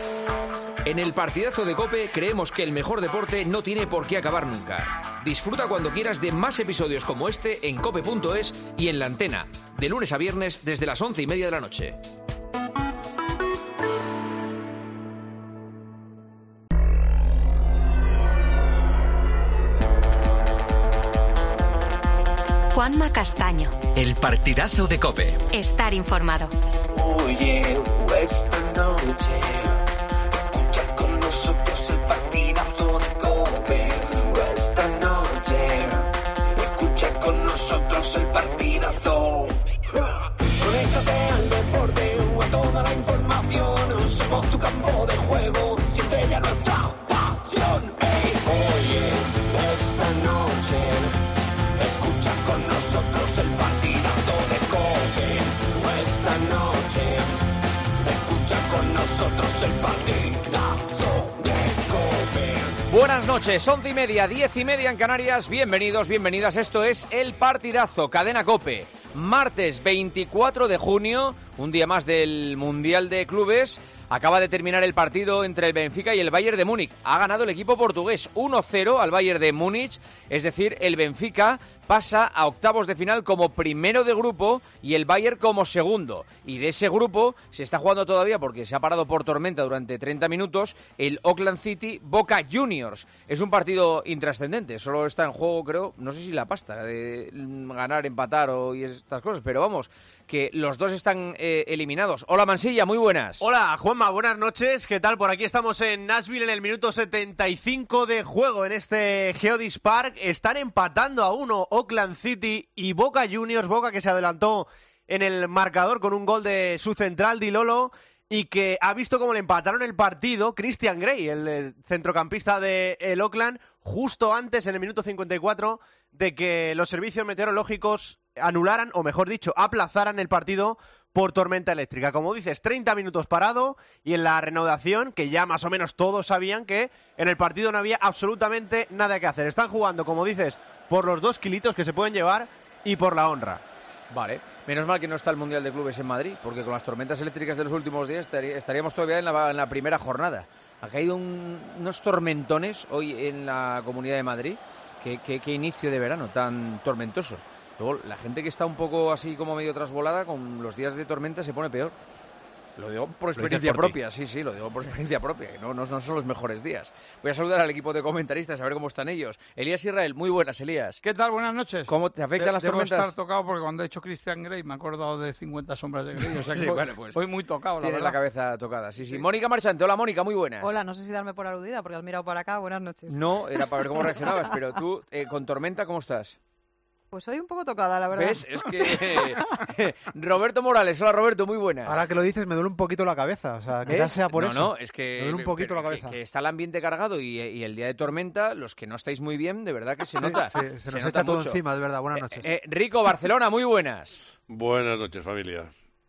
En el partidazo de COPE creemos que el mejor deporte no tiene por qué acabar nunca. Disfruta cuando quieras de más episodios como este en cope.es y en La Antena, de lunes a viernes desde las 11:30 de la noche. Juanma Castaño. El partidazo de COPE. Estar informado. Oye, esta noche escucha con nosotros el partidazo de COPE. Esta noche escucha con nosotros el partidazo. Conéctate al deporte o a toda la información. Somos tu campo de juego. Siente ya nuestra pasión. Oye, esta noche escucha con nosotros el partidazo de COPE. Esta noche escucha con nosotros el partidazo de COPE. Buenas noches, 11:30, 10:30 en Canarias. Bienvenidos, bienvenidas. Esto es El Partidazo, Cadena COPE. Martes 24 de junio, un día más del Mundial de Clubes. Acaba de terminar el partido entre el Benfica y el Bayern de Múnich. Ha ganado el equipo portugués 1-0 al Bayern de Múnich, es decir, el Benfica pasa a octavos de final como primero de grupo y el Bayern como segundo. Y de ese grupo se está jugando todavía, porque se ha parado por tormenta durante 30 minutos, el Auckland City Boca Juniors. Es un partido intrascendente, solo está en juego, creo, no sé si la pasta de ganar, empatar y estas cosas, pero vamos, que los dos están eliminados. Hola Mansilla, muy buenas. Hola Juanma, buenas noches. ¿Qué tal? Por aquí estamos en Nashville en el minuto 75 de juego en este Geodis Park. Están empatando a 1 Auckland City y Boca Juniors. Boca que se adelantó en el marcador con un gol de su central Di Lolo y que ha visto cómo le empataron el partido Christian Grey, el centrocampista del Auckland, justo antes, en el minuto 54, de que los servicios meteorológicos anularan, o mejor dicho, aplazaran el partido por tormenta eléctrica. Como dices, 30 minutos parado y en la reanudación, que ya más o menos todos sabían que en el partido no había absolutamente nada que hacer. Están jugando, como dices, por los 2 kilitos que se pueden llevar y por la honra. Vale, menos mal que no está el Mundial de Clubes en Madrid, porque con las tormentas eléctricas de los últimos días estaríamos todavía en la primera jornada. Ha caído unos tormentones hoy en la Comunidad de Madrid. Qué inicio de verano tan tormentoso. Luego, la gente que está un poco así como medio trasvolada, con los días de tormenta se pone peor. Lo digo por experiencia propia, sí, lo digo por experiencia propia, que no son los mejores días. Voy a saludar al equipo de comentaristas, a ver cómo están ellos. Elías Israel, muy buenas, Elías. ¿Qué tal? Buenas noches. ¿Cómo te afectan las tormentas? Debo estar tocado porque cuando he hecho Christian Grey me he acordado de 50 sombras de Grey, o sea que sí, bueno, pues voy muy tocado, tienes la cabeza tocada, sí. Mónica Marchante, hola Mónica, muy buenas. Hola, no sé si darme por aludida porque has mirado para acá, buenas noches. No, era para ver cómo reaccionabas, pero tú, con tormenta, ¿cómo estás? Pues soy un poco tocada, la verdad. ¿Ves? Es que... Roberto Morales, hola Roberto, muy buenas. Ahora que lo dices me duele un poquito la cabeza, o sea, quizás sea por eso. No, es que... Me duele un poquito la cabeza. Que está el ambiente cargado y el día de tormenta, los que no estáis muy bien, de verdad que se nota. Sí, se nos echa todo encima, de verdad. Buenas noches. Rico, Barcelona, muy buenas. Buenas noches, familia.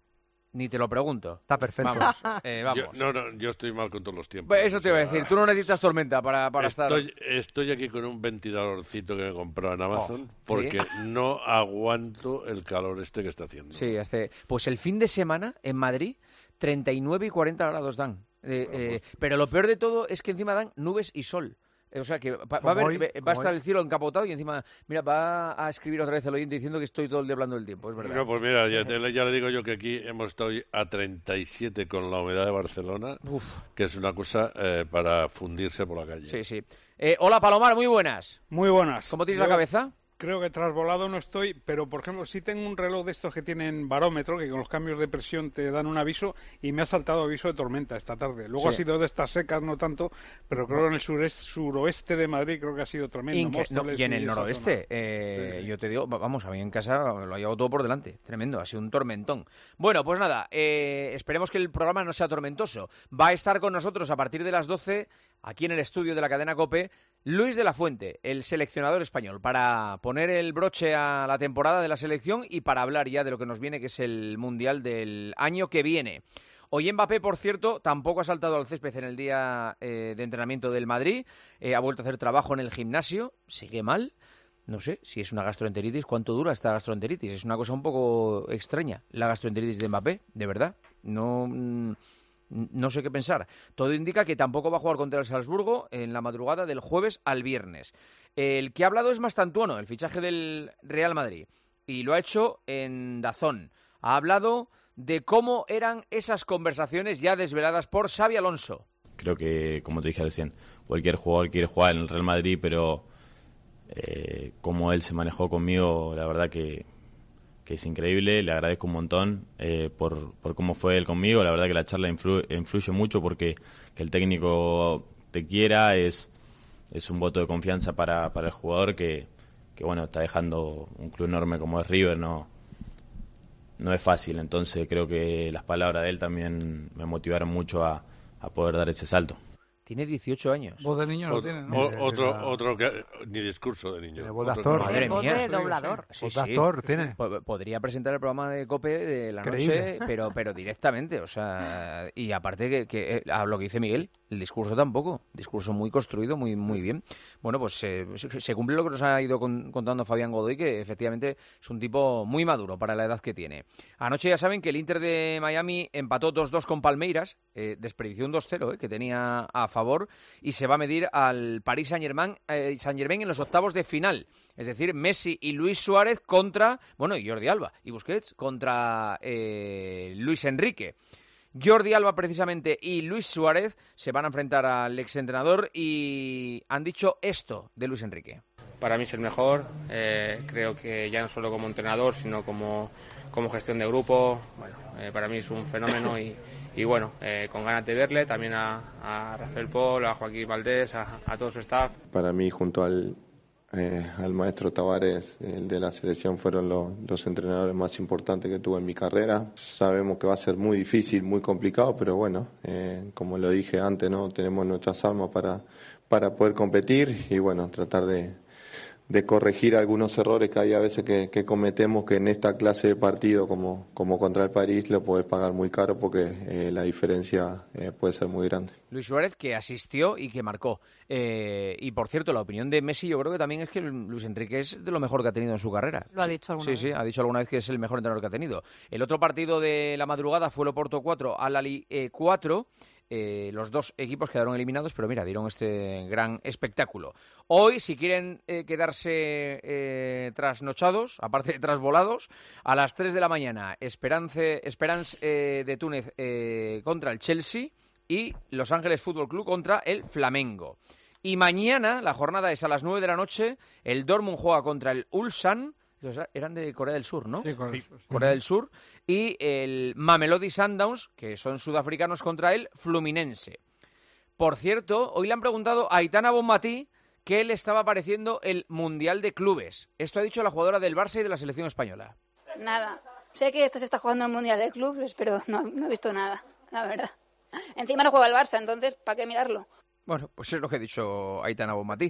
Ni te lo pregunto. Está perfecto. Vamos. Yo estoy mal con todos los tiempos. Eso te iba a decir. Tú no necesitas tormenta para estar... Estoy aquí con un ventiladorcito que me he comprado en Amazon porque no aguanto el calor que está haciendo. Sí, pues el fin de semana en Madrid, 39 y 40 grados dan. Pero lo peor de todo es que encima dan nubes y sol. O sea que va a estar el cielo encapotado y encima, mira, va a escribir otra vez el oyente diciendo que estoy todo el día hablando del tiempo, es verdad. No, pues mira, ya le digo yo que aquí hemos estado a 37 con la humedad de Barcelona, que es una cosa para fundirse por la calle. Sí. Hola Palomar, muy buenas. Muy buenas. ¿Cómo tienes la cabeza? Creo que trasvolado no estoy, pero por ejemplo sí tengo un reloj de estos que tienen barómetro, que con los cambios de presión te dan un aviso, y me ha saltado aviso de tormenta esta tarde. Luego ha sido de estas secas, no tanto, pero creo que en el suroeste de Madrid creo que ha sido tremendo. Y en el noroeste, yo te digo, vamos, a mí en casa lo ha llevado todo por delante, tremendo, ha sido un tormentón. Bueno, pues nada, esperemos que el programa no sea tormentoso. Va a estar con nosotros a partir de las 12, aquí en el estudio de la cadena COPE, Luis de la Fuente, el seleccionador español, para poner el broche a la temporada de la selección y para hablar ya de lo que nos viene, que es el Mundial del año que viene. Hoy Mbappé, por cierto, tampoco ha saltado al césped en el día de entrenamiento del Madrid, ha vuelto a hacer trabajo en el gimnasio, sigue mal. No sé si es una gastroenteritis, ¿cuánto dura esta gastroenteritis? Es una cosa un poco extraña, la gastroenteritis de Mbappé, de verdad. No No sé qué pensar. Todo indica que tampoco va a jugar contra el Salzburgo en la madrugada del jueves al viernes. El que ha hablado es Mastantuono, el fichaje del Real Madrid, y lo ha hecho en DAZN. Ha hablado de cómo eran esas conversaciones ya desveladas por Xabi Alonso. Creo que, como te dije recién, cualquier jugador quiere jugar en el Real Madrid, pero como él se manejó conmigo, la verdad que es increíble. Le agradezco un montón por cómo fue él conmigo. La verdad que la charla influye mucho, porque que el técnico te quiera es un voto de confianza para el jugador que bueno, está dejando un club enorme como es River. No es fácil. Entonces creo que las palabras de él también me motivaron mucho a poder dar ese salto. Tiene 18 años. Voz de niño no tiene, ¿no? Otro que ni discurso de niño. Voz de actor. Madre mía. Voz de doblador. Voz de actor tiene. Podría presentar el programa de COPE de la Increíble. noche, pero directamente. O sea, y aparte que a lo que dice Miguel, el discurso tampoco. Discurso muy construido, muy bien. Bueno, pues se cumple lo que nos ha ido contando Fabián Godoy, que efectivamente es un tipo muy maduro para la edad que tiene. Anoche ya saben que el Inter de Miami empató 2-2 con Palmeiras, desperdició un 2-0 que tenía a favor, y se va a medir al Paris Saint-Germain en los octavos de final. Es decir, Messi y Luis Suárez contra, y Jordi Alba y Busquets contra Luis Enrique. Jordi Alba precisamente y Luis Suárez se van a enfrentar al exentrenador y han dicho esto de Luis Enrique. Para mí es el mejor, creo que ya no solo como entrenador, sino como gestión de grupo. Para mí es un fenómeno y bueno, con ganas de verle, también a Rafael Pol, a Joaquín Valdés, a todo su staff. Para mí, junto al maestro Tavares, el de la selección, fueron los entrenadores más importantes que tuve en mi carrera. Sabemos que va a ser muy difícil, muy complicado, pero bueno, como lo dije antes, ¿no? Tenemos nuestras armas para poder competir y bueno, tratar de corregir algunos errores que hay a veces que cometemos, que en esta clase de partido como contra el París lo podés pagar muy caro, porque la diferencia puede ser muy grande. Luis Suárez, que asistió y que marcó. Y por cierto, la opinión de Messi yo creo que también es que Luis Enrique es de lo mejor que ha tenido en su carrera. Lo ha dicho alguna vez. Sí, ha dicho alguna vez que es el mejor entrenador que ha tenido. El otro partido de la madrugada fue el Oporto 4, Al-Ahly 4. Los dos equipos quedaron eliminados, pero mira, dieron este gran espectáculo. Hoy, si quieren quedarse trasnochados, aparte de trasvolados, a las 3 de la mañana, Esperance de Túnez contra el Chelsea y Los Ángeles Fútbol Club contra el Flamengo. Y mañana, la jornada es a las 9 de la noche, el Dortmund juega contra el Ulsan. Eran de Corea del Sur, ¿no? Sí, Corea del Sur. Corea del Sur. Y el Mamelodi Sundowns, que son sudafricanos, contra el Fluminense. Por cierto, hoy le han preguntado a Aitana Bonmatí qué le estaba pareciendo el Mundial de Clubes. Esto ha dicho la jugadora del Barça y de la selección española. Nada. Sé que esto se está jugando el Mundial de Clubes, pero no he visto nada, la verdad. Encima no juega el Barça, entonces, ¿para qué mirarlo? Bueno, pues es lo que ha dicho Aitana Bonmatí.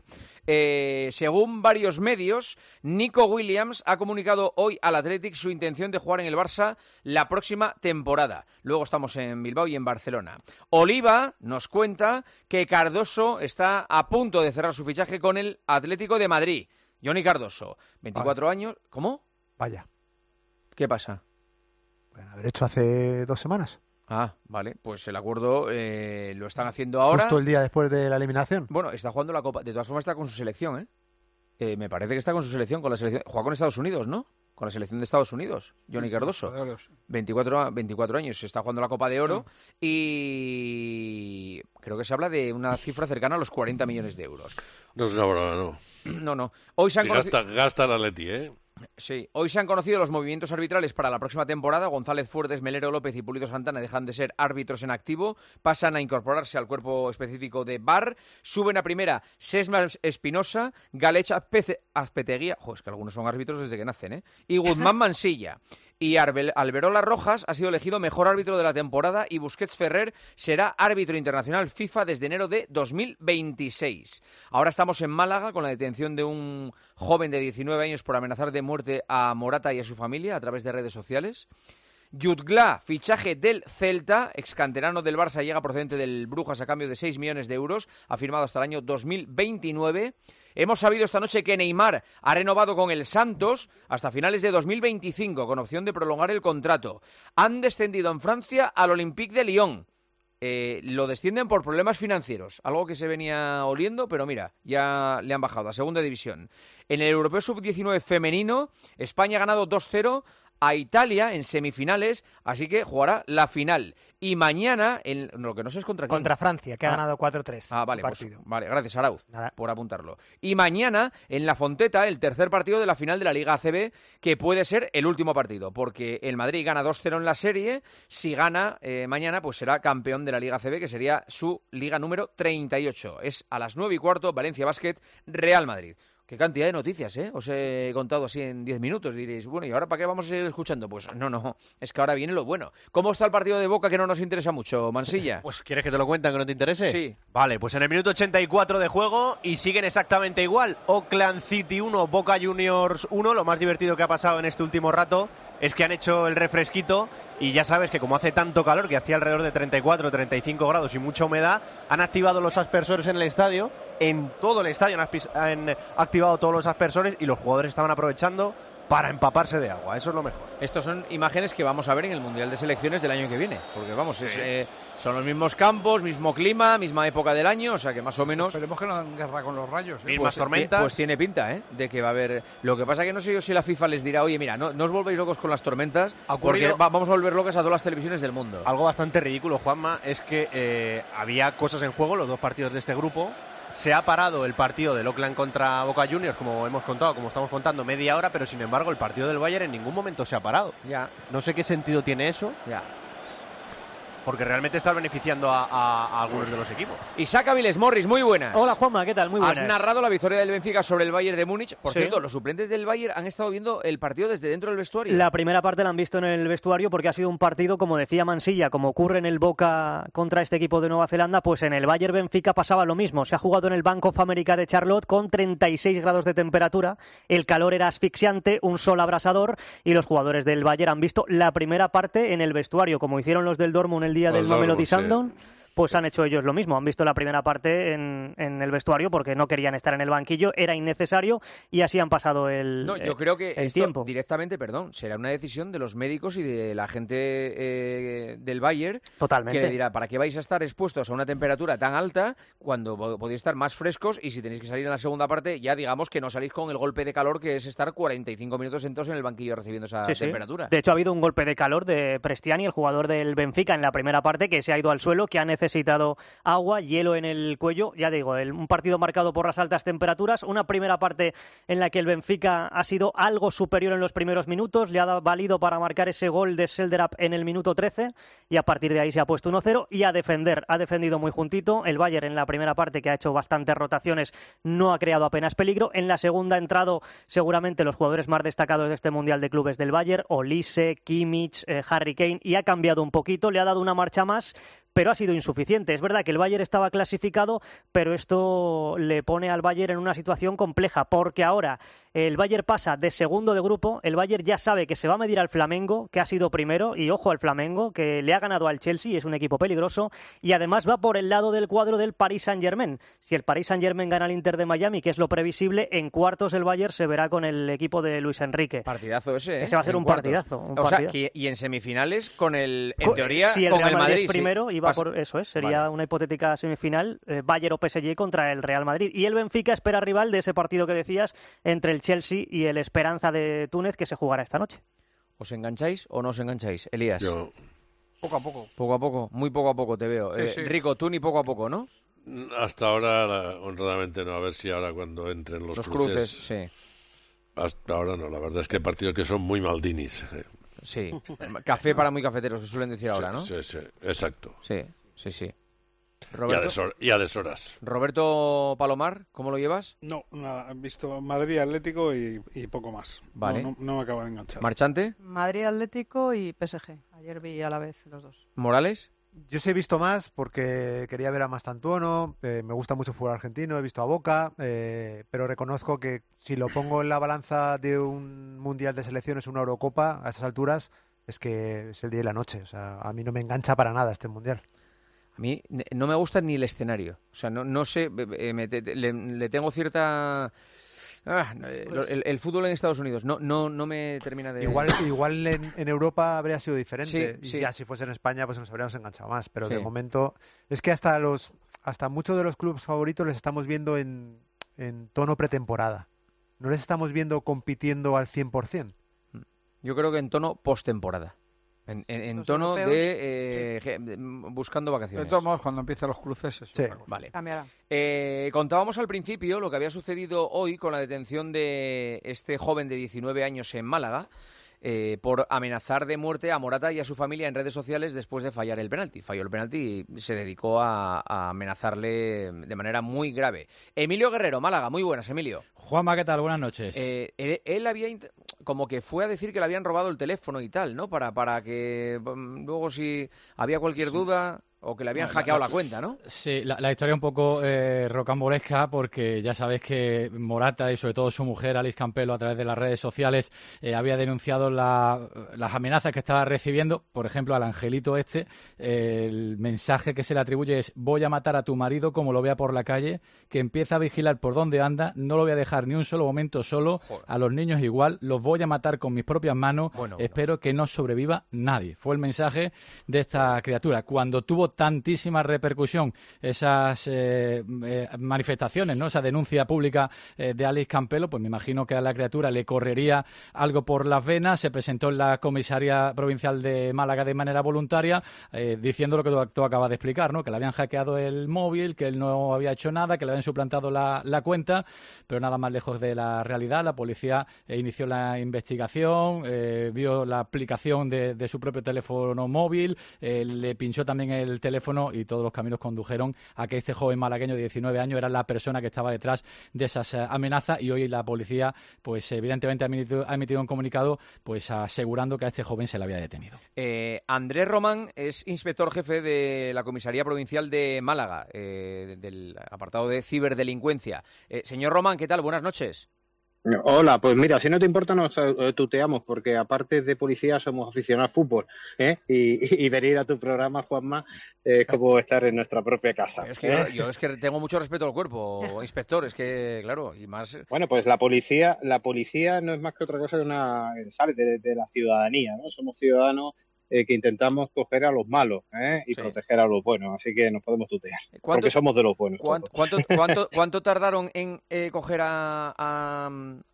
Según varios medios, Nico Williams ha comunicado hoy al Athletic su intención de jugar en el Barça la próxima temporada. Luego estamos en Bilbao y en Barcelona. Oliva nos cuenta que Cardoso está a punto de cerrar su fichaje con el Atlético de Madrid. Johnny Cardoso, 24 años. ¿Cómo? Vaya. ¿Qué pasa? Pueden haber hecho hace 2 semanas. Ah, vale, pues el acuerdo lo están haciendo ahora. Justo el día después de la eliminación. Bueno, está jugando la Copa. De todas formas está con su selección, me parece que está con su selección, con la selección. Juega con Estados Unidos, ¿no? Con la selección de Estados Unidos, Johnny Cardoso. 24 años, está jugando la Copa de Oro y creo que se habla de una cifra cercana a los 40 millones de euros. No es una broma, no. No. Hoy se han gasta el Atleti, ¿eh? Sí, hoy se han conocido los movimientos arbitrales para la próxima temporada. González Fuertes, Melero López y Pulido Santana dejan de ser árbitros en activo, pasan a incorporarse al cuerpo específico de VAR, suben a primera Sesma Espinosa, Galecha Azpeteguía, es que algunos son árbitros desde que nacen, y Guzmán Mansilla. Y Alberola Rojas ha sido elegido mejor árbitro de la temporada y Busquets Ferrer será árbitro internacional FIFA desde enero de 2026. Ahora estamos en Málaga con la detención de un joven de 19 años por amenazar de muerte a Morata y a su familia a través de redes sociales. Jutgla, fichaje del Celta, excanterano del Barça, llega procedente del Brujas a cambio de 6 millones de euros, ha firmado hasta el año 2029. Hemos sabido esta noche que Neymar ha renovado con el Santos hasta finales de 2025, con opción de prolongar el contrato. Han descendido en Francia al Olympique de Lyon. lo descienden por problemas financieros, algo que se venía oliendo, pero mira, ya le han bajado a segunda división. En el Europeo Sub-19 femenino, España ha ganado 2-0 a Italia en semifinales, así que jugará la final. Y mañana, lo que no sé es contra quién. Contra Francia, que ha ganado 4-3. Vale, partido. Vale, gracias Arauz por apuntarlo. Y mañana, en La Fonteta, el tercer partido de la final de la Liga ACB, que puede ser el último partido, porque el Madrid gana 2-0 en la serie. Si gana mañana, pues será campeón de la Liga ACB, que sería su liga número 38. Es a las 9:15, Valencia Basket, Real Madrid. Qué cantidad de noticias, ¿eh? Os he contado así en 10 minutos. Diréis, bueno, ¿y ahora para qué vamos a seguir escuchando? Pues no, es que ahora viene lo bueno. ¿Cómo está el partido de Boca que no nos interesa mucho, Mansilla? Pues ¿quieres que te lo cuente que no te interese? Sí. Vale, pues en el minuto 84 de juego y siguen exactamente igual. Oakland City 1, Boca Juniors 1. Lo más divertido que ha pasado en este último rato es que han hecho el refresquito y ya sabes que como hace tanto calor, que hacía alrededor de 34, 35 grados y mucha humedad, han activado los aspersores en el estadio. En todo el estadio han activado todos los aspersores y los jugadores estaban aprovechando para empaparse de agua. Eso es lo mejor. Estas son imágenes que vamos a ver en el Mundial de Selecciones del año que viene, porque vamos, son los mismos campos, mismo clima, misma época del año, o sea que más o menos... Esperemos que no hagan guerra con los rayos. Mismas tormentas. Pues tiene pinta, de que va a haber... Lo que pasa que no sé yo si la FIFA les dirá, oye, mira, no os volvéis locos con las tormentas, porque vamos a volver locas a todas las televisiones del mundo. Algo bastante ridículo, Juanma, es que había cosas en juego, los dos partidos de este grupo. Se ha parado el partido del Oakland contra Boca Juniors, como hemos contado, como estamos contando, media hora, pero sin embargo el partido del Bayern en ningún momento se ha parado. Ya. No sé qué sentido tiene eso. Ya. Porque realmente está beneficiando a algunos de los equipos. Isaac Aviles Morris, muy buenas. Hola Juanma, ¿qué tal? Muy buenas. Has narrado la victoria del Benfica sobre el Bayern de Múnich. Por Sí. cierto, los suplentes del Bayern han estado viendo el partido desde dentro del vestuario. La primera parte la han visto en el vestuario porque ha sido un partido, como decía Mansilla, como ocurre en el Boca contra este equipo de Nueva Zelanda, pues en el Bayern Benfica pasaba lo mismo. Se ha jugado en el Bank of America de Charlotte con 36 grados de temperatura. El calor era asfixiante, un sol abrasador y los jugadores del Bayern han visto la primera parte en el vestuario, como hicieron los del Dortmund el día del Mamelodi Sundowns. Pues han hecho ellos lo mismo, han visto la primera parte en el vestuario porque no querían estar en el banquillo, era innecesario y así han pasado yo creo que el esto tiempo. Directamente, será una decisión de los médicos y de la gente del Bayern. Totalmente. Que le dirá, ¿para qué vais a estar expuestos a una temperatura tan alta cuando podéis estar más frescos? Y si tenéis que salir en la segunda parte, ya digamos que no salís con el golpe de calor que es estar 45 minutos sentados en el banquillo recibiendo esa temperatura. De hecho, ha habido un golpe de calor de Prestiani, el jugador del Benfica, en la primera parte, que se ha ido al suelo, que ha necesitado agua, hielo en el cuello. Ya digo, un partido marcado por las altas temperaturas, una primera parte en la que el Benfica ha sido algo superior en los primeros minutos, le ha valido para marcar ese gol de Selderap en el minuto 13 y a partir de ahí se ha puesto 1-0 y a defender, ha defendido muy juntito. El Bayern en la primera parte, que ha hecho bastantes rotaciones, no ha creado apenas peligro. En la segunda ha entrado seguramente los jugadores más destacados de este Mundial de Clubes del Bayern, Olise, Kimmich, Harry Kane, y ha cambiado un poquito, le ha dado una marcha más, pero ha sido insuficiente. Es verdad que el Bayern estaba clasificado, pero esto le pone al Bayern en una situación compleja, porque ahora el Bayern pasa de segundo de grupo, el Bayern ya sabe que se va a medir al Flamengo, que ha sido primero, y ojo al Flamengo, que le ha ganado al Chelsea, es un equipo peligroso, y además va por el lado del cuadro del Paris Saint-Germain. Si el Paris Saint-Germain gana al Inter de Miami, que es lo previsible, en cuartos el Bayern se verá con el equipo de Luis Enrique. Partidazo ese, ¿eh? Ese va a ser un partidazo. Y en semifinales con en teoría, si el con Real el Madrid es primero, iba por eso sería una hipotética semifinal, Bayern o PSG contra el Real Madrid. Y el Benfica espera rival de ese partido que decías entre el Chelsea y el Esperanza de Túnez, que se jugará esta noche. ¿Os engancháis o no os engancháis, Elías? Yo... Poco a poco. Poco a poco, muy poco a poco te veo. Sí, sí. Rico, tú ni poco a poco, ¿no? Hasta ahora, honradamente no. A ver si ahora cuando entren los cruces, sí. Hasta ahora no. La verdad es que hay partidos que son muy maldinis. Sí. Café para muy cafeteros, se suelen decir ahora, ¿no? Sí, exacto. Sí. Roberto, y a deshoras. Roberto Palomar, ¿cómo lo llevas? No, nada, he visto Madrid Atlético y poco más. Vale. No me acaba de enganchar. ¿Marchante? Madrid Atlético y PSG. Ayer vi a la vez los dos. ¿Morales? Yo sí he visto más porque quería ver a Mastantuono, me gusta mucho el fútbol argentino, he visto a Boca, pero reconozco que si lo pongo en la balanza de un Mundial de Selecciones, una Eurocopa, a estas alturas, es que es el día y la noche. O sea, a mí no me engancha para nada este Mundial. A mí no me gusta ni el escenario. O sea, no sé, le tengo cierta El fútbol en Estados Unidos no me termina de... Igual en Europa habría sido diferente. Sí. Y ya si fuese en España pues nos habríamos enganchado más. Pero Sí. de momento es que hasta muchos de los clubes favoritos les estamos viendo en tono pretemporada. No les estamos viendo compitiendo al 100%. Yo creo que en tono postemporada. En tono de buscando vacaciones. De todos modos, cuando empiezan los cruces... Sí. Vale. Cambiará. Contábamos al principio lo que había sucedido hoy con la detención de este joven de 19 años en Málaga por amenazar de muerte a Morata y a su familia en redes sociales después de fallar el penalti. Falló el penalti y se dedicó a amenazarle de manera muy grave. Emilio Guerrero, Málaga. Muy buenas, Emilio. Juanma, ¿qué tal? Buenas noches. Él había como que fue a decir que le habían robado el teléfono y tal, ¿no? Para que luego si había cualquier duda... O que le habían hackeado la cuenta, ¿no? Sí, la historia un poco rocambolesca porque ya sabéis que Morata y sobre todo su mujer, Alice Campelo, a través de las redes sociales había denunciado las amenazas que estaba recibiendo. Por ejemplo, al angelito el mensaje que se le atribuye es: voy a matar a tu marido como lo vea por la calle, que empieza a vigilar por dónde anda, no lo voy a dejar ni un solo momento solo, a los niños igual, los voy a matar con mis propias manos, espero que no sobreviva nadie. Fue el mensaje de esta criatura. Cuando tuvo tantísima repercusión esas manifestaciones, ¿no? Esa denuncia pública de Alice Campelo, pues me imagino que a la criatura le correría algo por las venas. Se presentó en la comisaría provincial de Málaga de manera voluntaria, diciendo lo que tú acabas de explicar, ¿no? Que le habían hackeado el móvil, que él no había hecho nada, que le habían suplantado la cuenta, pero nada más lejos de la realidad. La policía inició la investigación, vio la aplicación de su propio teléfono móvil, le pinchó también el teléfono y todos los caminos condujeron a que este joven malagueño de 19 años era la persona que estaba detrás de esas amenazas, y hoy la policía pues evidentemente ha emitido un comunicado pues asegurando que a este joven se le había detenido. Andrés Román es inspector jefe de la Comisaría Provincial de Málaga, del apartado de ciberdelincuencia. Señor Román, ¿qué tal? Buenas noches. Hola, pues mira, si no te importa nos tuteamos, porque aparte de policía somos aficionados al fútbol, y venir a tu programa, Juanma, es como estar en nuestra propia casa. Es que yo es que tengo mucho respeto al cuerpo, inspector, es que, claro, y más... Bueno, pues la policía no es más que otra cosa que sale de la ciudadanía, ¿no? Somos ciudadanos que intentamos coger a los malos y proteger a los buenos, así que nos podemos tutear, porque somos de los buenos. ¿Cuánto tardaron en coger a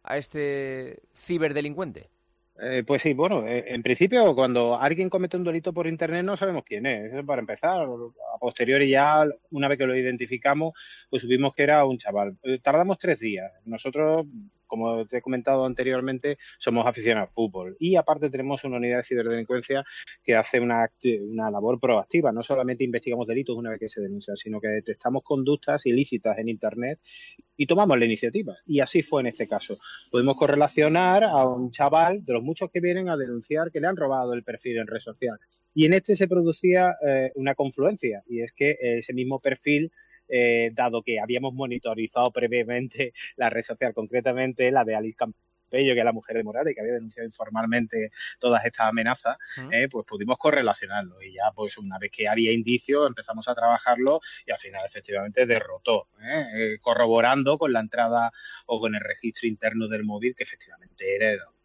este ciberdelincuente? Pues sí, bueno, en principio cuando alguien comete un delito por internet no sabemos quién es, eso para empezar. A posteriori ya, una vez que lo identificamos, pues supimos que era un chaval. Tardamos 3 días. Nosotros, como te he comentado anteriormente, somos aficionados al fútbol y aparte tenemos una unidad de ciberdelincuencia que hace una labor proactiva. No solamente investigamos delitos una vez que se denuncian, sino que detectamos conductas ilícitas en internet y tomamos la iniciativa. Y así fue en este caso. Pudimos correlacionar a un chaval de los muchos que vienen a denunciar que le han robado el perfil en red social. Y en este se producía una confluencia, y es que ese mismo perfil, dado que habíamos monitorizado previamente la red social, concretamente la de Alice Campello, que es la mujer de Morata y que había denunciado informalmente todas estas amenazas, pues pudimos correlacionarlo. Y ya, pues una vez que había indicios, empezamos a trabajarlo y al final efectivamente derrotó, corroborando con la entrada o con el registro interno del móvil que efectivamente era el autor.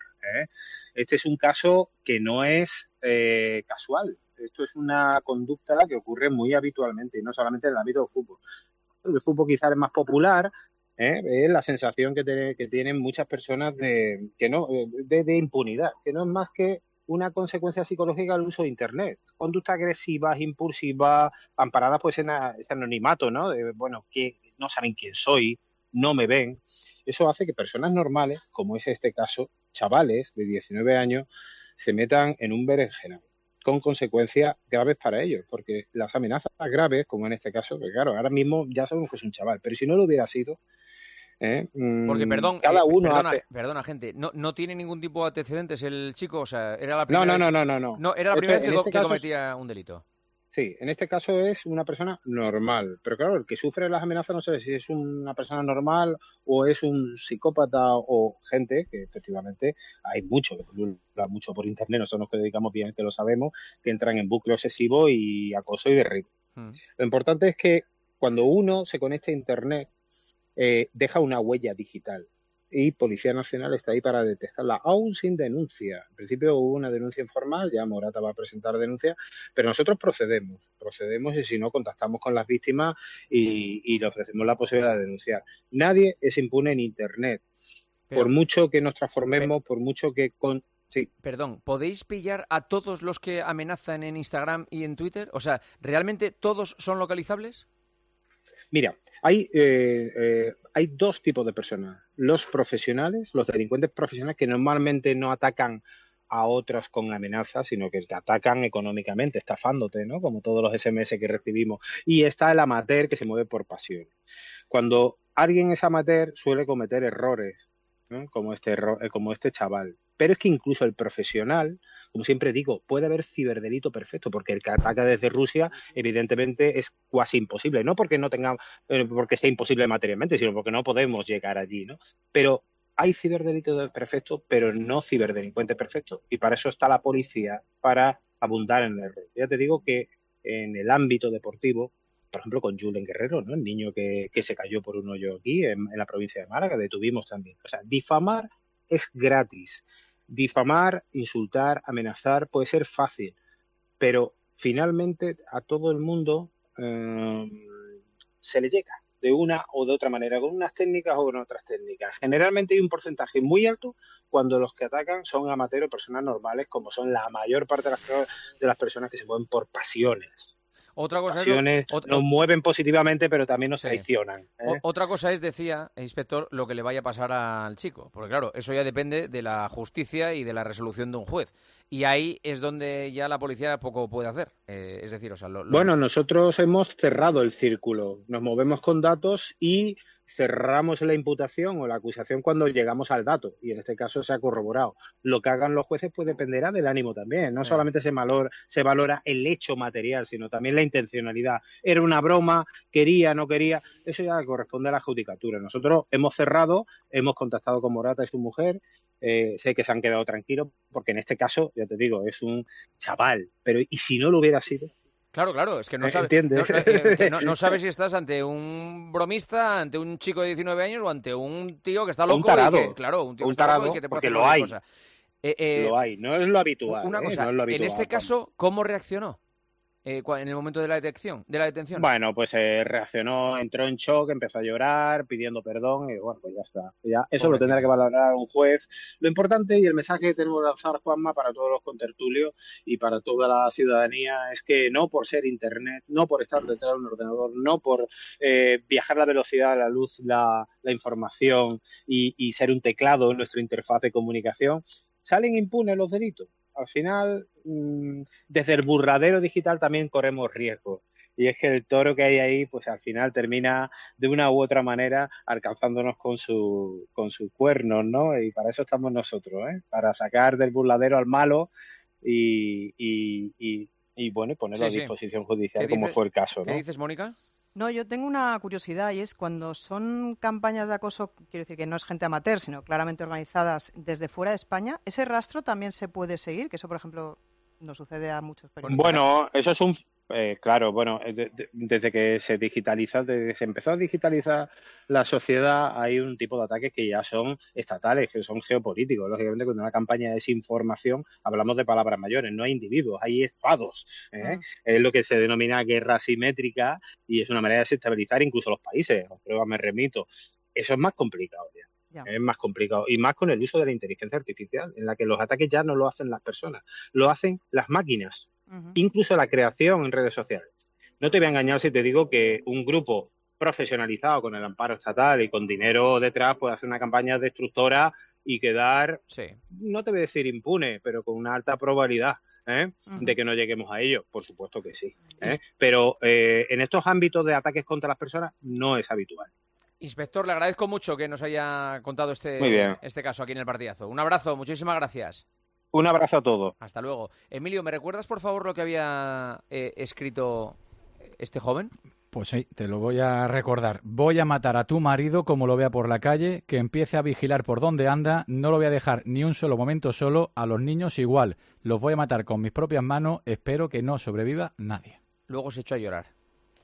Este es un caso que no es casual. Esto es una conducta que ocurre muy habitualmente y no solamente en el ámbito del fútbol. El fútbol quizás es más popular, es la sensación que tienen muchas personas de impunidad, que no es más que una consecuencia psicológica del uso de Internet. Conductas agresivas, impulsivas, amparadas pues en ese anonimato, ¿no? Que no saben quién soy, no me ven. Eso hace que personas normales, como es este caso, chavales de 19 años, se metan en un berenjenal, con consecuencias graves para ellos, porque las amenazas graves, como en este caso, que claro, ahora mismo ya sabemos que es un chaval, pero si no lo hubiera sido, porque cada uno perdona, gente, no tiene ningún tipo de antecedentes el chico, o sea, era la primera No. No, era la primera vez que cometía un delito. Sí, en este caso es una persona normal, pero claro, el que sufre las amenazas no sé si es una persona normal o es un psicópata o gente que efectivamente hay mucho, que pululan mucho por internet, nosotros nos que dedicamos bien que lo sabemos, que entran en bucle obsesivo y acoso y derribo. Lo importante es que cuando uno se conecta a internet, deja una huella digital y Policía Nacional está ahí para detectarla, aún sin denuncia. En principio hubo una denuncia informal, ya Morata va a presentar denuncia, pero nosotros procedemos y si no contactamos con las víctimas y le ofrecemos la posibilidad de denunciar. Nadie es impune en Internet, por mucho que nos transformemos, por mucho que... Sí. Perdón, ¿podéis pillar a todos los que amenazan en Instagram y en Twitter? O sea, ¿realmente todos son localizables? Mira, hay dos tipos de personas. Los profesionales, los delincuentes profesionales que normalmente no atacan a otros con amenazas, sino que te atacan económicamente, estafándote, ¿no? Como todos los SMS que recibimos. Y está el amateur que se mueve por pasión. Cuando alguien es amateur suele cometer errores, ¿no? Como este chaval. Pero es que incluso el profesional, como siempre digo, puede haber ciberdelito perfecto, porque el que ataca desde Rusia, evidentemente, es casi imposible. No porque porque sea imposible materialmente, sino porque no podemos llegar allí, ¿no? Pero hay ciberdelito perfecto, pero no ciberdelincuente perfecto. Y para eso está la policía, para abundar en el error. Ya te digo que en el ámbito deportivo, por ejemplo, con Julen Guerrero, ¿no? El niño que se cayó por un hoyo aquí, en la provincia de Málaga, detuvimos también. O sea, difamar es gratis. Difamar, insultar, amenazar puede ser fácil, pero finalmente a todo el mundo se le llega de una o de otra manera, con unas técnicas o con otras técnicas. Generalmente hay un porcentaje muy alto cuando los que atacan son amateurs o personas normales, como son la mayor parte de las personas que se mueven por pasiones. Otra cosa nos mueven positivamente, pero también nos traicionan. Otra cosa es, decía el inspector, lo que le vaya a pasar al chico. Porque claro, eso ya depende de la justicia y de la resolución de un juez. Y ahí es donde ya la policía poco puede hacer. Es decir, o sea, Bueno, nosotros hemos cerrado el círculo. Nos movemos con datos y cerramos la imputación o la acusación cuando llegamos al dato, y en este caso se ha corroborado. Lo que hagan los jueces pues dependerá del ánimo también. No solamente se valora el hecho material, sino también la intencionalidad. Era una broma, quería, no quería, eso ya corresponde a la judicatura. Nosotros hemos cerrado, hemos contactado con Morata y su mujer, sé que se han quedado tranquilos, porque en este caso, ya te digo, es un chaval, pero ¿y si no lo hubiera sido? Claro, es que no sabes si estás ante un bromista, ante un chico de 19 años o ante un tío que está loco. Un tarado, un tío un tarado, que te porque puede lo hay. cosa. Lo hay, no es lo habitual. Una cosa, no es lo habitual, en este caso, ¿cómo reaccionó en el momento de la detención? Bueno, pues reaccionó, entró en shock, empezó a llorar, pidiendo perdón, y bueno, pues ya está. Eso lo tendrá que valorar un juez. Lo importante y el mensaje que tenemos que lanzar, Juanma, para todos los contertulios y para toda la ciudadanía es que no por ser Internet, no por estar detrás de un ordenador, no por viajar la velocidad de la luz, la información y ser un teclado en nuestra interfaz de comunicación, salen impunes los delitos. Al final, desde el burladero digital también corremos riesgos. Y es que el toro que hay ahí, pues al final termina de una u otra manera alcanzándonos con sus cuernos, ¿no? Y para eso estamos nosotros, ¿eh? Para sacar del burladero al malo y bueno, ponerlo a disposición judicial, como fue el caso, ¿no? ¿Qué dices, Mónica? No, yo tengo una curiosidad y es cuando son campañas de acoso, quiero decir que no es gente amateur, sino claramente organizadas desde fuera de España, ¿ese rastro también se puede seguir? Que eso, por ejemplo, no sucede a muchos periodistas. Bueno, eso es un... claro, bueno, desde que se empezó a digitalizar la sociedad, hay un tipo de ataques que ya son estatales, que son geopolíticos. Lógicamente, cuando una campaña de desinformación hablamos de palabras mayores, no hay individuos, hay estados. Es lo que se denomina guerra asimétrica y es una manera de desestabilizar incluso los países. A prueba me remito. Eso es más complicado ya. Es más complicado, y más con el uso de la inteligencia artificial, en la que los ataques ya no lo hacen las personas, lo hacen las máquinas, incluso la creación en redes sociales. No te voy a engañar si te digo que un grupo profesionalizado con el amparo estatal y con dinero detrás puede hacer una campaña destructora y quedar, no te voy a decir impune, pero con una alta probabilidad de que no lleguemos a ello. Por supuesto que sí. Pero en estos ámbitos de ataques contra las personas no es habitual. Inspector, le agradezco mucho que nos haya contado este caso aquí en el partidazo. Un abrazo, muchísimas gracias. Un abrazo a todos. Hasta luego. Emilio, ¿me recuerdas, por favor, lo que había escrito este joven? Pues sí, te lo voy a recordar. Voy a matar a tu marido como lo vea por la calle, que empiece a vigilar por dónde anda, no lo voy a dejar ni un solo momento solo, a los niños igual. Los voy a matar con mis propias manos, espero que no sobreviva nadie. Luego se echó a llorar.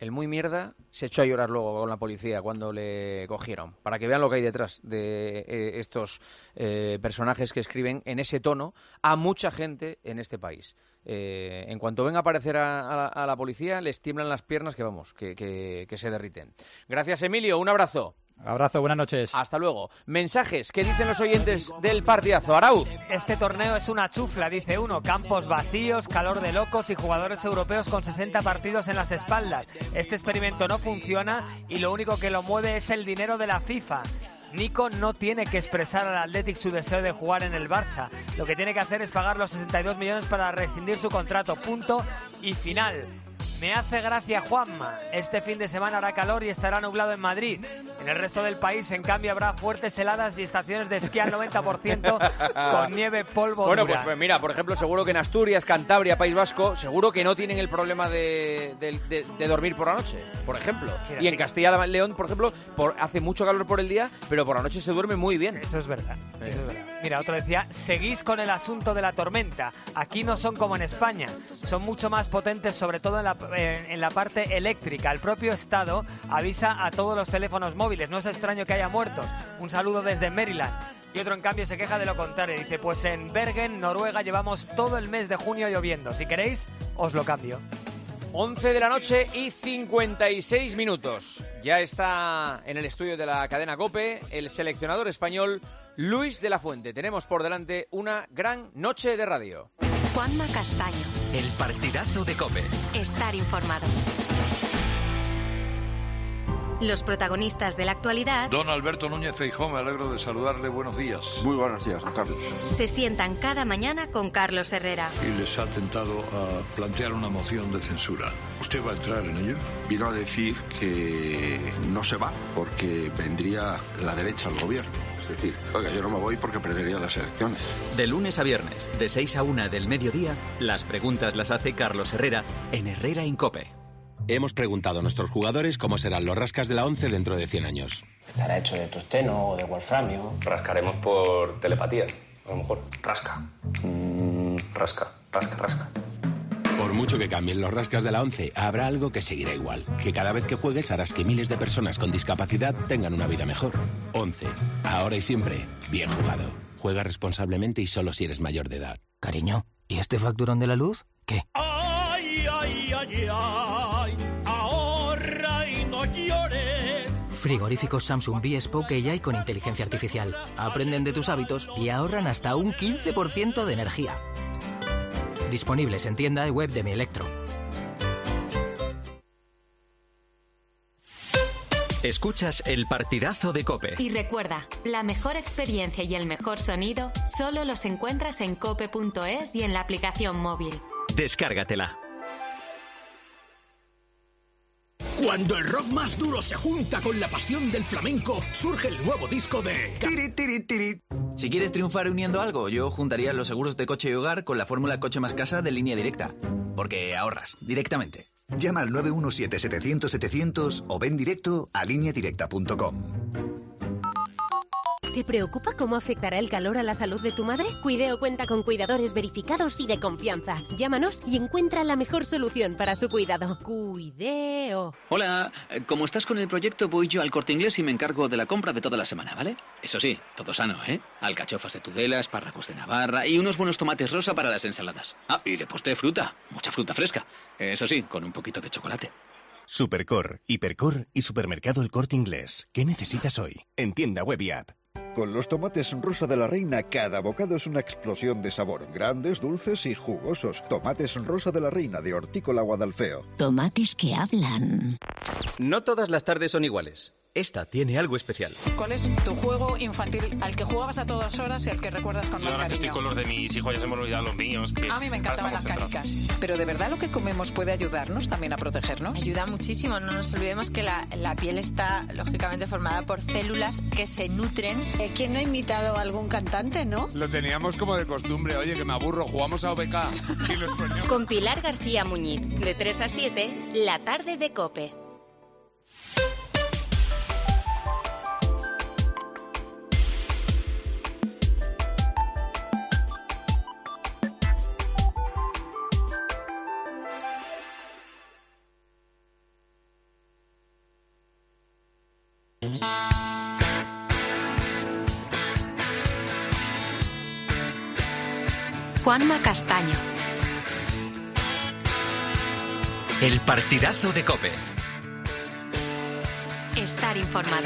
el muy mierda se echó a llorar luego con la policía cuando le cogieron, para que vean lo que hay detrás de estos personajes que escriben en ese tono a mucha gente en este país. En cuanto venga a aparecer a la policía, les tiemblan las piernas que se derriten. Gracias, Emilio, un abrazo. Abrazo, buenas noches. Hasta luego. Mensajes, ¿qué dicen los oyentes del partidazo? Arauz. Este torneo es una chufla, dice uno. Campos vacíos, calor de locos y jugadores europeos con 60 partidos en las espaldas. Este experimento no funciona y lo único que lo mueve es el dinero de la FIFA. Nico no tiene que expresar al Athletic su deseo de jugar en el Barça. Lo que tiene que hacer es pagar los 62 millones para rescindir su contrato. Punto y final. Me hace gracia Juanma. Este fin de semana hará calor y estará nublado en Madrid. En el resto del país, en cambio, habrá fuertes heladas y estaciones de esquí al 90% con nieve, polvo, Bueno, dura. pues mira, por ejemplo, seguro que en Asturias, Cantabria, País Vasco, seguro que no tienen el problema de dormir por la noche, por ejemplo. Mira, Y en sí. Castilla y León, por ejemplo, hace mucho calor por el día, pero por la noche se duerme muy bien. Eso es verdad. Eso es verdad. Mira, otro decía, seguís con el asunto de la tormenta. Aquí no son como en España. Son mucho más potentes, sobre todo en la parte eléctrica. El propio Estado avisa a todos los teléfonos móviles. No es extraño que haya muertos. Un saludo desde Maryland. Y otro, en cambio, se queja de lo contrario. Dice, pues en Bergen, Noruega, llevamos todo el mes de junio lloviendo. Si queréis, os lo cambio. 11 de la noche y 56 minutos. Ya está en el estudio de la cadena COPE el seleccionador español Luis de la Fuente. Tenemos por delante una gran noche de radio. Juanma Castaño. El partidazo de COPE. Estar informado. Los protagonistas de la actualidad Don Alberto Núñez Feijóo, me alegro de saludarle. Buenos días. Muy buenos días, don Carlos. se sientan cada mañana con Carlos Herrera. Y les ha tentado a plantear una moción de censura. ¿Usted va a entrar en ello? Vino a decir que no se va porque vendría la derecha al gobierno. Es decir, oiga, yo no me voy porque perdería las elecciones. De lunes a viernes, de 6 a 1 del mediodía, las preguntas las hace Carlos Herrera en Herrera en COPE. Hemos preguntado a nuestros jugadores cómo serán los rascas de la ONCE dentro de 100 años. Estará hecho de tungsteno o de wolframio. Rascaremos por telepatía, a lo mejor. Rasca. Rasca. Por mucho que cambien los rascas de la ONCE, habrá algo que seguirá igual. Que cada vez que juegues harás que miles de personas con discapacidad tengan una vida mejor. ONCE, ahora y siempre, bien jugado. Juega responsablemente y solo si eres mayor de edad. Cariño, ¿y este facturón de la luz? ¿Qué? Ay, ahorra y no llores. Frigoríficos Samsung B-Spoke AI con inteligencia artificial. Aprenden de tus hábitos y ahorran hasta un 15% de energía. Disponibles en tienda y web de Mi Electro. Escuchas el partidazo de COPE. Y recuerda, la mejor experiencia y el mejor sonido solo los encuentras en cope.es y en la aplicación móvil. Descárgatela. Cuando el rock más duro se junta con la pasión del flamenco, surge el nuevo disco de... Si quieres triunfar uniendo algo, yo juntaría los seguros de coche y hogar con la fórmula Coche más Casa de Línea Directa. Porque ahorras directamente. Llama al 917-700-700 o ven directo a lineadirecta.com. ¿Te preocupa cómo afectará el calor a la salud de tu madre? Cuideo cuenta con cuidadores verificados y de confianza. Llámanos y encuentra la mejor solución para su cuidado. Cuideo. Hola, como estás con el proyecto, voy yo al Corte Inglés y me encargo de la compra de toda la semana, ¿vale? Eso sí, todo sano, ¿eh? Alcachofas de Tudela, espárragos de Navarra y unos buenos tomates rosa para las ensaladas. Ah, y de postre fruta, mucha fruta fresca. Eso sí, con un poquito de chocolate. Supercor, Hipercor y Supermercado El Corte Inglés. ¿Qué necesitas hoy? En tienda web y app. Con los tomates Rosa de la Reina, cada bocado es una explosión de sabor. Grandes, dulces y jugosos. Tomates Rosa de la Reina de Hortícola Guadalfeo. Tomates que hablan. No todas las tardes son iguales. Esta tiene algo especial. ¿Cuál es tu juego infantil al que jugabas a todas horas y al que recuerdas con más ahora cariño? que estoy con los de mis hijos, ya se me han olvidado los míos. A mí me encantaban las canicas. Pero ¿de verdad lo que comemos puede ayudarnos también a protegernos? Ayuda muchísimo. No nos olvidemos que la piel está, lógicamente, formada por células que se nutren. ¿Quién no ha imitado a algún cantante, no? Lo teníamos como de costumbre. Oye, que me aburro, jugamos a OBK. Y los ponemos. Con Pilar García Muñiz, de 3 a 7, la tarde de COPE. Juanma Castaño. El partidazo de COPE. Estar informado.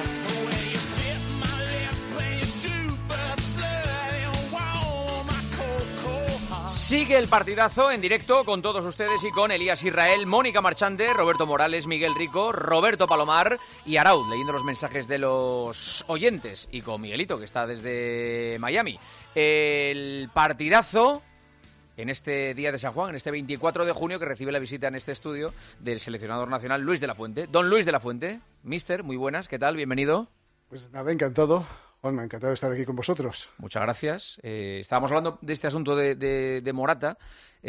Sigue el partidazo en directo con todos ustedes y con Elías Israel, Mónica Marchante, Roberto Morales, Miguel Rico, Roberto Palomar y Araud, leyendo los mensajes de los oyentes, y con Miguelito, que está desde Miami. El partidazo en este día de San Juan, en este 24 de junio, que recibe la visita en este estudio del seleccionador nacional Luis de la Fuente. Don Luis de la Fuente, mister, muy buenas, ¿qué tal? Bienvenido. Pues nada, encantado. Juanma, encantado de estar aquí con vosotros. Muchas gracias. Estábamos hablando de este asunto de Morata,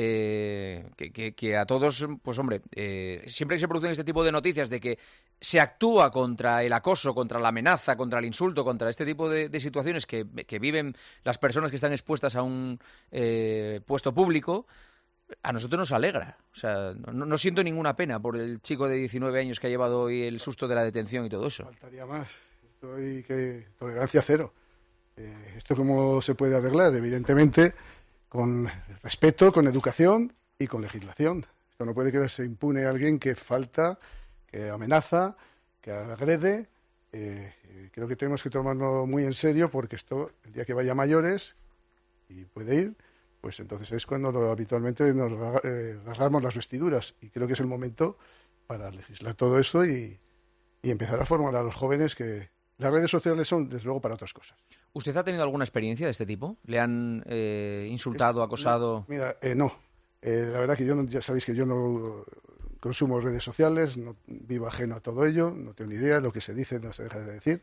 que a todos, pues hombre, siempre que se producen este tipo de noticias de que se actúa contra el acoso, contra la amenaza, contra el insulto, contra este tipo de situaciones que viven las personas que están expuestas a un puesto público, a nosotros nos alegra. O sea, no siento ninguna pena por el chico de 19 años que ha llevado hoy el susto de la detención y todo eso. Faltaría más. Estoy tolerancia cero. ¿Esto cómo se puede arreglar? Evidentemente, con respeto, con educación y con legislación. Esto no puede quedarse impune a alguien que falta, que amenaza, que agrede. Creo que tenemos que tomarlo muy en serio, porque esto, el día que vaya a mayores, y puede ir, pues entonces es cuando habitualmente nos rasgamos las vestiduras. Y creo que es el momento para legislar todo esto y empezar a formar a los jóvenes que las redes sociales son, desde luego, para otras cosas. ¿Usted ha tenido alguna experiencia de este tipo? ¿Le han insultado, acosado? Mira, no. La verdad que ya sabéis que yo no consumo redes sociales, no vivo ajeno a todo ello, no tengo ni idea, lo que se dice no se deja de decir,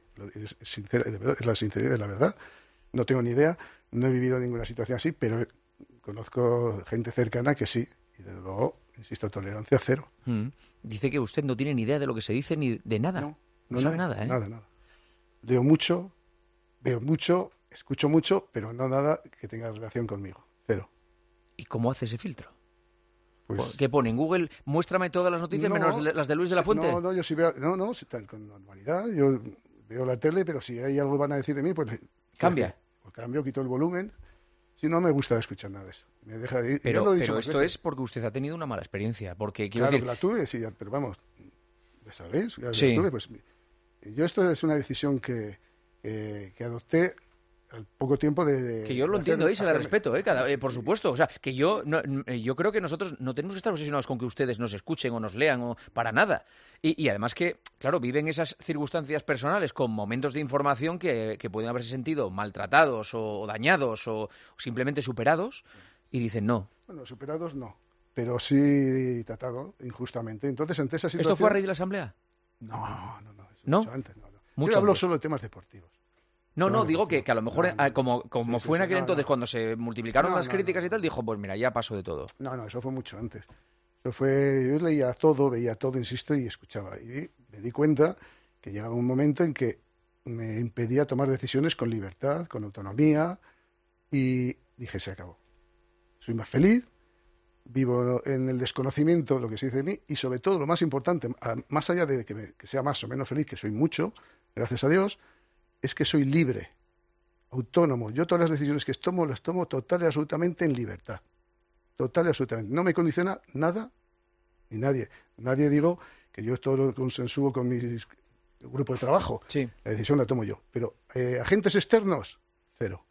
es la sinceridad de la verdad. No tengo ni idea, no he vivido ninguna situación así, pero conozco gente cercana que sí, y desde luego, insisto, tolerancia cero. Dice que usted no tiene ni idea de lo que se dice ni de nada. No sabe nada, ¿eh? Nada. Leo mucho, veo mucho, escucho mucho, pero no nada que tenga relación conmigo. Cero. ¿Y cómo hace ese filtro? Pues, ¿qué pone? ¿En Google muéstrame todas las noticias menos las de Luis de la Fuente? No, yo sí veo... No, con normalidad. Yo veo la tele, pero si hay algo que van a decir de mí, pues... ¿Cambia? Pues cambio, quito el volumen. Si no me gusta escuchar nada de eso. Me deja de ir. Pero esto es porque usted ha tenido una mala experiencia. Porque quiero decir... la tuve, sí, pero vamos, ¿sabéis? Sí. La tuve, pues, yo esto es una decisión que adopté al poco tiempo de que yo lo entiendo y se la respeto, por supuesto. O sea, que yo creo que nosotros no tenemos que estar obsesionados con que ustedes nos escuchen o nos lean o para nada. Y además que, claro, viven esas circunstancias personales con momentos de información que pueden haberse sentido maltratados o dañados o simplemente superados y dicen no. Bueno, superados no, pero sí tratado injustamente. Entonces, ante esa situación... ¿Esto fue a raíz de la asamblea? No. ¿No? Mucho antes, no. Yo hablo solo de temas deportivos. No, digo que a lo mejor, como fue en aquel entonces, cuando se multiplicaron las críticas y tal, dijo, pues mira, ya paso de todo. No, eso fue mucho antes. Yo leía todo, veía todo, insisto, y escuchaba. Y me di cuenta que llegaba un momento en que me impedía tomar decisiones con libertad, con autonomía, y dije, se acabó. Soy más feliz, vivo en el desconocimiento de lo que se dice de mí, y sobre todo, lo más importante, más allá de que sea más o menos feliz, que soy mucho, gracias a Dios, es que soy libre, autónomo. Yo todas las decisiones que tomo, las tomo total y absolutamente en libertad. Total y absolutamente. No me condiciona nada ni nadie. Nadie digo que yo esto lo consensúo con mi grupo de trabajo. Sí. La decisión la tomo yo. Pero agentes externos, cero.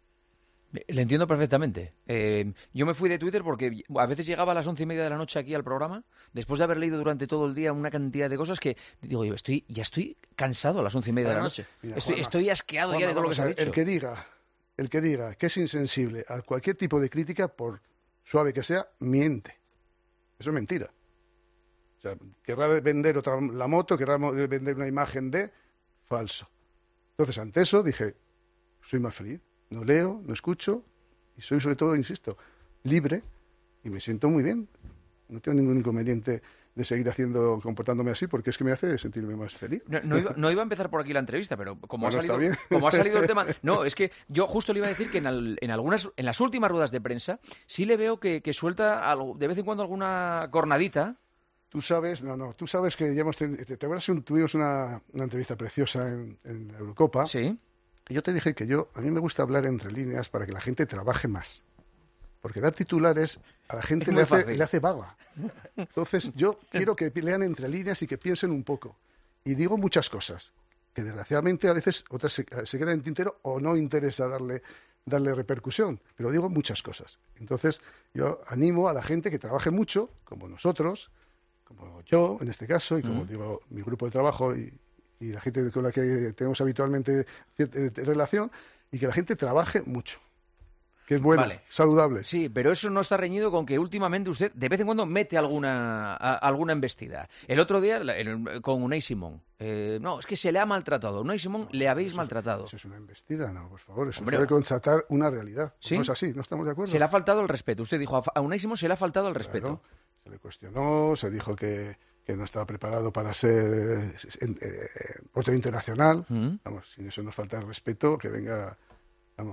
Le entiendo perfectamente. Yo me fui de Twitter porque a veces llegaba a las 11:30 de la noche aquí al programa, después de haber leído durante todo el día una cantidad de cosas que digo yo, ya estoy cansado a las 11:30 de la noche. Mira, estoy asqueado ya de todo lo que se ha dicho. El que diga que es insensible a cualquier tipo de crítica, por suave que sea, miente. Eso es mentira. O sea, querrá vender la moto, querrá vender una imagen de falso. Entonces, ante eso dije, soy más feliz. No leo, no escucho y soy, sobre todo, insisto, libre y me siento muy bien. No tengo ningún inconveniente de seguir comportándome así, porque es que me hace sentirme más feliz. No iba a empezar por aquí la entrevista, pero como ha salido el tema... No, es que yo justo le iba a decir que en las últimas ruedas de prensa sí le veo que suelta de vez en cuando alguna cornadita Tú sabes que ya ¿te acuerdas que tuvimos una entrevista preciosa en la Eurocopa? Sí. Y yo te dije que a mí me gusta hablar entre líneas para que la gente trabaje más. Porque dar titulares a la gente le hace vaga. Entonces, yo quiero que lean entre líneas y que piensen un poco. Y digo muchas cosas, que desgraciadamente a veces otras se quedan en tintero o no interesa darle repercusión. Pero digo muchas cosas. Entonces, yo animo a la gente que trabaje mucho, como nosotros, como yo en este caso, y como digo, mi grupo de trabajo y la gente con la que tenemos habitualmente relación, y que la gente trabaje mucho. Que es bueno, saludable. Sí, pero eso no está reñido con que últimamente usted de vez en cuando mete alguna embestida. El otro día con Unai Simón. No, es que se le ha maltratado. Unai Simón le habéis maltratado. Eso es una embestida, no, por favor. Eso es constatar una realidad. ¿Sí? No es así, no estamos de acuerdo. Se le ha faltado el respeto. Usted dijo, a Unai Simón se le ha faltado el respeto. Se le cuestionó, se dijo que no estaba preparado para ser portero internacional. Vamos, si eso nos falta el respeto, que venga, vamos,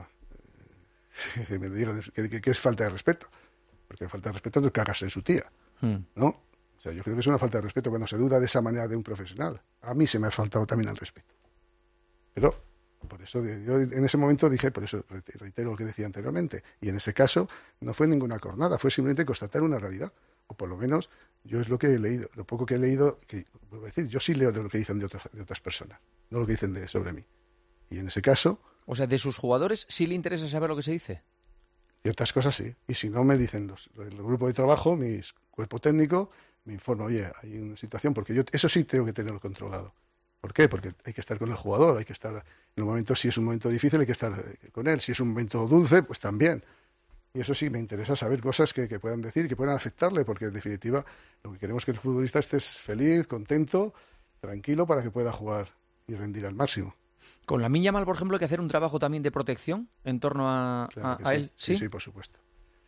que me digan que es falta de respeto. Porque falta de respeto no cagas en su tía, ¿no? O sea, yo creo que es una falta de respeto cuando se duda de esa manera de un profesional. A mí se me ha faltado también el respeto. Pero, por eso, yo en ese momento dije, por eso reitero lo que decía anteriormente, y en ese caso no fue ninguna cornada, fue simplemente constatar una realidad. O por lo menos, yo es lo que he leído, lo poco que he leído, que vuelvo a decir, yo sí leo de lo que dicen de otras personas, no lo que dicen sobre mí. Y en ese caso... O sea, de sus jugadores, ¿sí le interesa saber lo que se dice? Ciertas cosas sí. Y si no, me dicen el grupo de trabajo, mi cuerpo técnico, me informa, oye, hay una situación, porque yo eso sí tengo que tenerlo controlado. ¿Por qué? Porque hay que estar con el jugador, hay que estar en el momento, si es un momento difícil, hay que estar con él. Si es un momento dulce, pues también. Y eso sí, me interesa saber cosas que puedan decir, que puedan afectarle, porque en definitiva lo que queremos es que el futbolista esté feliz, contento, tranquilo, para que pueda jugar y rendir al máximo. Con Lamine Yamal, por ejemplo, hay que hacer un trabajo también de protección en torno a él. ¿Sí? Sí, por supuesto.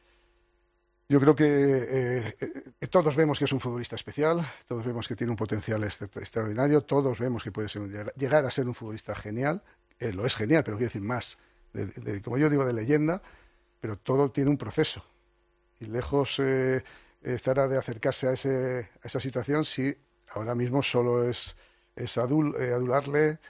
Yo creo que todos vemos que es un futbolista especial, todos vemos que tiene un potencial extraordinario, todos vemos que puede llegar a ser un futbolista genial. Lo es genial, pero quiero decir más, como yo digo, de leyenda, pero todo tiene un proceso. Y lejos estará de acercarse a esa situación si ahora mismo solo es adularle,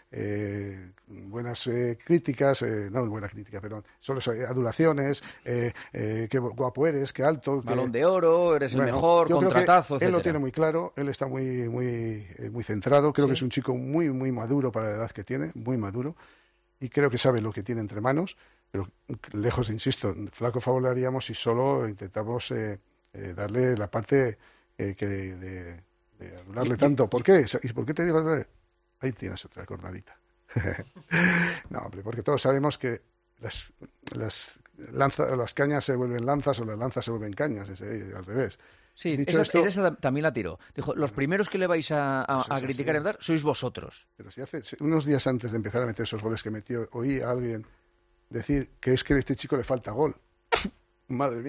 buenas críticas, no buena crítica, perdón, solo adulaciones, qué guapo eres, qué alto. Balón de oro, eres el mejor, contratazo, etcétera. Él lo tiene muy claro, él está muy centrado, creo que es un chico muy maduro para la edad que tiene, muy maduro, y creo que sabe lo que tiene entre manos, pero lejos, insisto, flaco favor le haríamos si solo intentamos darle la parte de adularle tanto. ¿Por qué? ¿Y por qué te digo? Ahí tienes otra cornadita. No, hombre, porque todos sabemos que las cañas se vuelven lanzas o las lanzas se vuelven cañas, al revés. Sí, esa también la tiró. Dijo, los primeros que le vais a criticar y dar sois vosotros. Pero si hace unos días antes de empezar a meter esos goles que metió, oí a alguien decir que es que a este chico le falta gol. Madre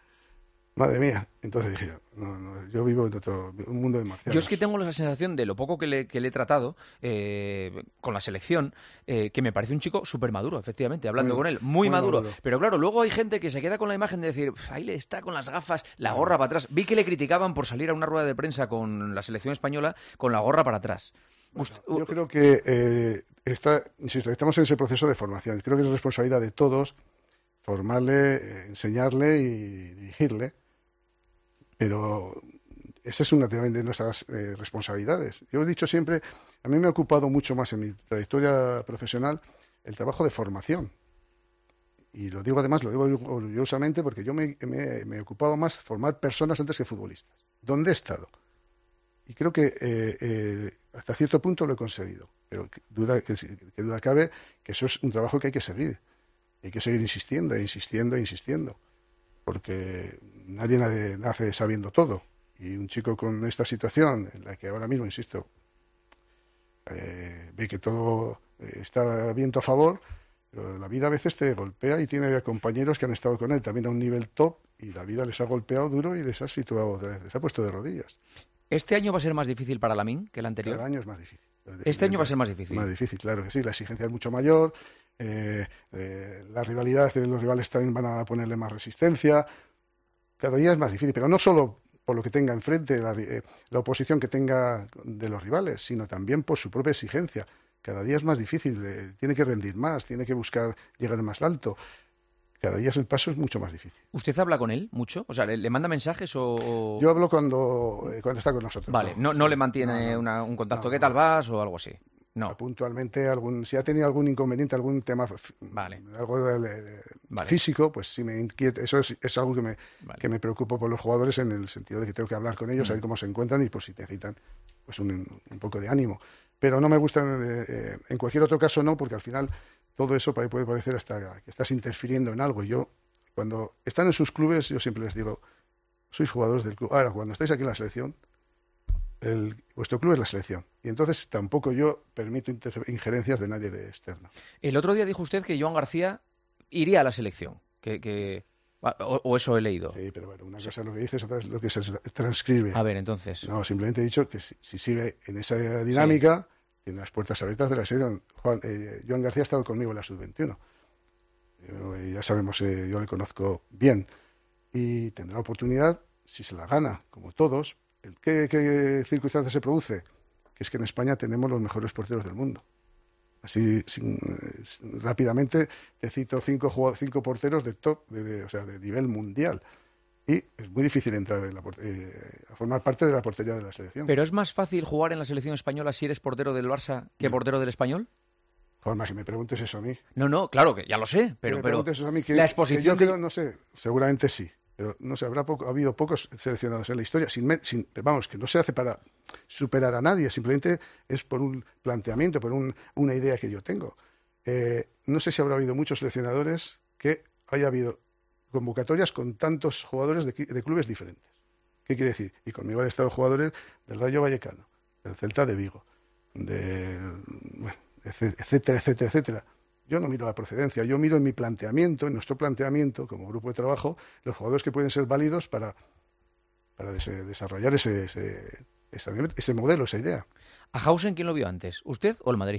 mía. Entonces dije, no, yo vivo en un mundo de marcianos. Yo es que tengo la sensación de lo poco que le he tratado con la selección, que me parece un chico súper maduro, efectivamente, hablando con él, muy maduro. Pero claro, luego hay gente que se queda con la imagen de decir, ahí le está con las gafas, la gorra para atrás. Vi que le criticaban por salir a una rueda de prensa con la selección española con la gorra para atrás. Yo creo que insisto, estamos en ese proceso de formación. Creo que es responsabilidad de todos formarle, enseñarle y dirigirle. Pero esa es una de nuestras responsabilidades. Yo he dicho siempre, a mí me ha ocupado mucho más en mi trayectoria profesional el trabajo de formación. Y lo digo orgullosamente porque yo me he ocupado más formar personas antes que futbolistas. ¿Dónde he estado? Y creo que hasta cierto punto lo he conseguido. Pero que duda cabe que eso es un trabajo que hay que seguir. Hay que seguir insistiendo. Porque nadie nace sabiendo todo. Y un chico con esta situación, en la que ahora mismo, insisto, ve que todo está viento a favor, pero la vida a veces te golpea y tiene compañeros que han estado con él también a un nivel top y la vida les ha golpeado duro y les ha puesto de rodillas. ¿Este año va a ser más difícil para Lamine que el anterior? Cada año es más difícil. ¿Este año va a ser más difícil? Más difícil, claro que sí. La exigencia es mucho mayor. La rivalidad de los rivales también van a ponerle más resistencia. Cada día es más difícil, pero no solo por lo que tenga enfrente, la oposición que tenga de los rivales, sino también por su propia exigencia. Cada día es más difícil, tiene que rendir más, tiene que buscar llegar más alto. Cada día el paso es mucho más difícil. ¿Usted habla con él mucho? O sea, ¿le manda mensajes o...? Yo hablo cuando está con nosotros. Vale, no le mantiene un contacto. ¿Qué tal vas? O algo así. No. Puntualmente, si ha tenido algún inconveniente, algún tema algo físico, pues sí me inquieta. Eso es algo que me preocupo por los jugadores, en el sentido de que tengo que hablar con ellos, saber cómo se encuentran y por si necesitan pues un poco de ánimo. Pero no me gusta, en cualquier otro caso no, porque al final todo eso puede parecer hasta que estás interfiriendo en algo. Y yo, cuando están en sus clubes, yo siempre les digo, sois jugadores del club. Ahora, cuando estáis aquí en la selección, vuestro club es la selección. Y entonces tampoco yo permito injerencias de nadie de externo. El otro día dijo usted que Joan García iría a la selección. O eso he leído. Sí, pero bueno, una cosa es lo que dices, otra es lo que se transcribe. A ver, entonces. No, simplemente he dicho que si sigue en esa dinámica, tiene las puertas abiertas de la selección. Joan García ha estado conmigo en la Sub-21. Ya sabemos, yo le conozco bien. Y tendrá oportunidad, si se la gana, como todos. ¿Qué circunstancias se produce? Que es que en España tenemos los mejores porteros del mundo. Así, rápidamente, te cito cinco porteros de top, o sea, de nivel mundial. Y es muy difícil entrar a formar parte de la portería de la selección. ¿Pero es más fácil jugar en la selección española si eres portero del Barça que portero del Español? Juanma, que me preguntes eso a mí. No, claro, que ya lo sé, pero eso a mí, la exposición... Que yo creo, no sé, seguramente sí. Pero no sé, ha habido pocos seleccionados en la historia, vamos, que no se hace para superar a nadie, simplemente es por un planteamiento, por una idea que yo tengo. No sé si habrá habido muchos seleccionadores que haya habido convocatorias con tantos jugadores de clubes diferentes. ¿Qué quiere decir? Y conmigo han estado jugadores del Rayo Vallecano, del Celta de Vigo, etcétera, etcétera, etcétera. Yo no miro la procedencia, yo miro en mi planteamiento, en nuestro planteamiento como grupo de trabajo, los jugadores que pueden ser válidos para desarrollar ese modelo, esa idea. ¿A Hausen quién lo vio antes? ¿Usted o el Madrid?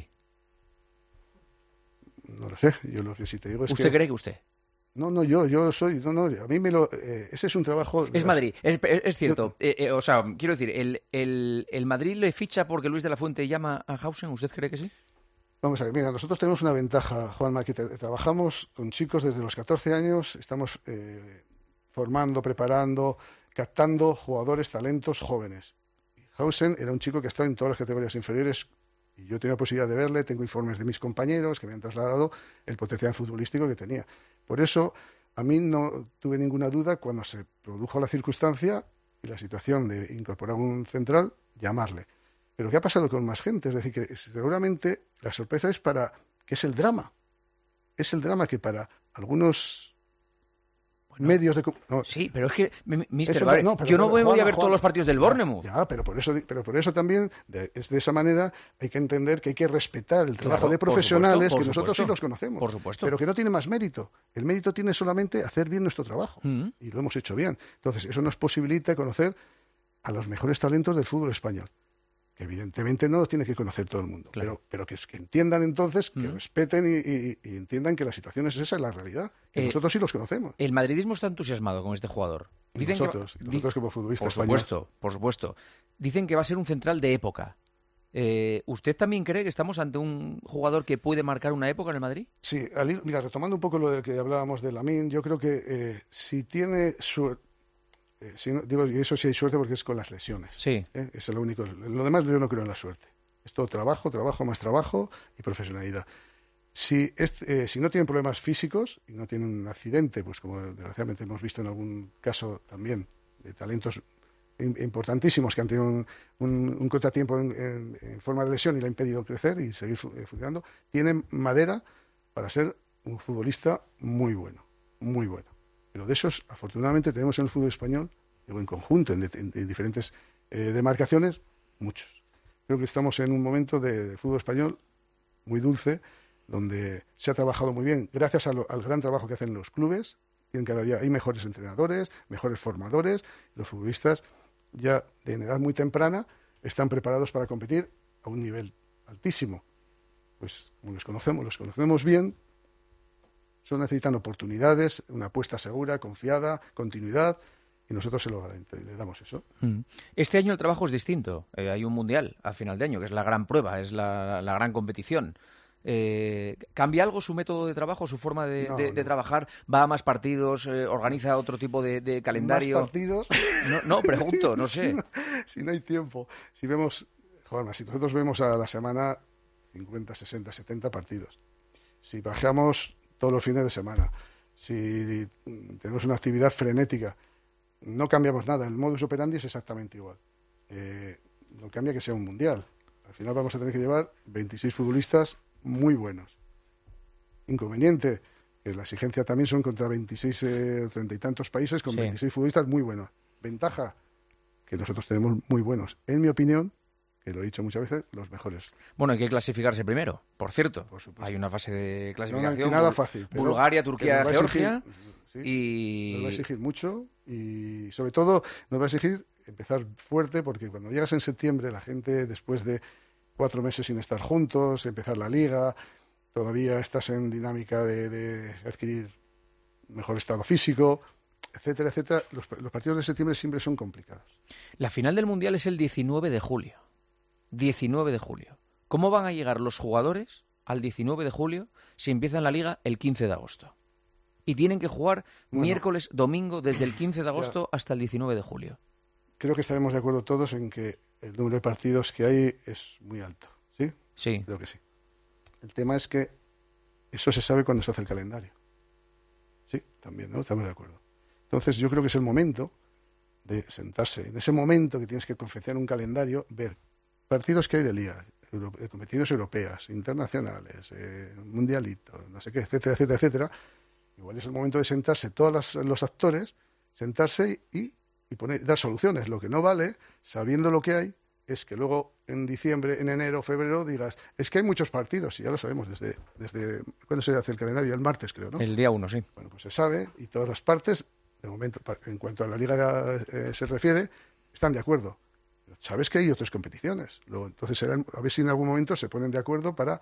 No lo sé, yo lo que sí te digo es ¿Usted cree que usted? No, yo soy... a mí ese es un trabajo... Es Madrid, es cierto. O sea, quiero decir, ¿el Madrid le ficha porque Luis de la Fuente llama a Hausen? ¿Usted cree que sí? Vamos a ver, mira, nosotros tenemos una ventaja, Juanma, que trabajamos con chicos desde los 14 años, estamos formando, preparando, captando jugadores, talentos jóvenes. Hausen era un chico que ha estado en todas las categorías inferiores y yo he tenido la posibilidad de verle, tengo informes de mis compañeros que me han trasladado el potencial futbolístico que tenía. Por eso, a mí no tuve ninguna duda cuando se produjo la circunstancia y la situación de incorporar un central, llamarle. Pero ¿qué ha pasado con más gente? Es decir, que seguramente la sorpresa es que es el drama. Es el drama que para algunos medios de... sí, pero es que, yo no voy a ver todos los partidos del Bournemouth. Ya, pero por eso también, es de esa manera, hay que entender que hay que respetar el trabajo de profesionales, que nosotros sí los conocemos. Por supuesto. Pero que no tiene más mérito. El mérito tiene solamente hacer bien nuestro trabajo. Y lo hemos hecho bien. Entonces, eso nos posibilita conocer a los mejores talentos del fútbol español. Que evidentemente no los tiene que conocer todo el mundo, claro. pero que entiendan entonces, que respeten y entiendan que la situación es esa, es la realidad, que nosotros sí los conocemos. El madridismo está entusiasmado con este jugador. Nosotros como futbolistas españoles. Por supuesto. Dicen que va a ser un central de época. ¿Usted también cree que estamos ante un jugador que puede marcar una época en el Madrid? Sí, mira, retomando un poco lo de que hablábamos de Lamine, yo creo que si tiene y eso sí hay suerte porque es con las lesiones. Sí. Eso es lo único. Lo demás yo no creo en la suerte. Es todo trabajo, más trabajo y profesionalidad. Si no tienen problemas físicos y no tienen un accidente, pues como desgraciadamente hemos visto en algún caso también de talentos importantísimos que han tenido un contratiempo en forma de lesión y le ha impedido crecer y seguir funcionando, tienen madera para ser un futbolista muy bueno, muy bueno. Pero de esos, afortunadamente, tenemos en el fútbol español, digo en conjunto, en diferentes demarcaciones, muchos. Creo que estamos en un momento de fútbol español muy dulce, donde se ha trabajado muy bien, gracias al gran trabajo que hacen los clubes. Cada día hay mejores entrenadores, mejores formadores. Los futbolistas, ya de edad muy temprana, están preparados para competir a un nivel altísimo. Pues como los conocemos bien, solo necesitan oportunidades, una apuesta segura, confiada, continuidad, y nosotros le damos eso. Este año el trabajo es distinto. Hay un mundial al final de año, que es la gran prueba, es la gran competición. ¿Cambia algo su método de trabajo, su forma de trabajar? ¿Va a más partidos? ¿Organiza otro tipo de calendario? ¿Más partidos? No, pregunto, no sé. Si no hay tiempo. Si nosotros vemos a la semana 50, 60, 70 partidos. Si bajamos todos los fines de semana, si tenemos una actividad frenética, no cambiamos nada. El modus operandi es exactamente igual. No cambia que sea un mundial. Al final vamos a tener que llevar 26 futbolistas muy buenos. Inconveniente, que la exigencia también son contra 26 o 30 y tantos países con 26 futbolistas muy buenos. Ventaja, que nosotros tenemos muy buenos. En mi opinión, que lo he dicho muchas veces, los mejores. Bueno, hay que clasificarse primero, por cierto. Hay una fase de clasificación. No nada fácil. Bulgaria, Turquía, Georgia. Nos va a exigir mucho y sobre todo nos va a exigir empezar fuerte, porque cuando llegas en septiembre, la gente, después de 4 meses sin estar juntos, empezar la liga, todavía estás en dinámica de adquirir mejor estado físico, etcétera, etcétera. Los partidos de septiembre siempre son complicados. La final del Mundial es el 19 de julio. 19 de julio. ¿Cómo van a llegar los jugadores al 19 de julio si empiezan la liga el 15 de agosto? Y tienen que jugar miércoles, domingo, desde el 15 de agosto hasta el 19 de julio. Creo que estaremos de acuerdo todos en que el número de partidos que hay es muy alto, ¿sí? Sí. Creo que sí. El tema es que eso se sabe cuando se hace el calendario. Sí, también, ¿no? Estamos de acuerdo. Entonces yo creo que es el momento de sentarse. En ese momento que tienes que confeccionar un calendario, ver partidos que hay de liga, competiciones europeas, internacionales, mundialitos, no sé qué, etcétera, etcétera, etcétera. Igual es el momento de sentarse todos los actores, sentarse y dar soluciones. Lo que no vale, sabiendo lo que hay, es que luego en diciembre, en enero, febrero digas, es que hay muchos partidos, y ya lo sabemos desde ¿cuándo se hace el calendario? El martes, creo, ¿no? El día 1, sí. Bueno, pues se sabe, y todas las partes, de momento, en cuanto a la liga se refiere, están de acuerdo. Sabes que hay otras competiciones. Luego, entonces, a ver si en algún momento se ponen de acuerdo para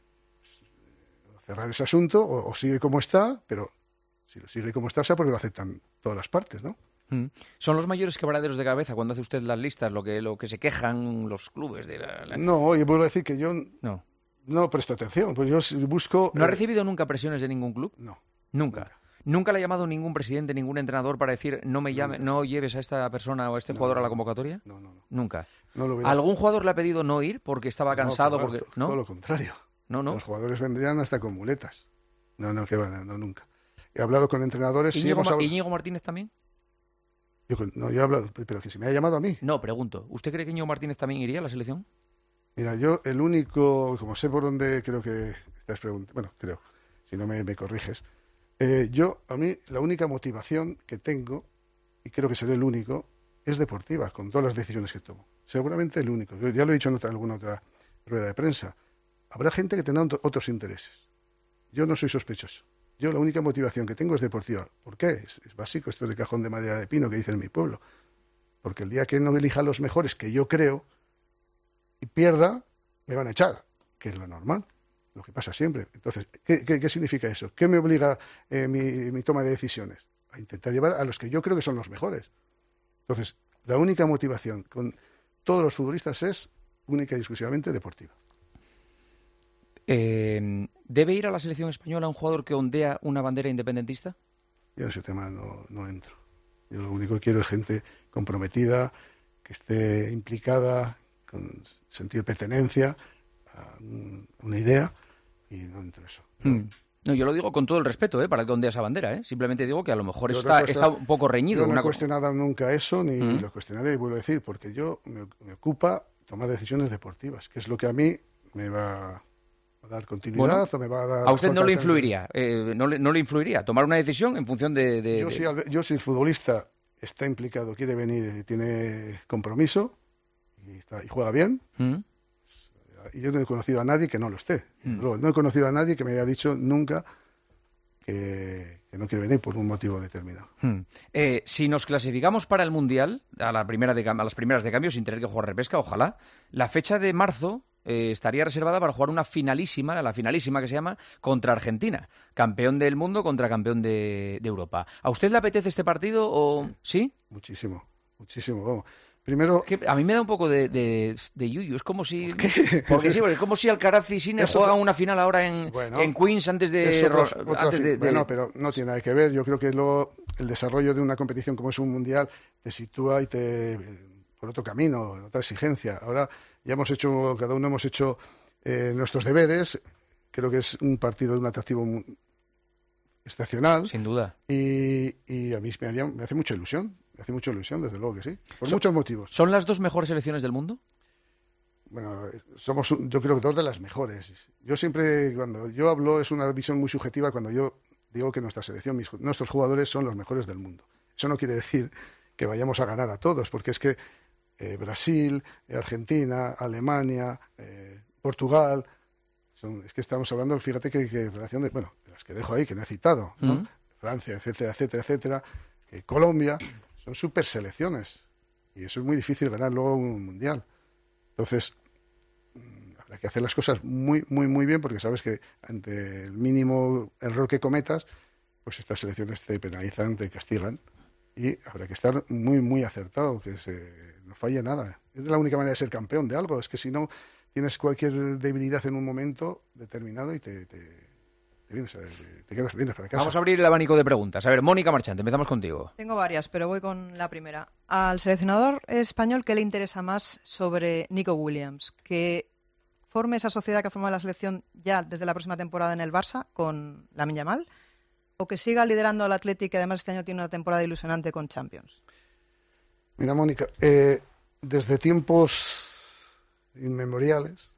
cerrar ese asunto, o sigue como está, pero si lo sigue como está, sea porque lo aceptan todas las partes, ¿no? ¿Son los mayores quebraderos de cabeza cuando hace usted las listas lo que se quejan los clubes de No, y vuelvo a decir que yo no presto atención, pues yo busco... ¿No ha recibido nunca presiones de ningún club? No. ¿Nunca le ha llamado ningún presidente, ningún entrenador para decir no lleves a esta persona o a este jugador a la convocatoria? No. Nunca. No ¿Algún jugador le ha pedido no ir porque estaba cansado? Todo lo contrario. No. Los jugadores vendrían hasta con muletas. No, nunca. He hablado con entrenadores... ¿Íñigo Martínez también? Yo he hablado, pero que si me ha llamado a mí. No, pregunto. ¿Usted cree que Íñigo Martínez también iría a la selección? Mira, yo el único, como sé por dónde creo que estás preguntando, bueno, creo, si no me corriges, a mí la única motivación que tengo, y creo que seré el único, es deportiva, con todas las decisiones que tomo. Seguramente el único. Yo ya lo he dicho en alguna otra rueda de prensa. Habrá gente que tendrá otros intereses. Yo no soy sospechoso. Yo la única motivación que tengo es deportiva. ¿Por qué? Es básico, esto es de cajón de madera de pino que dicen en mi pueblo. Porque el día que no elija a los mejores, que yo creo, y pierda, me van a echar, que es lo normal, lo que pasa siempre. Entonces, ¿qué significa eso? ¿Qué me obliga mi toma de decisiones? A intentar llevar a los que yo creo que son los mejores. Entonces, la única motivación con todos los futbolistas es única y exclusivamente deportiva. ¿Debe ir a la selección española un jugador que ondea una bandera independentista? Yo en ese tema no entro. Yo lo único que quiero es gente comprometida, que esté implicada, con sentido de pertenencia a una idea, y no entro en eso. No, yo lo digo con todo el respeto, para el que ondea esa bandera, Simplemente digo que a lo mejor está un poco reñido. Yo no he cuestionado nunca eso, ni lo cuestionaré, y vuelvo a decir, porque yo me ocupa tomar decisiones deportivas, que es lo que a mí me va a dar continuidad, o me va a dar... ¿A usted no le influiría? ¿No le influiría tomar una decisión en función de...? Yo si el futbolista está implicado, quiere venir, tiene compromiso y juega bien, y yo no he conocido a nadie que no lo esté. No he conocido a nadie que me haya dicho nunca que no quiere venir por un motivo determinado. Si nos clasificamos para el Mundial, a las primeras de cambio, sin tener que jugar repesca, ojalá, la fecha de marzo estaría reservada para jugar una finalísima, la finalísima que se llama, contra Argentina, campeón del mundo contra campeón de Europa. ¿A usted le apetece este partido o sí? Muchísimo, vamos. Primero, a mí me da un poco de yuyu, es como si... Porque sí, porque es como si Alcaraz y Sinner juegan una final ahora en Queens antes de... Bueno, pero no tiene nada que ver. Yo creo que el desarrollo de una competición como es un mundial te sitúa y por otro camino, en otra exigencia. Ahora ya cada uno hemos hecho nuestros deberes. Creo que es un partido de un atractivo excepcional. Sin duda. Y a mí me hace mucha ilusión. Me hace mucha ilusión, desde luego que sí. Por muchos motivos. ¿Son las dos mejores selecciones del mundo? Bueno, yo creo que dos de las mejores. Yo siempre, cuando yo hablo, es una visión muy subjetiva cuando yo digo que nuestra selección, nuestros jugadores son los mejores del mundo. Eso no quiere decir que vayamos a ganar a todos, porque es que Brasil, Argentina, Alemania, Portugal, es que estamos hablando, fíjate que relación de las que dejo ahí, que no he citado, ¿no? Francia, etcétera, etcétera, etcétera, Colombia, son super selecciones y eso es muy difícil ganar luego un mundial. Entonces, habrá que hacer las cosas muy, muy, muy bien, porque sabes que ante el mínimo error que cometas, pues estas selecciones te penalizan, te castigan, y habrá que estar muy, muy acertado, que no falle nada. Es la única manera de ser campeón de algo, es que si no tienes cualquier debilidad en un momento determinado y te quedas bien para casa. Vamos a abrir el abanico de preguntas. A ver, Mónica Marchante, empezamos contigo. Tengo varias, pero voy con la primera. Al seleccionador español, ¿qué le interesa más sobre Nico Williams? ¿Que forme esa sociedad que forma la selección ya desde la próxima temporada en el Barça con Lamine Yamal? ¿O que siga liderando al Athletic, que además este año tiene una temporada ilusionante con Champions? Mira, Mónica, desde tiempos inmemoriales,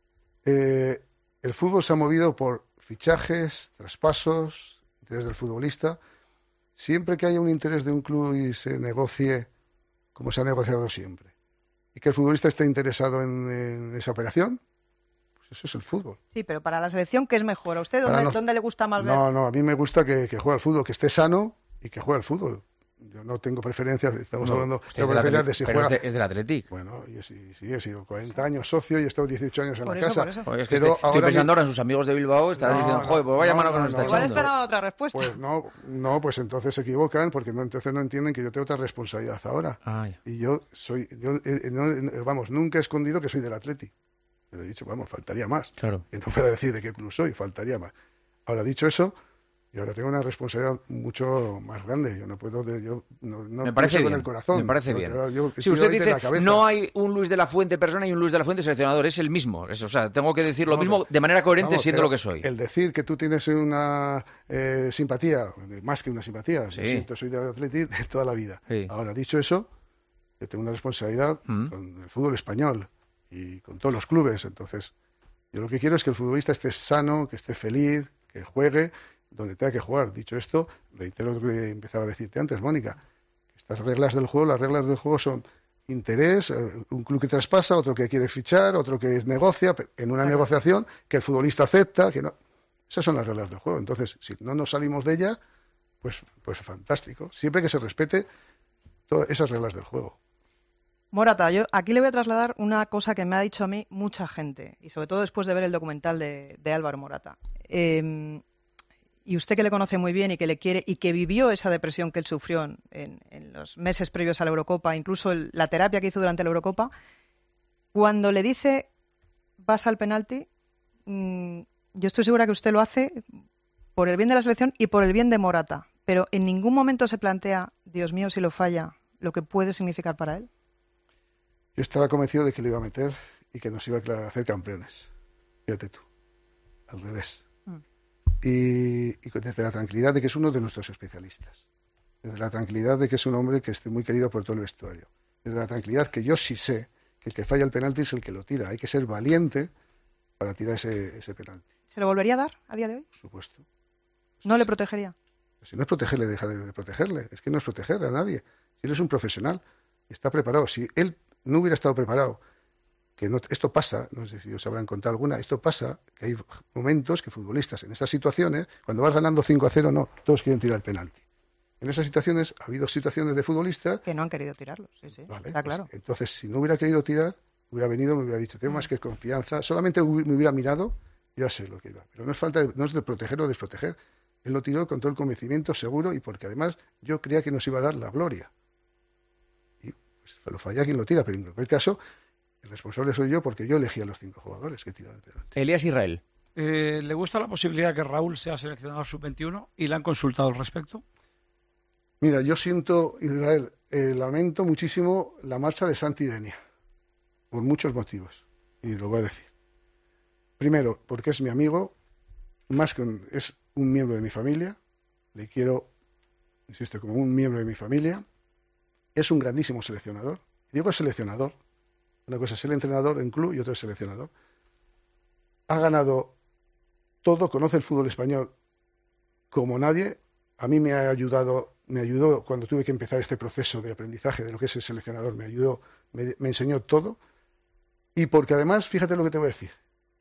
el fútbol se ha movido por fichajes, traspasos, interés del futbolista. Siempre que haya un interés de un club y se negocie como se ha negociado siempre, y que el futbolista esté interesado en esa operación, pues eso es el fútbol. Sí, pero para la selección, ¿qué es mejor? ¿A usted dónde le gusta más ver? No, a mí me gusta que juegue al fútbol, que esté sano y que juegue al fútbol. Yo no tengo preferencias, estamos hablando de si juega. Es del Athletic. Bueno, yo sí, he sido 40 años socio y he estado 18 años en la casa. Por eso. Es que estoy pensando ahora en sus amigos de Bilbao, estarán diciendo, joder, pues vaya mano que nos está echando. Igual esperaban otra respuesta. Pues pues entonces se equivocan, porque entonces no entienden que yo tengo otra responsabilidad ahora. Y nunca he escondido que soy del Athletic. Pero he dicho, faltaría más. Claro. Que no pueda decir de qué club soy, faltaría más. Ahora, dicho eso, y ahora tengo una responsabilidad mucho más grande. Yo no puedo, me parece bien, con el corazón. Me parece bien. Si usted dice, no hay un Luis de la Fuente persona y un Luis de la Fuente seleccionador, es el mismo. O sea, tengo que decir lo mismo de manera coherente siendo lo que soy. El decir que tú tienes una simpatía, más que una simpatía, soy del Athletic de toda la vida. Sí. Ahora, dicho eso, yo tengo una responsabilidad con el fútbol español y con todos los clubes. Entonces, yo lo que quiero es que el futbolista esté sano, que esté feliz, que juegue donde tenga que jugar. Dicho esto, reitero lo que empezaba a decirte antes, Mónica. Estas reglas del juego son interés, un club que traspasa, otro que quiere fichar, otro que negocia, en una negociación que el futbolista acepta, que no. Esas son las reglas del juego. Entonces, si no nos salimos de ellas, pues fantástico. Siempre que se respete todas esas reglas del juego. Morata, yo aquí le voy a trasladar una cosa que me ha dicho a mí mucha gente, y sobre todo después de ver el documental de Álvaro Morata. Y usted, que le conoce muy bien y que le quiere y que vivió esa depresión que él sufrió en los meses previos a la Eurocopa, incluso la terapia que hizo durante la Eurocopa, cuando le dice vas al penalti, yo estoy segura que usted lo hace por el bien de la selección y por el bien de Morata, pero en ningún momento se plantea, Dios mío, si lo falla, lo que puede significar para él. Yo estaba convencido de que lo iba a meter y que nos iba a hacer campeones. Fíjate tú, al revés. Y desde la tranquilidad de que es uno de nuestros especialistas, desde la tranquilidad de que es un hombre que esté muy querido por todo el vestuario, desde la tranquilidad que yo sí sé que el que falla el penalti es el que lo tira. Hay que ser valiente para tirar ese penalti. ¿Se lo volvería a dar a día de hoy? Por supuesto. ¿No le protegería? Si no es protegerle, deja de protegerle. Es que no es proteger a nadie. Si él es un profesional, está preparado. Si él no hubiera estado preparado, esto pasa, no sé si os habrán contado alguna, esto pasa, que hay momentos que futbolistas en esas situaciones, cuando vas ganando 5-0, no, todos quieren tirar el penalti. En esas situaciones ha habido situaciones de futbolistas que no han querido tirarlo, sí, vale, está claro. Entonces, si no hubiera querido tirar, hubiera venido, me hubiera dicho, tengo más que confianza, solamente me hubiera mirado, yo ya sé lo que iba. Pero no es de proteger o desproteger. Él lo tiró con todo el convencimiento seguro y porque además yo creía que nos iba a dar la gloria. Y pues, lo falla quien lo tira, pero en cualquier caso, el responsable soy yo porque yo elegí a los 5 jugadores que tiraron. Elías Israel. ¿Le gusta la posibilidad de que Raúl sea seleccionador sub-21 y le han consultado al respecto? Mira, yo siento, Israel, lamento muchísimo la marcha de Santi Denia, por muchos motivos, y lo voy a decir. Primero, porque es mi amigo, es un miembro de mi familia, le quiero, insisto, como un miembro de mi familia, es un grandísimo seleccionador. Digo seleccionador, una cosa es el entrenador en club y otra es seleccionador. Ha ganado todo, conoce el fútbol español como nadie. A mí me ayudó cuando tuve que empezar este proceso de aprendizaje de lo que es el seleccionador, me ayudó, me enseñó todo. Y porque además, fíjate lo que te voy a decir,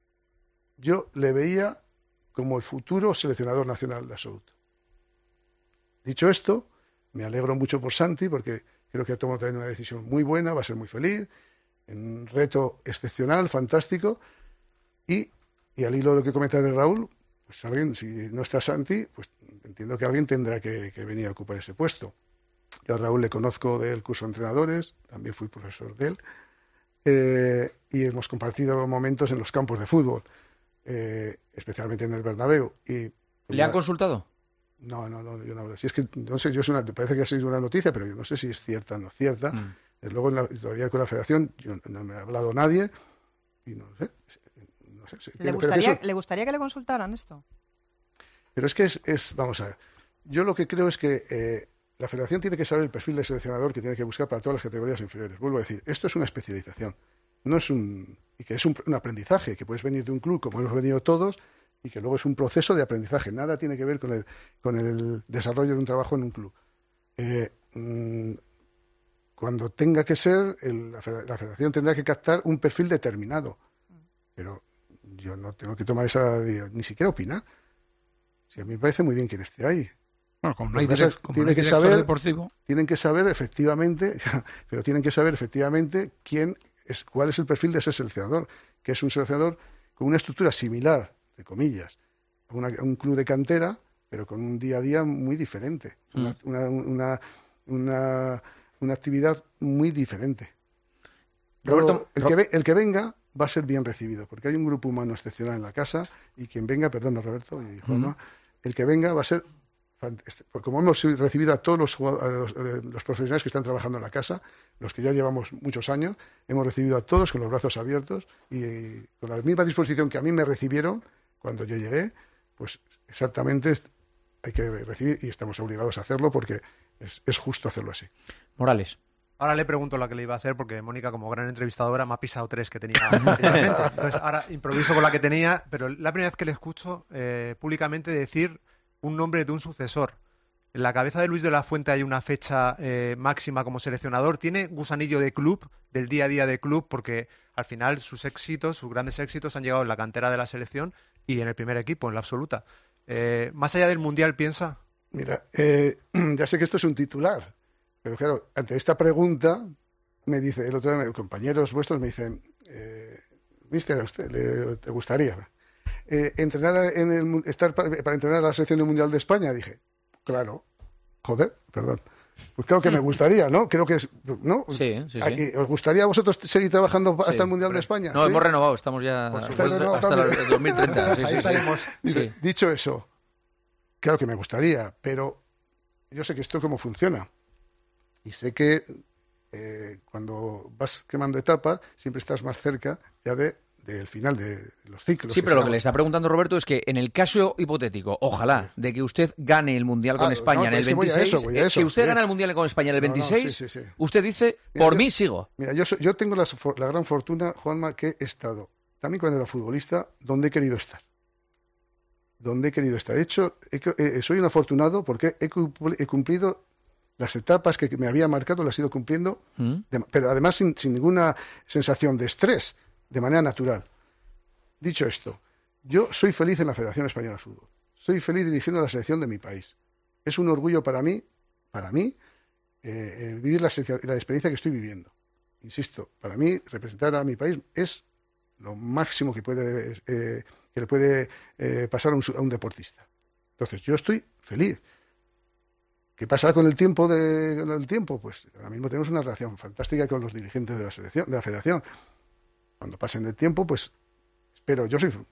yo le veía como el futuro seleccionador nacional de absoluto. Dicho esto, me alegro mucho por Santi, porque creo que ha tomado también una decisión muy buena, va a ser muy feliz, un reto excepcional, fantástico, y al hilo de lo que comenta de Raúl, pues alguien, si no está Santi, pues entiendo que alguien tendrá que venir a ocupar ese puesto. Yo a Raúl le conozco del curso de entrenadores, también fui profesor de él, y hemos compartido momentos en los campos de fútbol, especialmente en el Bernabéu. ¿Le han consultado? No, yo no. Si es que, no sé, parece que ha sido una noticia, pero yo no sé si es cierta o no cierta. Desde luego, todavía con la federación no me ha hablado nadie, y no sé. ¿Le gustaría que le consultaran esto? Pero es que vamos a ver, yo lo que creo es que la federación tiene que saber el perfil de seleccionador que tiene que buscar para todas las categorías inferiores. Vuelvo a decir, esto es una especialización, no es y que es un aprendizaje, que puedes venir de un club como hemos venido todos y que luego es un proceso de aprendizaje, nada tiene que ver con el desarrollo de un trabajo en un club. Cuando tenga que ser, la federación tendrá que captar un perfil determinado, pero yo no tengo que tomar ni siquiera opinar. Si a mí me parece muy bien quien esté ahí. Bueno, como no hay director deportivo. Tienen que saber efectivamente, pero tienen que saber efectivamente cuál es el perfil de ese seleccionador, que es un seleccionador con una estructura similar, entre comillas, a un club de cantera, pero con un día a día muy diferente, una actividad muy diferente. Roberto, el que venga va a ser bien recibido, porque hay un grupo humano excepcional en la casa, y quien venga, perdona Roberto y Juanma, el que venga va a ser, como hemos recibido a todos los profesionales que están trabajando en la casa, los que ya llevamos muchos años, hemos recibido a todos con los brazos abiertos y con la misma disposición que a mí me recibieron cuando yo llegué, pues exactamente hay que recibir y estamos obligados a hacerlo porque es justo hacerlo así. Morales. Ahora le pregunto la que le iba a hacer porque Mónica, como gran entrevistadora, me ha pisado 3 que tenía en mente. Entonces ahora improviso con la que tenía, pero la primera vez que le escucho públicamente decir un nombre de un sucesor. En la cabeza de Luis de la Fuente hay una fecha máxima como seleccionador. ¿Tiene gusanillo de club, del día a día de club? Porque al final sus grandes éxitos han llegado en la cantera de la selección y en el primer equipo, en la absoluta. Más allá del Mundial, ¿piensa? Mira, ya sé que esto es un titular, pero claro, ante esta pregunta, me dice, el otro día, compañeros vuestros me dicen, mister, ¿a usted te gustaría estar para entrenar a la selección del Mundial de España? Dije, claro, perdón. Pues claro que me gustaría, ¿no? Creo que es, ¿no? Sí. ¿Os gustaría a vosotros seguir trabajando hasta el Mundial de España? No, ¿sí? Hemos renovado, estamos ya hasta el 2030. Ahí estaremos. Dicho eso, claro que me gustaría, pero yo sé que esto cómo funciona. Y sé que cuando vas quemando etapas, siempre estás más cerca ya del final de los ciclos. Sí, pero lo que le está preguntando Roberto es que en el caso hipotético, ojalá, de que usted gane el Mundial con España en el 26, si usted gana el Mundial con España en el 26, usted dice, por mí sigo. Mira, yo tengo la gran fortuna, Juanma, que he estado, también cuando era futbolista, donde he querido estar. De hecho, soy un afortunado porque he cumplido las etapas que me había marcado, las he ido cumpliendo, pero además sin ninguna sensación de estrés, de manera natural. Dicho esto, yo soy feliz en la Federación Española de Fútbol. Soy feliz dirigiendo la selección de mi país. Es un orgullo para mí, vivir la experiencia que estoy viviendo. insisto, para mí representar a mi país es lo máximo que le puede pasar a un deportista. Entonces, yo estoy feliz. ¿Qué pasa con el tiempo? Pues ahora mismo tenemos una relación fantástica con los dirigentes de la selección, de la federación. Cuando pasen del tiempo, pues espero,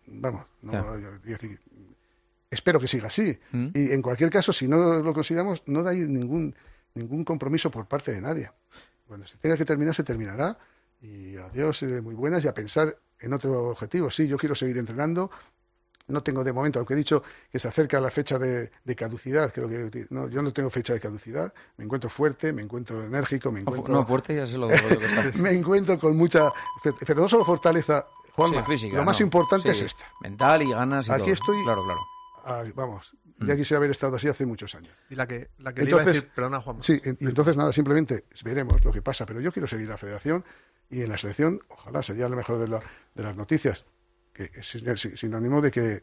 espero que siga así. Y en cualquier caso, si no lo consideramos, no hay ningún compromiso por parte de nadie. Cuando se tenga que terminar, se terminará. Y adiós, muy buenas, y a pensar en otro objetivo. Sí, yo quiero seguir entrenando. No tengo de momento, aunque he dicho que se acerca la fecha de caducidad, creo que yo no tengo fecha de caducidad. Me encuentro fuerte, me encuentro enérgico, me encuentro... No, fuerte ya se lo digo que está. Me encuentro con mucha... Pero no solo fortaleza, Juanma, física, lo más importante es esta. Mental y ganas y Aquí todo. Estoy... Claro. Vamos, ya quisiera haber estado así hace muchos años. Y la que entonces, le iba a decir, perdona, Juanma. Sí, y entonces nada, simplemente veremos lo que pasa, pero yo quiero seguir la federación y en la selección, ojalá sería lo mejor de las noticias, que es sinónimo de que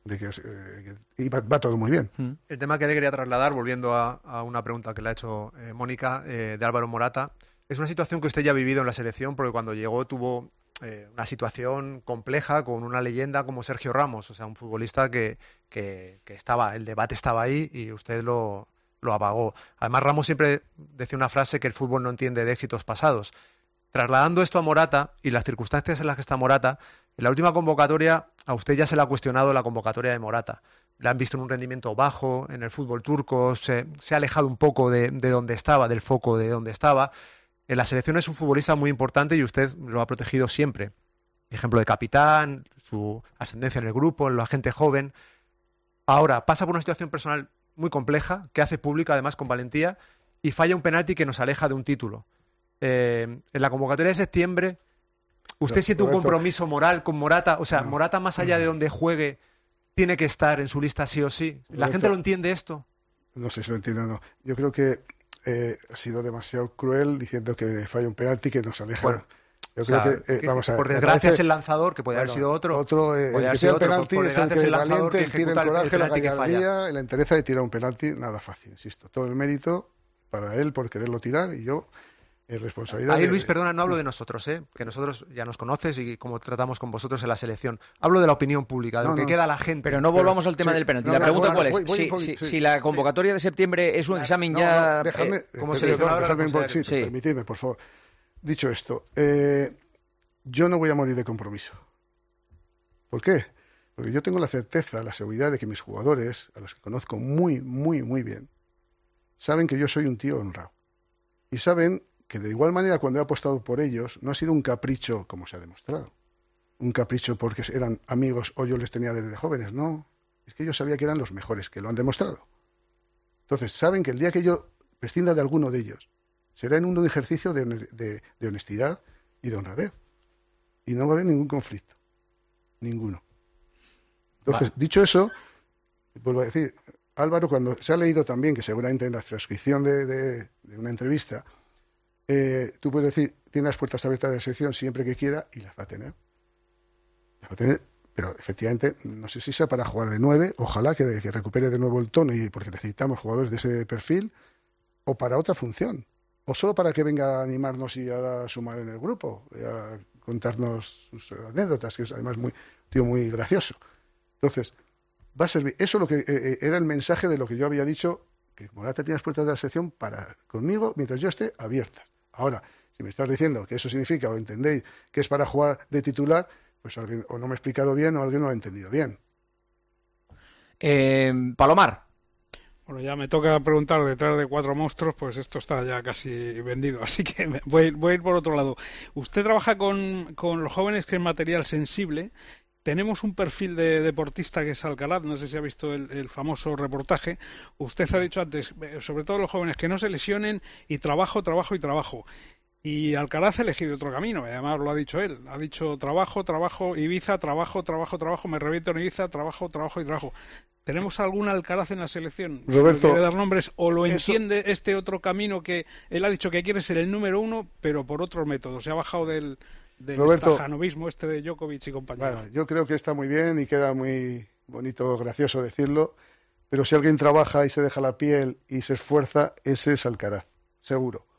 va todo muy bien. El tema que le quería trasladar, volviendo a una pregunta que le ha hecho Mónica, de Álvaro Morata, es una situación que usted ya ha vivido en la selección, porque cuando llegó tuvo una situación compleja con una leyenda como Sergio Ramos, o sea, un futbolista que estaba, el debate estaba ahí y usted lo apagó. Además, Ramos siempre decía una frase que el fútbol no entiende de éxitos pasados. Trasladando esto a Morata y las circunstancias en las que está Morata, en la última convocatoria a usted ya se le ha cuestionado la convocatoria de Morata. Le han visto en un rendimiento bajo en el fútbol turco, se ha alejado un poco de donde estaba, del foco de donde estaba. En la selección es un futbolista muy importante y usted lo ha protegido siempre. Ejemplo de capitán, su ascendencia en el grupo, en la gente joven. Ahora pasa por una situación personal muy compleja, que hace pública además con valentía, y falla un penalti que nos aleja de un título. En la convocatoria de septiembre, ¿usted siente un compromiso moral con Morata? O sea, Morata, más allá de donde juegue, tiene que estar en su lista sí o sí. ¿La gente lo entiende esto? No sé si lo entiende o no. Yo creo que ha sido demasiado cruel diciendo que falla un penalti que nos aleja. Bueno, yo creo que vamos a ver. Por desgracia es el lanzador, que puede haber sido otro. El que tira el penalti es el que es valiente, el que tiene el coraje, la gallardía, la entereza de tirar un penalti. Nada fácil, insisto. Todo el mérito para él por quererlo tirar y yo... responsabilidad. Ahí, Luis, perdona, no hablo de nosotros, que nosotros ya nos conoces y cómo tratamos con vosotros en la selección. Hablo de la opinión pública, de lo que queda a la gente. Pero no volvamos al tema del penalti. La pregunta cuál es, si la convocatoria de septiembre es un examen ya... como seleccionador, permitidme, por favor. Dicho esto, yo no voy a morir de compromiso. ¿Por qué? Porque yo tengo la certeza, la seguridad de que mis jugadores, a los que conozco muy, muy, muy bien, saben que yo soy un tío honrado. Y saben que de igual manera cuando he apostado por ellos no ha sido un capricho como se ha demostrado. Un capricho porque eran amigos o yo les tenía desde jóvenes, no. Es que yo sabía que eran los mejores, que lo han demostrado. Entonces saben que el día que yo prescinda de alguno de ellos será en un ejercicio de honestidad y de honradez. Y no va a haber ningún conflicto. Ninguno. Entonces, dicho eso, vuelvo a decir, Álvaro, cuando se ha leído también, que seguramente en la transcripción de una entrevista, tú puedes decir, tiene las puertas abiertas de la sección siempre que quiera y las va a tener. Las va a tener, pero efectivamente, no sé si sea para jugar de 9, ojalá que recupere de nuevo el tono, y porque necesitamos jugadores de ese perfil, o para otra función, o solo para que venga a animarnos y a sumar en el grupo, a contarnos sus anécdotas, que es además tío muy gracioso. Entonces, va a servir. Eso es lo que era el mensaje de lo que yo había dicho, que Morata tiene las puertas de la sección conmigo mientras yo esté abiertas. Ahora, si me estás diciendo que eso significa o entendéis que es para jugar de titular, pues alguien o no me ha explicado bien o alguien no lo ha entendido bien. Palomar. Bueno, ya me toca preguntar detrás de 4 monstruos, pues esto está ya casi vendido, así que voy a ir por otro lado. Usted trabaja con los jóvenes, que es material sensible. Tenemos un perfil de deportista que es Alcaraz, no sé si ha visto el famoso reportaje. Usted ha dicho antes, sobre todo los jóvenes, que no se lesionen y trabajo. Y Alcaraz ha elegido otro camino, además lo ha dicho él. Ha dicho trabajo, Ibiza, trabajo, me reviento en Ibiza, trabajo y trabajo. ¿Tenemos algún Alcaraz en la selección? Roberto, ¿quiere dar nombres o lo entiende este otro camino que él ha dicho que quiere ser el número 1, pero por otro método? Se ha bajado del estajanovismo de Djokovic y compañía. Bueno, yo creo que está muy bien y queda muy bonito, gracioso decirlo, pero si alguien trabaja y se deja la piel y se esfuerza, ese es Alcaraz, seguro.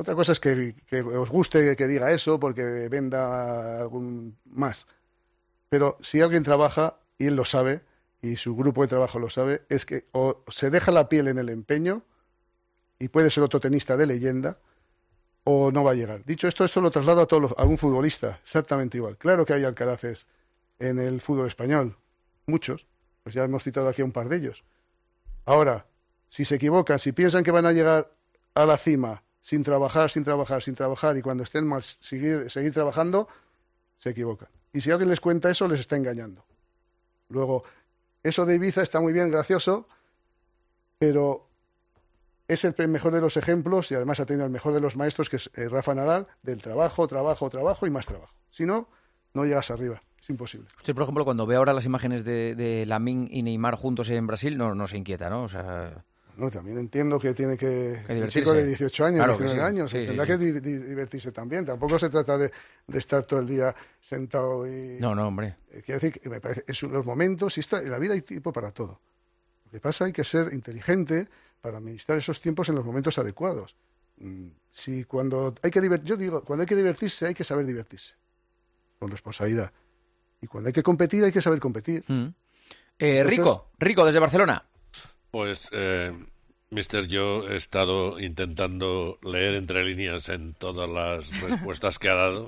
Otra cosa es que os guste que diga eso porque venda algún más. Pero si alguien trabaja, y él lo sabe, y su grupo de trabajo lo sabe, es que o se deja la piel en el empeño, y puede ser otro tenista de leyenda, o no va a llegar. Dicho esto lo traslado a un futbolista, exactamente igual. Claro que hay Alcaraces en el fútbol español, muchos, pues ya hemos citado aquí a un par de ellos. Ahora, si se equivocan, si piensan que van a llegar a la cima sin trabajar, y cuando estén mal seguir trabajando, se equivocan. Y si alguien les cuenta eso, les está engañando. Luego, eso de Ibiza está muy bien, gracioso, pero es el mejor de los ejemplos y además ha tenido el mejor de los maestros, que es Rafa Nadal, del trabajo y más trabajo. Si no, no llegas arriba. Es imposible. Usted, por ejemplo, cuando ve ahora las imágenes de Lamine y Neymar juntos en Brasil, no se inquieta, ¿no? O sea... No, también entiendo que tiene que divertirse. Un chico de 18 años, claro, 19 años, tendrá que divertirse también. Tampoco se trata de estar todo el día sentado y... No, hombre. Quiero decir que me parece, es unos momentos, y en la vida hay tiempo para todo. Lo que pasa hay que ser inteligente para administrar esos tiempos en los momentos adecuados. Si cuando hay que cuando hay que divertirse, hay que saber divertirse, con responsabilidad. Y cuando hay que competir, hay que saber competir. Rico, desde Barcelona. Pues, mister, yo he estado intentando leer entre líneas en todas las respuestas que ha dado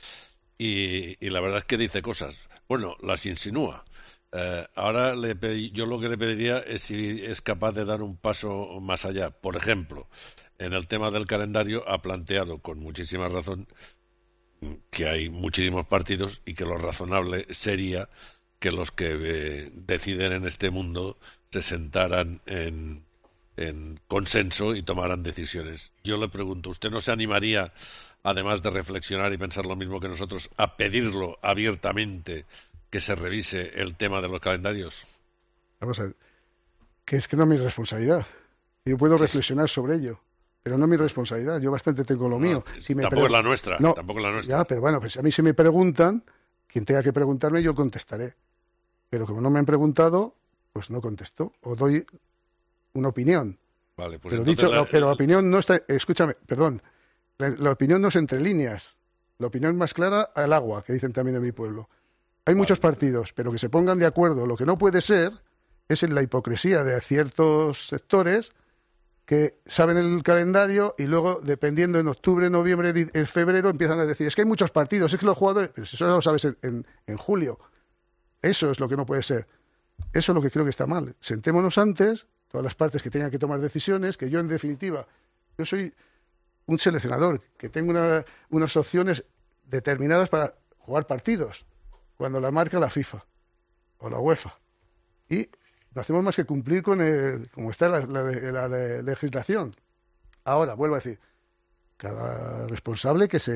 y la verdad es que dice cosas. Bueno, las insinúa. Ahora yo lo que le pediría es si es capaz de dar un paso más allá. Por ejemplo, en el tema del calendario ha planteado con muchísima razón que hay muchísimos partidos y que lo razonable sería que los que deciden en este mundo se sentaran en consenso y tomaran decisiones. Yo le pregunto, ¿usted no se animaría, además de reflexionar y pensar lo mismo que nosotros, a pedirlo abiertamente que se revise el tema de los calendarios? Vamos a ver, que es que no es mi responsabilidad. Yo puedo reflexionar sobre ello, pero no es mi responsabilidad. Yo bastante tengo lo mío. Tampoco es la nuestra. Ya, pero bueno, pues a mí si me preguntan, quien tenga que preguntarme, yo contestaré. Pero como no me han preguntado, pues no contesto. O doy una opinión. Vale, pues pero la opinión no está... Escúchame, perdón. La opinión no es entre líneas. La opinión más clara al agua, que dicen también en mi pueblo. Hay muchos partidos, pero que se pongan de acuerdo. Lo que no puede ser es en la hipocresía de ciertos sectores que saben el calendario y luego, dependiendo en octubre, noviembre, en febrero, empiezan a decir, es que hay muchos partidos, es que los jugadores... Pero eso lo sabes en julio. Eso es lo que no puede ser. Eso es lo que creo que está mal. Sentémonos antes, todas las partes que tengan que tomar decisiones, que yo, en definitiva, yo soy un seleccionador, que tengo unas opciones determinadas para jugar partidos, cuando la marca la FIFA o la UEFA. Y no hacemos más que cumplir con como está la legislación. Ahora, vuelvo a decir, cada responsable que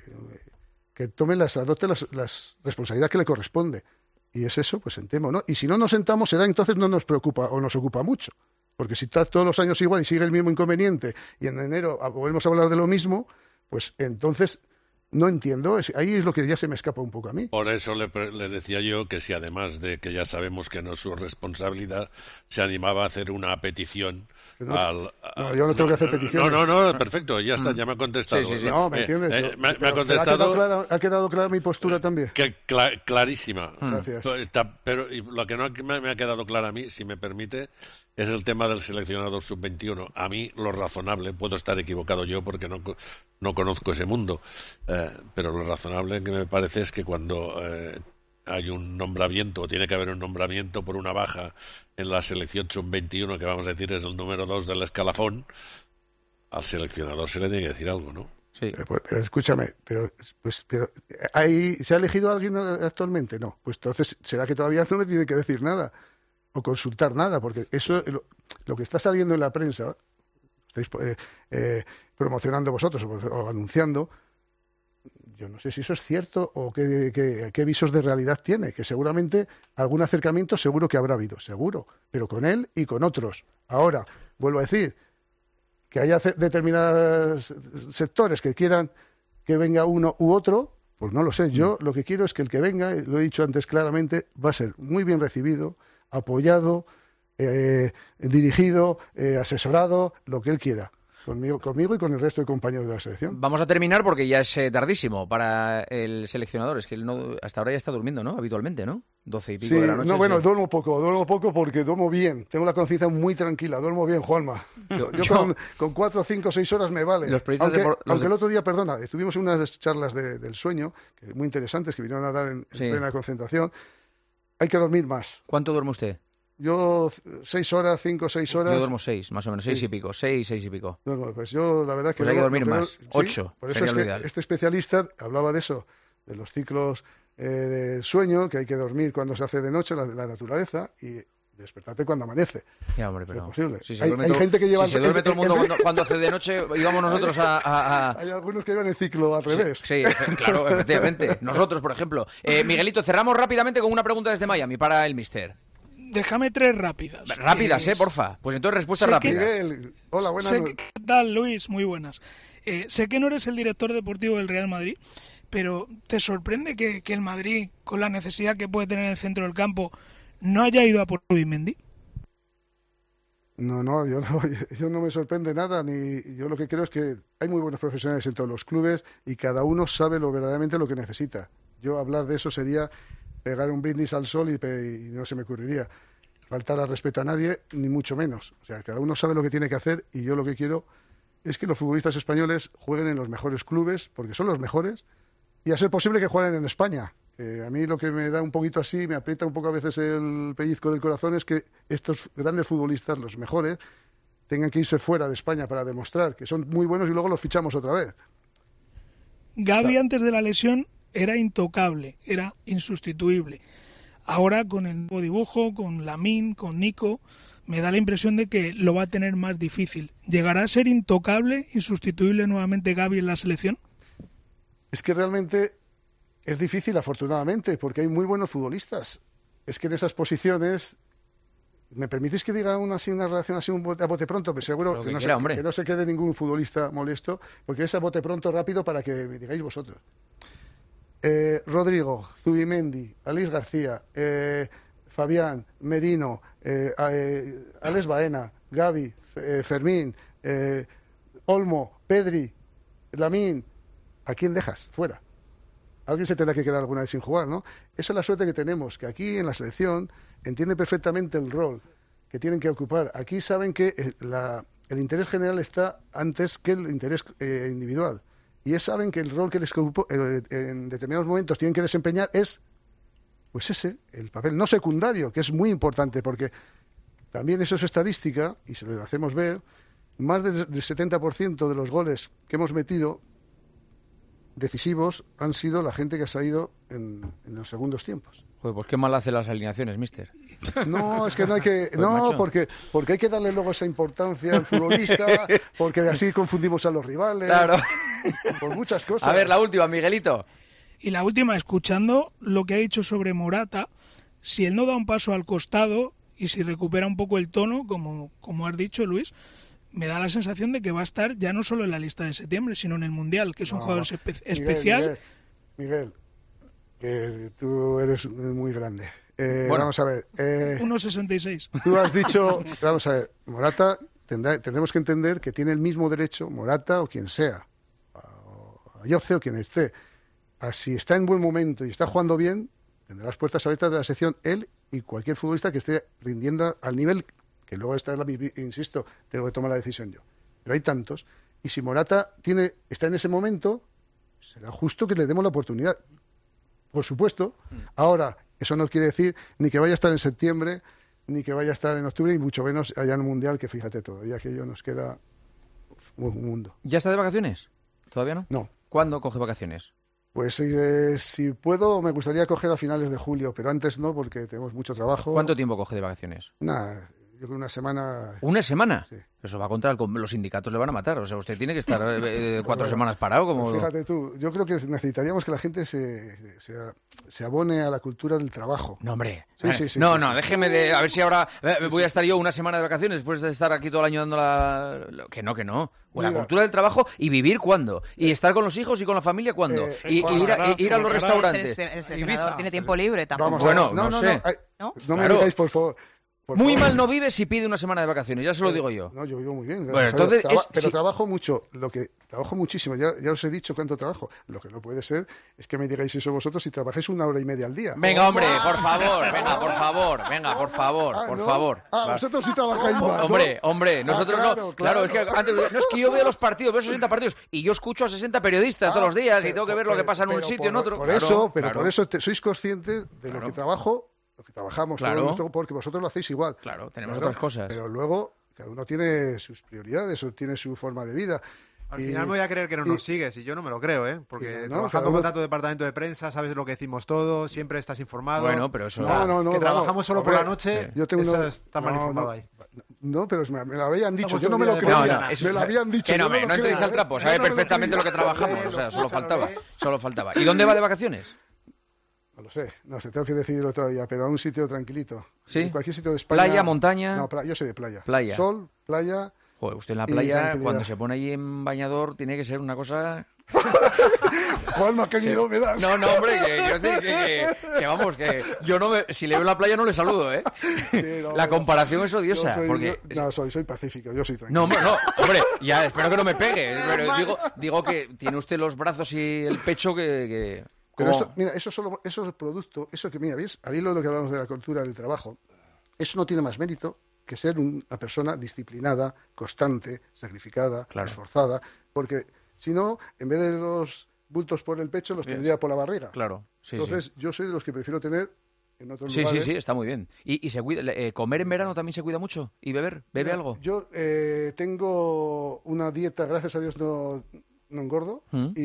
adopte las responsabilidades que le corresponde. Y es eso, pues sentemos, ¿no? Y si no nos sentamos, será entonces no nos preocupa o nos ocupa mucho. Porque si está todos los años igual y sigue el mismo inconveniente y en enero volvemos a hablar de lo mismo, pues entonces no entiendo. Ahí es lo que ya se me escapa un poco a mí. Por eso le decía yo que si además de que ya sabemos que no es su responsabilidad, se animaba a hacer una petición No, yo no tengo que hacer peticiones. No, perfecto, ya está, ya me ha contestado. Sí. No, ¿me entiendes? Me ha contestado. ¿Ha quedado clara mi postura también? Clarísima. Gracias. Pero lo que no me ha quedado claro a mí, si me permite, es el tema del seleccionador sub-21. A mí lo razonable, puedo estar equivocado yo porque no conozco ese mundo, pero lo razonable que me parece es que cuando hay un nombramiento, o tiene que haber un nombramiento por una baja en la selección sub-21, que vamos a decir es el número 2 del escalafón, al seleccionador se le tiene que decir algo, ¿no? Sí. Pero escúchame, pero ¿se ha elegido a alguien actualmente? No. Pues entonces será que todavía no le tiene que decir nada o consultar nada, porque eso lo que está saliendo en la prensa, estáis promocionando vosotros o anunciando, yo no sé si eso es cierto o qué visos de realidad tiene, que seguramente algún acercamiento seguro que habrá habido, seguro, pero con él y con otros. Ahora, vuelvo a decir, que haya determinados sectores que quieran que venga uno u otro, pues no lo sé. Yo lo que quiero es que el que venga, lo he dicho antes claramente, va a ser muy bien recibido, apoyado, dirigido, asesorado, lo que él quiera. Conmigo y con el resto de compañeros de la selección. Vamos a terminar porque ya es tardísimo para el seleccionador. Es que él hasta ahora ya está durmiendo, ¿no? Habitualmente, ¿no? 12 y pico de la noche. No, bueno, duermo poco porque duermo bien. Tengo la conciencia muy tranquila, duermo bien, Juanma. Yo con 4, 5, 6 horas me vale. Aunque el otro día, perdona, estuvimos en unas charlas del sueño, muy interesantes, que vinieron a dar en plena concentración. Hay que dormir más. ¿Cuánto duerme usted? Yo 6 horas, 5, 6 horas. Yo duermo 6, más o menos, 6 y pico, 6 y pico. No, pues yo la verdad es que... Pues hay que dormir más, 8. Por eso es que este especialista hablaba de eso, de los ciclos de sueño, que hay que dormir cuando se hace de noche, la naturaleza, y despertarte cuando amanece. Ya, hombre, pero... Es posible. Si hay gente que lleva... Si se duerme todo el mundo cuando hace de noche, íbamos nosotros Hay algunos que llevan el ciclo al revés. Sí, claro, efectivamente. Nosotros, por ejemplo. Miguelito, cerramos rápidamente con una pregunta desde Miami para el mister. Déjame 3 rápidas. Rápidas, porfa. Pues entonces respuesta rápida. Miguel, hola, buenas noches. ¿Qué tal, Luis? Muy buenas. Sé que no eres el director deportivo del Real Madrid, pero ¿te sorprende que el Madrid, con la necesidad que puede tener en el centro del campo, no haya ido a por Zubimendi? No, yo no me sorprende nada. Yo lo que creo es que hay muy buenos profesionales en todos los clubes y cada uno sabe verdaderamente lo que necesita. Yo hablar de eso sería pegar un brindis al sol y no se me ocurriría faltar al respeto a nadie, ni mucho menos. O sea, cada uno sabe lo que tiene que hacer y yo lo que quiero es que los futbolistas españoles jueguen en los mejores clubes, porque son los mejores, y a ser posible que jueguen en España. A mí lo que me da un poquito así, me aprieta un poco a veces el pellizco del corazón, es que estos grandes futbolistas, los mejores, tengan que irse fuera de España para demostrar que son muy buenos y luego los fichamos otra vez. Gavi antes de la lesión era intocable, era insustituible. Ahora con el nuevo dibujo, con Lamine, con Nico, me da la impresión de que lo va a tener más difícil. ¿Llegará a ser intocable, insustituible nuevamente Gavi en la selección? Es que realmente es difícil, afortunadamente, porque hay muy buenos futbolistas. Es que en esas posiciones... ¿Me permitís que diga una relación así a bote pronto? Pero seguro que no se quede ningún futbolista molesto, porque es a bote pronto rápido para que me digáis vosotros. Rodrigo, Zubimendi, Alex García, Fabián, Merino, Alex Baena, Gavi, Fermín, Olmo, Pedri, Lamine. ¿A quién dejas? Fuera. Alguien se tendrá que quedar alguna vez sin jugar, ¿no? Esa es la suerte que tenemos, que aquí en la selección entiende perfectamente el rol que tienen que ocupar. Aquí saben que el interés general está antes que el interés individual. Y saben que el rol que les en determinados momentos tienen que desempeñar es, pues ese, el papel no secundario, que es muy importante, porque también eso es estadística, y se lo hacemos ver, más del 70% de los goles que hemos metido decisivos han sido la gente que ha salido en los segundos tiempos. Joder, pues qué mal hace las alineaciones, mister. No, es que no hay que... Pues no, porque hay que darle luego esa importancia al futbolista, porque así confundimos a los rivales. Claro. Por muchas cosas. A ver, la última, Miguelito. Y la última, escuchando lo que ha dicho sobre Morata, si él no da un paso al costado y si recupera un poco el tono, como has dicho, Luis, me da la sensación de que va a estar ya no solo en la lista de septiembre, sino en el Mundial, que es un jugador especial. Miguel, que tú eres muy grande. Bueno, vamos a ver. 1,66. Tú has dicho, vamos a ver, Morata, tendremos que entender que tiene el mismo derecho, Morata o quien sea, a Yoce o quien esté. Si está en buen momento y está jugando bien, tendrá las puertas abiertas de la sección él y cualquier futbolista que esté rindiendo al nivel que luego insisto, tengo que tomar la decisión yo. Pero hay tantos, y si Morata está en ese momento, será justo que le demos la oportunidad. Por supuesto. Ahora, eso no quiere decir ni que vaya a estar en septiembre, ni que vaya a estar en octubre, y mucho menos allá en el Mundial, que fíjate, todavía que nos queda un mundo. ¿Ya está de vacaciones? ¿Todavía no? No. ¿Cuándo coge vacaciones? Pues si puedo, me gustaría coger a finales de julio, pero antes no, porque tenemos mucho trabajo. ¿Cuánto tiempo coge de vacaciones? Nada, yo creo una semana. ¿Una semana? Sí. Eso va contra los sindicatos, le van a matar. O sea, usted tiene que estar 4 semanas parado. Como... Fíjate tú, yo creo que necesitaríamos que la gente se abone a la cultura del trabajo. No, hombre. Sí, déjeme de... A ver si ahora voy a estar yo una semana de vacaciones después de estar aquí todo el año dando la... Que no. O la cultura del trabajo y vivir cuándo. Y estar con los hijos y con la familia cuándo. Y ir a los restaurantes. El seleccionador tiene tiempo libre tampoco. Bueno, no sé. No me digáis, por favor. Muy mal no vive si pide una semana de vacaciones, ya se lo digo yo. No, yo vivo muy bien. Bueno, entonces pero trabajo mucho, trabajo muchísimo, ya os he dicho cuánto trabajo. Lo que no puede ser es que me digáis eso vosotros y trabajéis 1 hora y media al día. Venga, hombre, por favor, por favor. Vosotros sí trabajáis más, ¿no? Hombre, nosotros claro, es que antes, no es que yo veo los partidos, veo 60 partidos y yo escucho a 60 periodistas todos los días y tengo que ver lo que pasa en un sitio en otro. Por eso sois conscientes de lo que trabajo. Lo que trabajamos todos, porque vosotros lo hacéis igual. Claro, tenemos otras cosas. Pero luego cada uno tiene sus prioridades o tiene su forma de vida. Al final me voy a creer que no nos sigues y yo no me lo creo, ¿eh? Porque trabajando con tanto departamento de prensa, sabes lo que decimos todo, siempre estás informado. Bueno, pero eso... No, que trabajamos solo por la noche, yo tengo está mal informado ahí. No, pero me lo habían dicho, yo no me lo creía. Me lo habían dicho. Que no entréis al trapo, sabe perfectamente lo que trabajamos, o sea, solo faltaba. ¿Y dónde va de vacaciones? No lo sé, no sé, tengo que decidirlo todavía, pero a un sitio tranquilito. ¿Sí? En cualquier sitio de España. ¿Playa, montaña? No, yo soy de playa. Playa. Sol, playa. Joder, usted en la playa, cuando se pone allí en bañador, tiene que ser una cosa... Juanma, qué miedo me das. No, hombre, que vamos, que yo no me... Si le veo la playa no le saludo, ¿eh? Sí, la comparación es odiosa. Soy pacífico, yo soy tranquilo. No, hombre, ya, espero que no me pegue. Pero digo que tiene usted los brazos y el pecho que... Pero esto, mira, eso es el producto, eso que, mira, ¿ves? Ahí lo que hablamos de la cultura del trabajo, eso no tiene más mérito que ser una persona disciplinada, constante, sacrificada, esforzada, porque si no, en vez de los bultos por el pecho, los tendría por la barriga. Claro, sí. Entonces, yo soy de los que prefiero tener en otros lugares. Sí, está muy bien. ¿Y se cuida, comer en verano también se cuida mucho? ¿Y beber? ¿Bebe algo? Yo tengo una dieta, gracias a Dios, no engordo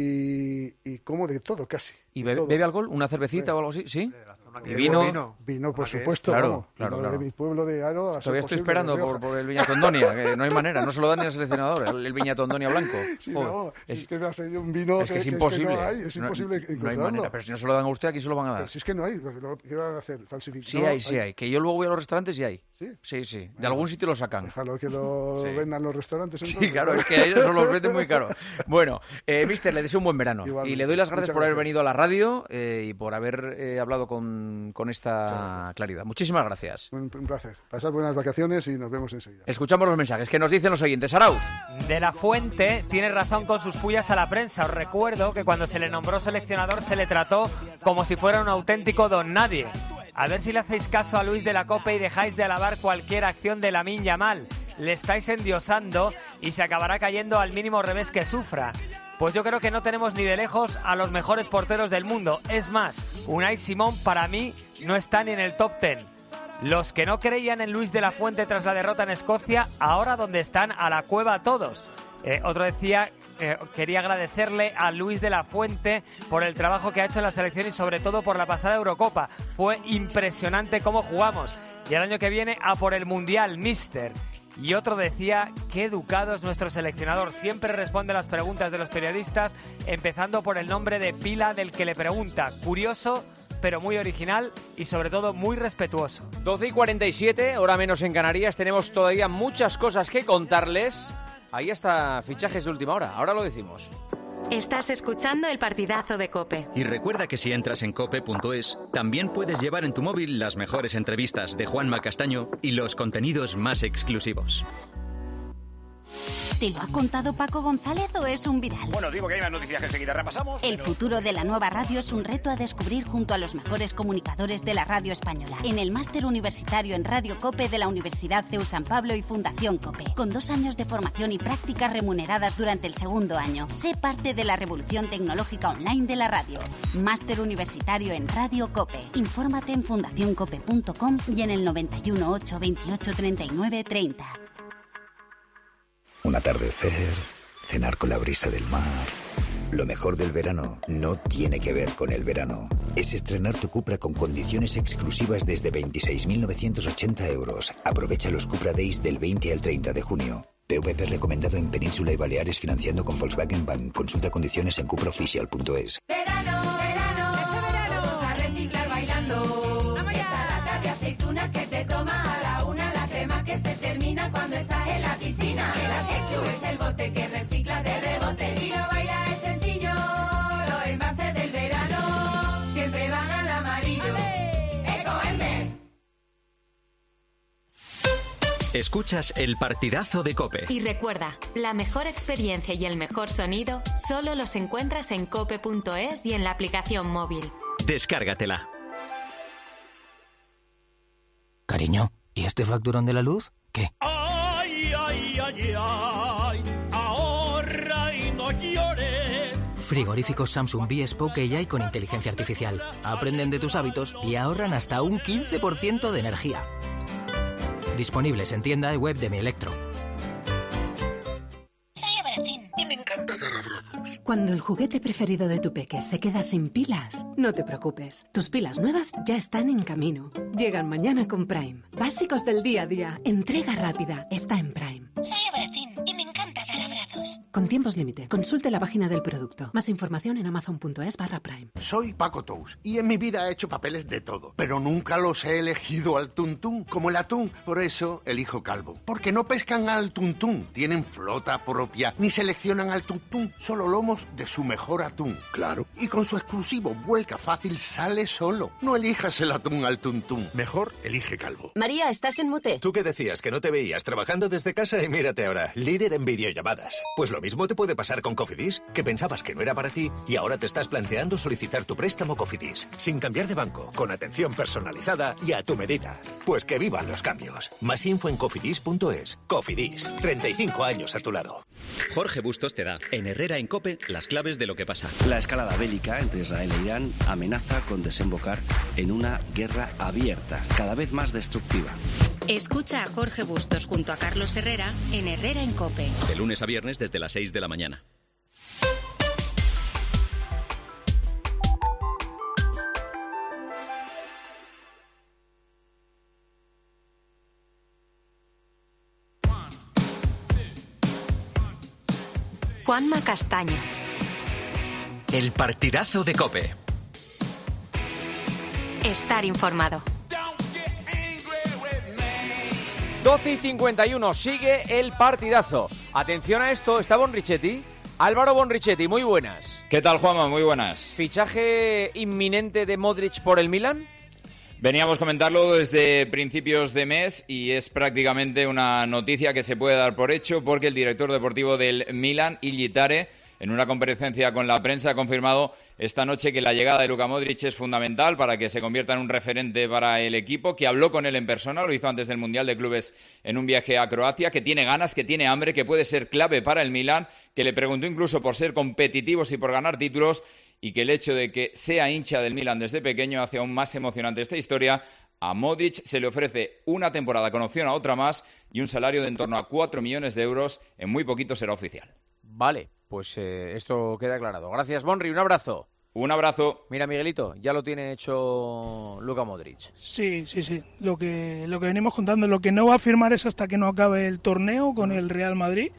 y como de todo casi. ¿Y bebe alcohol? ¿Una cervecita o algo así? ¿Sí? ¿Y vino, por supuesto. Claro. De mi pueblo de Aro. Todavía estoy esperando por el Viñatondonia, que no hay manera, no se lo dan ni al seleccionador, el Viñatondonia blanco. Sí, es que me has pedido un vino es imposible. Es imposible encontrarlo. No hay manera, pero si no se lo dan a usted, aquí se lo van a dar. Pero si es que no hay, ¿qué van a hacer? ¿Falsificar? Sí hay. Que yo luego voy a los restaurantes y hay. Sí. De algún sitio lo sacan. Déjalo que lo vendan los restaurantes. Entonces. Sí, claro, es que ellos se los venden muy caro. Bueno, mister, le deseo un buen verano. Igualmente. Y le doy las gracias por haber venido a la radio y por haber hablado con esta claridad. Muchísimas gracias. Un placer. Pasar buenas vacaciones y nos vemos enseguida. Escuchamos los mensajes que nos dicen los oyentes. Arauz. De la Fuente tiene razón con sus pullas a la prensa. Os recuerdo que cuando se le nombró seleccionador se le trató como si fuera un auténtico don nadie. A ver si le hacéis caso a Luis de la Cope y dejáis de alabar cualquier acción de Lamine Yamal. Le estáis endiosando y se acabará cayendo al mínimo revés que sufra. Pues yo creo que no tenemos ni de lejos a los mejores porteros del mundo. Es más, Unai Simón para mí no está ni en el top 10. Los que no creían en Luis de la Fuente tras la derrota en Escocia, ahora donde están, a la cueva todos. Otro decía, quería agradecerle a Luis de la Fuente por el trabajo que ha hecho en la selección y sobre todo por la pasada Eurocopa. Fue impresionante cómo jugamos. Y el año que viene a por el Mundial, míster. Y otro decía, qué educado es nuestro seleccionador. Siempre responde a las preguntas de los periodistas, empezando por el nombre de pila del que le pregunta. Curioso, pero muy original y sobre todo muy respetuoso. 12:47, hora menos en Canarias. Tenemos todavía muchas cosas que contarles. Ahí está, fichajes de última hora. Ahora lo decimos. Estás escuchando el partidazo de COPE. Y recuerda que si entras en cope.es, también puedes llevar en tu móvil las mejores entrevistas de Juanma Castaño y los contenidos más exclusivos. ¿Te lo ha contado Paco González o es un viral? Bueno, digo que hay más noticias que enseguida repasamos. El futuro de la nueva radio es un reto a descubrir junto a los mejores comunicadores de la radio española. En el máster universitario en Radio COPE de la Universidad CEU San Pablo y Fundación COPE. Con 2 años de formación y prácticas remuneradas durante el segundo año. Sé parte de la revolución tecnológica online de la radio. Máster universitario en Radio COPE. Infórmate en fundacioncope.com y en el 91 8 28 39 30. Un atardecer, cenar con la brisa del mar. Lo mejor del verano no tiene que ver con el verano. Es estrenar tu Cupra con condiciones exclusivas desde 26.980 euros. Aprovecha los Cupra Days del 20 al 30 de junio. PVP recomendado en Península y Baleares financiando con Volkswagen Bank. Consulta condiciones en cupraoficial.es. Verano, verano, este verano, a reciclar bailando. Esta lata de aceitunas que te tomas a la una, la crema que se termina cuando estás en la piscina. El acechu es el bote que recicla de rebote. Si lo bailas es sencillo, los envases del verano siempre van al amarillo. Ecoembes. Escuchas el partidazo de COPE. Y recuerda, la mejor experiencia y el mejor sonido solo los encuentras en cope.es y en la aplicación móvil. Descárgatela. Cariño, ¿y este facturón de la luz? ¿Qué? Ay, ay, ay, ay, ahorra y no llores. Frigoríficos Samsung B-Spoke AI con inteligencia artificial. Aprenden de tus hábitos y ahorran hasta un 15% de energía. Disponibles en tienda y web de Mi Electro. Soy Abracín y me encanta dar abrazos. Cuando el juguete preferido de tu peque se queda sin pilas, no te preocupes. Tus pilas nuevas ya están en camino. Llegan mañana con Prime. Básicos del día a día. Entrega rápida. Está en Prime. Soy Abracín y me encanta dar abrazos. Con tiempos límite. Consulte la página del producto. Más información en amazon.es/Prime. Soy Paco Tous y en mi vida he hecho papeles de todo, pero nunca los he elegido al tuntún, como el atún. Por eso elijo calvo. Porque no pescan al tuntún, tienen flota propia, ni seleccionan al tuntún, solo lomos de su mejor atún. Claro. Y con su exclusivo vuelca fácil sale solo. No elijas el atún al tuntún. Mejor elige calvo. María, ¿estás en mute? Tú que decías que no te veías trabajando desde casa y mírate ahora, líder en videollamadas. Pues lo mismo te puede pasar con Cofidis, que pensabas que no era para ti y ahora te estás planteando solicitar tu préstamo Cofidis, sin cambiar de banco, con atención personalizada y a tu medida. Pues que vivan los cambios. Más info en cofidis.es. Cofidis, 35 años a tu lado. Jorge Bustos te da, en Herrera en COPE, las claves de lo que pasa. La escalada bélica entre Israel e Irán amenaza con desembocar en una guerra abierta, cada vez más destructiva. Escucha a Jorge Bustos junto a Carlos Herrera en Herrera en COPE. De lunes a viernes desde las 6 de la mañana. Juanma Castaño. El partidazo de COPE. Estar informado. 12:51, sigue el partidazo. Atención a esto, está Bonrichetti. Álvaro Bonrichetti, muy buenas. ¿Qué tal, Juanma? Muy buenas. ¿Fichaje inminente de Modric por el Milan? Veníamos comentarlo desde principios de mes y es prácticamente una noticia que se puede dar por hecho porque el director deportivo del Milan, Illi Tare, en una comparecencia con la prensa ha confirmado esta noche que la llegada de Luka Modric es fundamental para que se convierta en un referente para el equipo, que habló con él en persona, lo hizo antes del Mundial de Clubes en un viaje a Croacia, que tiene ganas, que tiene hambre, que puede ser clave para el Milan, que le preguntó incluso por ser competitivos y por ganar títulos y que el hecho de que sea hincha del Milan desde pequeño hace aún más emocionante esta historia. A Modric se le ofrece una temporada con opción a otra más y un salario de en torno a 4 millones de euros. En muy poquito será oficial. Vale, pues esto queda aclarado. Gracias, Bonri, un abrazo. Un abrazo. Mira, Miguelito, ya lo tiene hecho Luka Modric. Sí. Lo que venimos contando, lo que no va a firmar es hasta que no acabe el torneo con el Real Madrid.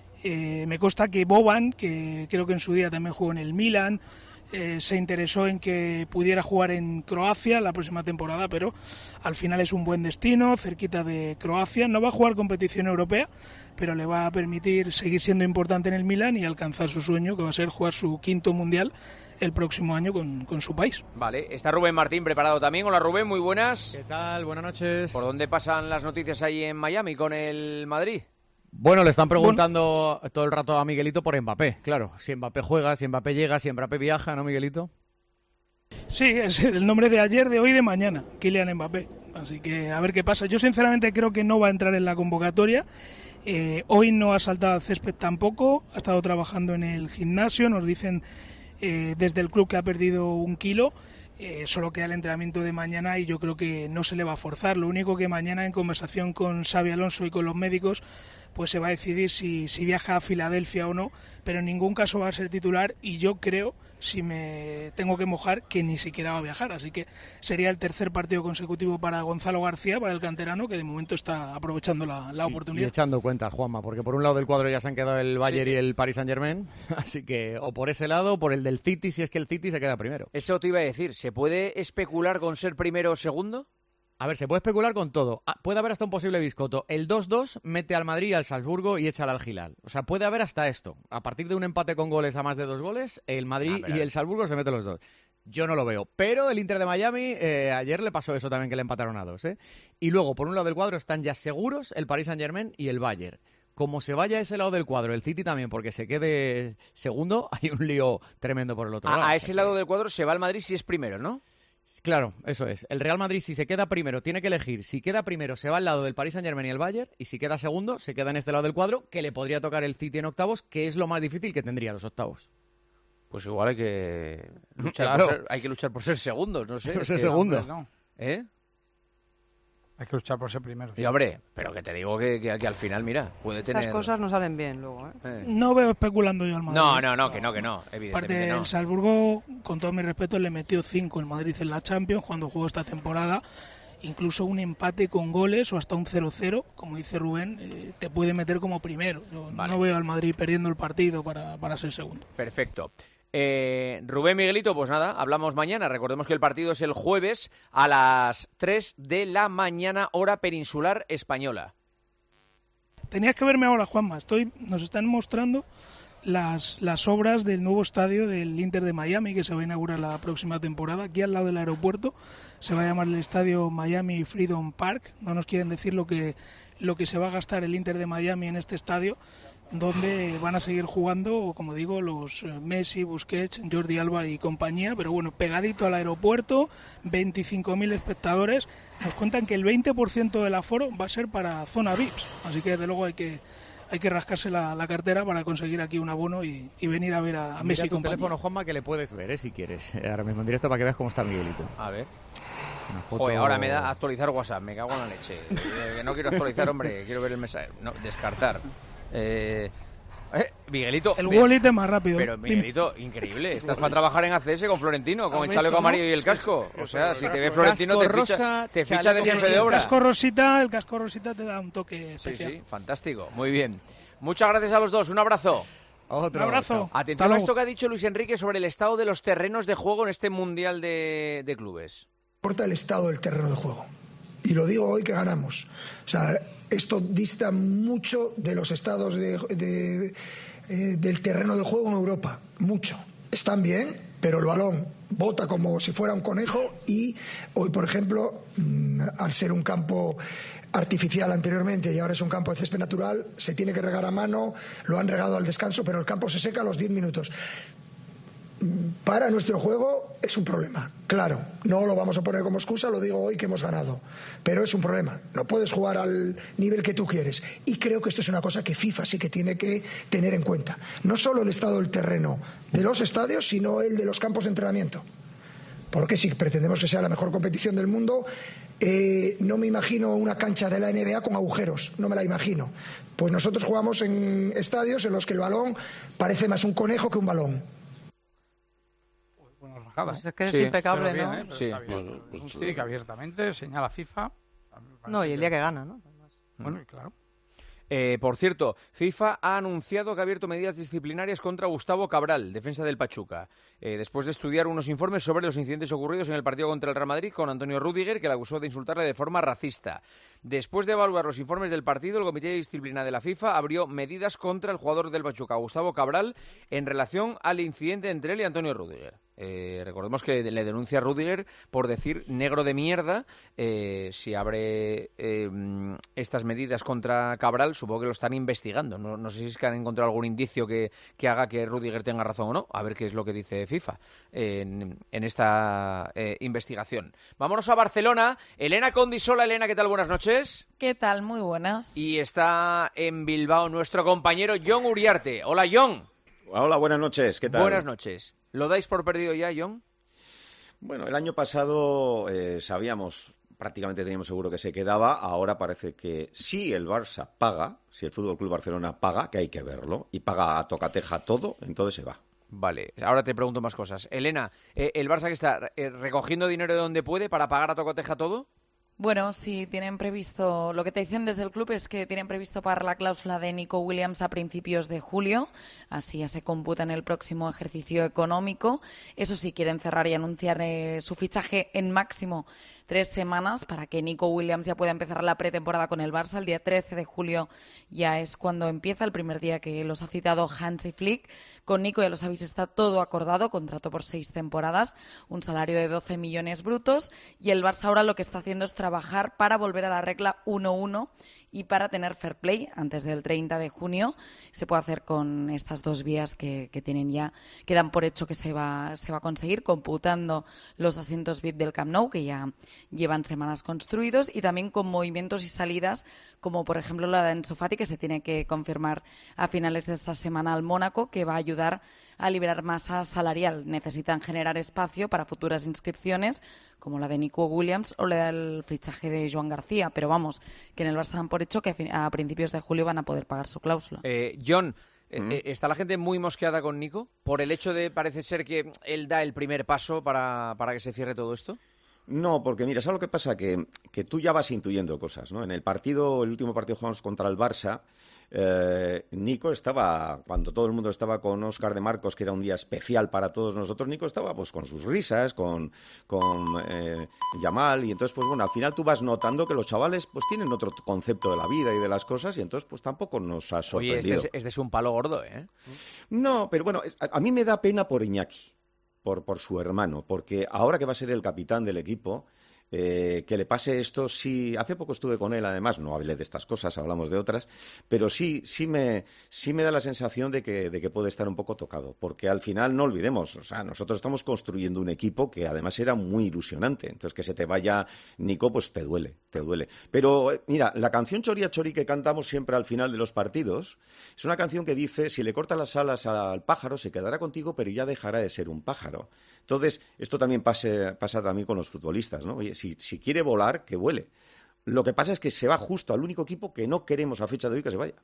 Me consta que Boban, que creo que en su día también jugó en el Milan, se interesó en que pudiera jugar en Croacia la próxima temporada, pero al final es un buen destino, cerquita de Croacia. No va a jugar competición europea, pero le va a permitir seguir siendo importante en el Milan y alcanzar su sueño, que va a ser jugar su quinto mundial el próximo año con su país. Vale, está Rubén Martín preparado también. Hola Rubén, muy buenas. ¿Qué tal? Buenas noches. ¿Por dónde pasan las noticias ahí en Miami con el Madrid? Bueno, le están preguntando todo el rato a Miguelito por Mbappé, claro. Si Mbappé juega, si Mbappé llega, si Mbappé viaja, ¿no, Miguelito? Sí, es el nombre de ayer, de hoy y de mañana, Kylian Mbappé. Así que a ver qué pasa. Yo sinceramente creo que no va a entrar en la convocatoria. Hoy no ha saltado al césped tampoco, ha estado trabajando en el gimnasio, nos dicen desde el club que ha perdido 1 kilo. Solo queda el entrenamiento de mañana y yo creo que no se le va a forzar. Lo único que mañana, en conversación con Xabi Alonso y con los médicos, pues se va a decidir si viaja a Filadelfia o no, pero en ningún caso va a ser titular y yo creo, si me tengo que mojar, que ni siquiera va a viajar. Así que sería el tercer partido consecutivo para Gonzalo García, para el canterano, que de momento está aprovechando la oportunidad. Y echando cuentas, Juanma, porque por un lado del cuadro ya se han quedado el Bayern y el Paris Saint-Germain, así que o por ese lado o por el del City, si es que el City se queda primero. Eso te iba a decir, ¿se puede especular con ser primero o segundo? A ver, se puede especular con todo. Puede haber hasta un posible biscoto. El 2-2 mete al Madrid y al Salzburgo y echa al Al-Hilal. O sea, puede haber hasta esto. A partir de un empate con goles a más de 2 goles, el Madrid y el Salzburgo se meten los dos. Yo no lo veo. Pero el Inter de Miami, ayer le pasó eso también, que le empataron a 2. Y luego, por un lado del cuadro, están ya seguros el Paris Saint-Germain y el Bayern. Como se vaya a ese lado del cuadro, el City también, porque se quede segundo, hay un lío tremendo por el otro lado. A ese lado del cuadro se va el Madrid si es primero, ¿no? Claro, eso es. El Real Madrid, si se queda primero, tiene que elegir. Si queda primero, se va al lado del Paris Saint-Germain y el Bayern. Y si queda segundo, se queda en este lado del cuadro, que le podría tocar el City en octavos, que es lo más difícil que tendría los octavos. Pues igual hay que luchar, Claro. hay que luchar por ser segundos, no sé. Por ser Es que- segundo. No. ¿Eh? Hay que luchar por ser primero. Y hombre, pero que te digo que al final, mira, puede tener... Esas cosas no salen bien luego, No veo especulando yo al Madrid. No, que no, Aparte, evidentemente no. el Salzburgo, con todo mi respeto, le metió 5 el Madrid en la Champions cuando jugó esta temporada. Incluso un empate con goles o hasta un 0-0, como dice Rubén, te puede meter como primero. Yo no veo al Madrid perdiendo el partido para ser segundo. Perfecto. Rubén, Miguelito, pues nada, hablamos mañana. Recordemos que el partido es el jueves a las 3 de la mañana, hora peninsular española. Tenías que verme ahora, Juanma. Nos están mostrando las obras del nuevo estadio del Inter de Miami, que se va a inaugurar la próxima temporada, aquí al lado del aeropuerto. Se va a llamar el estadio Miami Freedom Park. No nos quieren decir lo que se va a gastar el Inter de Miami en este estadio, donde van a seguir jugando, como digo, los Messi, Busquets, Jordi Alba y compañía, pero bueno, pegadito al aeropuerto, 25.000 espectadores. Nos cuentan que el 20% del aforo va a ser para zona VIPs, así que desde luego hay que rascarse la cartera para conseguir aquí un abono y venir a ver a Messi y Mira tu compañía. teléfono, Juanma, que le puedes ver, si quieres. Ahora mismo en directo para que veas cómo está Miguelito. A ver. Una foto- Joder, ahora me da actualizar WhatsApp, me cago en la leche. Que no quiero actualizar, hombre, quiero ver el mensaje. No, descartar. Miguelito. El ¿ves? wallet es más rápido. Pero Miguelito, increíble. Estás para trabajar en ACS con Florentino, con el chaleco amarillo y el casco. O sea, si te ve Florentino, te ficha de jefe de obra. El casco rosita te da un toque especial. Sí, fantástico. Muy bien. Muchas gracias a los dos. Un abrazo. Un abrazo. Atención a esto que ha dicho Luis Enrique sobre el estado de los terrenos de juego en este Mundial de Clubes. Importa el estado del terreno de juego. Y lo digo hoy que ganamos. O sea, esto dista mucho de los estados del terreno de juego en Europa. Mucho. Están bien, pero el balón bota como si fuera un conejo y hoy, por ejemplo, al ser un campo artificial anteriormente y ahora es un campo de césped natural, se tiene que regar a mano, lo han regado al descanso, pero el campo se seca a los 10 minutos. Para nuestro juego es un problema, claro, no lo vamos a poner como excusa, lo digo hoy que hemos ganado, pero es un problema, no puedes jugar al nivel que tú quieres y creo que esto es una cosa que FIFA sí que tiene que tener en cuenta, no solo el estado del terreno de los estadios, sino el de los campos de entrenamiento, porque si pretendemos que sea la mejor competición del mundo, no me imagino una cancha de la NBA con agujeros, no me la imagino, pues nosotros jugamos en estadios en los que el balón parece más un conejo que un balón. Pues es que es impecable, pero ¿no? bien, Sí. Sí, que abiertamente señala FIFA. No, y el día que gana, ¿no? Bueno, y claro. Por cierto, FIFA ha anunciado que ha abierto medidas disciplinarias contra Gustavo Cabral, defensa del Pachuca, después de estudiar unos informes sobre los incidentes ocurridos en el partido contra el Real Madrid con Antonio Rüdiger, que le acusó de insultarle de forma racista. Después de evaluar los informes del partido, el Comité de Disciplina de la FIFA abrió medidas contra el jugador del Pachuca, Gustavo Cabral, en relación al incidente entre él y Antonio Rüdiger. Recordemos que le denuncia a Rüdiger por decir negro de mierda. Si abre estas medidas contra Cabral, supongo que lo están investigando. No sé si es que han encontrado algún indicio que haga que Rüdiger tenga razón o no. A ver qué es lo que dice FIFA en esta investigación. Vámonos a Barcelona. Elena Condisola. Elena, ¿qué tal? Buenas noches. ¿Qué tal? Muy buenas. Y está en Bilbao nuestro compañero Jon Uriarte. Hola, Jon. Hola, buenas noches. ¿Qué tal? Buenas noches. ¿Lo dais por perdido ya, Jon? Bueno, el año pasado prácticamente teníamos seguro que se quedaba. Ahora parece que si el Barça paga, si el Fútbol Club Barcelona paga, que hay que verlo, y paga a tocateja todo, entonces se va. Vale, ahora te pregunto más cosas. Elena, ¿el Barça que está recogiendo dinero de donde puede para pagar a tocateja todo? Bueno, sí, tienen previsto, lo que te dicen desde el club es que tienen previsto pagar la cláusula de Nico Williams a principios de julio, así ya se computa en el próximo ejercicio económico. Eso sí, quieren cerrar y anunciar su fichaje en máximo 3 semanas para que Nico Williams ya pueda empezar la pretemporada con el Barça. El día 13 de julio ya es cuando empieza, el primer día que los ha citado Hansi Flick. Con Nico, ya lo sabéis, está todo acordado, contrato por 6 temporadas, un salario de 12 millones brutos, y el Barça ahora lo que está haciendo es trabajar para volver a la regla 1-1 y para tener fair play antes del 30 de junio. Se puede hacer con estas 2 vías que tienen ya, que dan por hecho que se va a conseguir, computando los asientos VIP del Camp Nou, que ya llevan semanas construidos, y también con movimientos y salidas, como por ejemplo la de Ansu Fati, que se tiene que confirmar a finales de esta semana al Mónaco, que va a ayudar a liberar masa salarial. Necesitan generar espacio para futuras inscripciones, como la de Nico Williams o la del fichaje de Joan García, pero vamos, que en el Barça dan por hecho que a principios de julio van a poder pagar su cláusula. John, ¿está la gente muy mosqueada con Nico por el hecho de, parece ser, que él da el primer paso para que se cierre todo esto? No, porque mira, ¿sabes lo que pasa? Que tú ya vas intuyendo cosas, ¿no? En el último partido jugamos contra el Barça, Nico estaba, cuando todo el mundo estaba con Óscar de Marcos, que era un día especial para todos nosotros, Nico estaba pues con sus risas, con Yamal, y entonces pues bueno, al final tú vas notando que los chavales pues tienen otro concepto de la vida y de las cosas, y entonces pues tampoco nos ha sorprendido. Oye, este es un palo gordo, ¿eh? No, pero bueno, a mí me da pena por Iñaki, por su hermano, porque ahora que va a ser el capitán del equipo, que le pase esto, sí, hace poco estuve con él, además, no hablé de estas cosas, hablamos de otras, pero sí me da la sensación de que puede estar un poco tocado, porque al final no olvidemos, o sea, nosotros estamos construyendo un equipo que además era muy ilusionante, entonces que se te vaya Nico, pues te duele. Pero mira, la canción Chori a Chori que cantamos siempre al final de los partidos, es una canción que dice, si le cortas las alas al pájaro, se quedará contigo, pero ya dejará de ser un pájaro. Entonces, esto también pasa también con los futbolistas, ¿no? Oye, si quiere volar, que vuele. Lo que pasa es que se va justo al único equipo que no queremos a fecha de hoy que se vaya.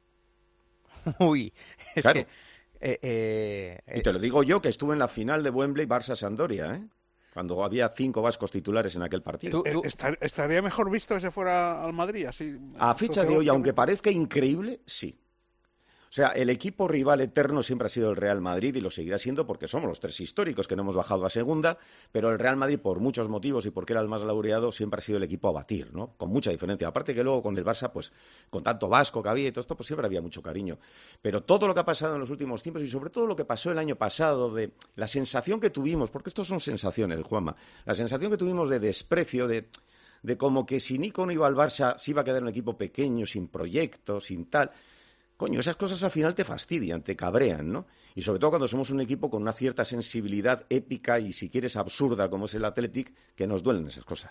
Uy, es claro. Que... Y te lo digo yo, que estuve en la final de Wembley Barça-Sampdoria, ¿eh? Cuando había 5 vascos titulares en aquel partido. ¿Estaría mejor visto que se fuera al Madrid? Así, a fecha de hoy, aunque parezca increíble, sí. O sea, el equipo rival eterno siempre ha sido el Real Madrid y lo seguirá siendo porque somos los 3 históricos que no hemos bajado a segunda, pero el Real Madrid, por muchos motivos y porque era el más laureado, siempre ha sido el equipo a batir, ¿no? Con mucha diferencia. Aparte que luego con el Barça, pues con tanto vasco que había y todo esto, pues siempre había mucho cariño. Pero todo lo que ha pasado en los últimos tiempos y sobre todo lo que pasó el año pasado, de la sensación que tuvimos, porque estos son sensaciones, Juanma, la sensación que tuvimos de desprecio, de como que si Nico no iba al Barça, se iba a quedar un equipo pequeño, sin proyecto, sin tal... Coño, esas cosas al final te fastidian, te cabrean, ¿no? Y sobre todo cuando somos un equipo con una cierta sensibilidad épica y, si quieres, absurda, como es el Athletic, que nos duelen esas cosas.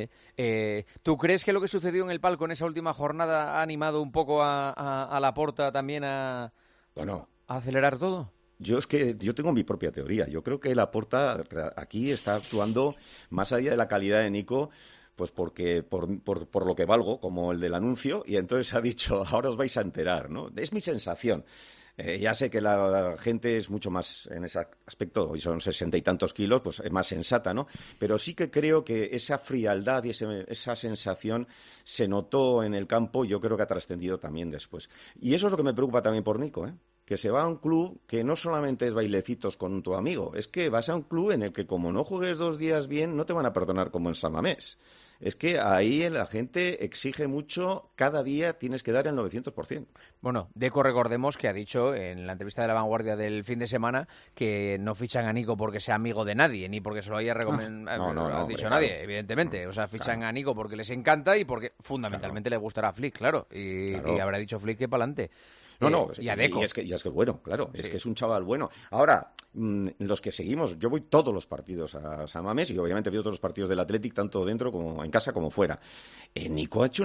¿Tú crees que lo que sucedió en el palco en esa última jornada ha animado un poco a Laporta también a acelerar todo? Yo tengo mi propia teoría. Yo creo que Laporta aquí está actuando más allá de la calidad de Nico, pues porque por lo que valgo, como el del anuncio, y entonces ha dicho, ahora os vais a enterar, ¿no? Es mi sensación. Ya sé que la gente es mucho más en ese aspecto, hoy son 60 y tantos kilos, pues es más sensata, ¿no? Pero sí que creo que esa frialdad y esa sensación se notó en el campo y yo creo que ha trascendido también después. Y eso es lo que me preocupa también por Nico, ¿eh? Que se va a un club que no solamente es bailecitos con tu amigo, es que vas a un club en el que como no juegues 2 días bien, no te van a perdonar como en San Mamés. Es que ahí la gente exige mucho, cada día tienes que dar el 900%. Bueno, Deco, recordemos que ha dicho en la entrevista de La Vanguardia del fin de semana que no fichan a Nico porque sea amigo de nadie, ni porque se lo haya recomendado, ha dicho nadie, evidentemente. O sea, fichan a Nico porque les encanta y porque fundamentalmente le gustará a Flick, claro. Y habrá dicho Flick que pa'lante. Y a Deco. Y es que bueno, claro, sí. Es que es un chaval bueno. Ahora, los que seguimos, yo voy todos los partidos a San Mamés y obviamente veo todos los partidos del Athletic, tanto dentro como en casa como fuera. Nico ha hecho una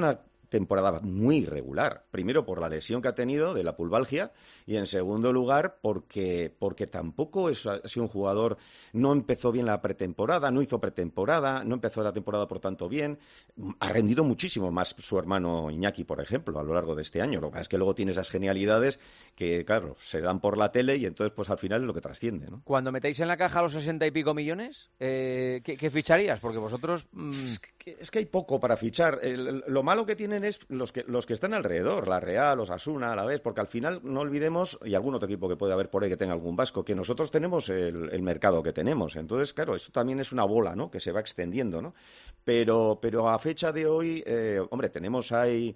temporada muy irregular. Primero por la lesión que ha tenido de la pulvalgia y en segundo lugar porque tampoco ha sido un jugador, no empezó bien la pretemporada, no hizo pretemporada, no empezó la temporada por tanto bien. Ha rendido muchísimo más su hermano Iñaki, por ejemplo, a lo largo de este año. Lo que pasa es que luego tiene esas genialidades que, claro, se dan por la tele y entonces pues al final es lo que trasciende, ¿no? Cuando metéis en la caja los 60 y pico millones, ¿qué ficharías? Porque vosotros... Es que hay poco para fichar. Lo malo que tienen es los que están alrededor, la Real, los Osasuna, a la vez, porque al final no olvidemos, y algún otro equipo que puede haber por ahí que tenga algún vasco, que nosotros tenemos el mercado que tenemos. Entonces, claro, eso también es una bola, ¿no?, que se va extendiendo, ¿no? Pero a fecha de hoy, hombre, tenemos ahí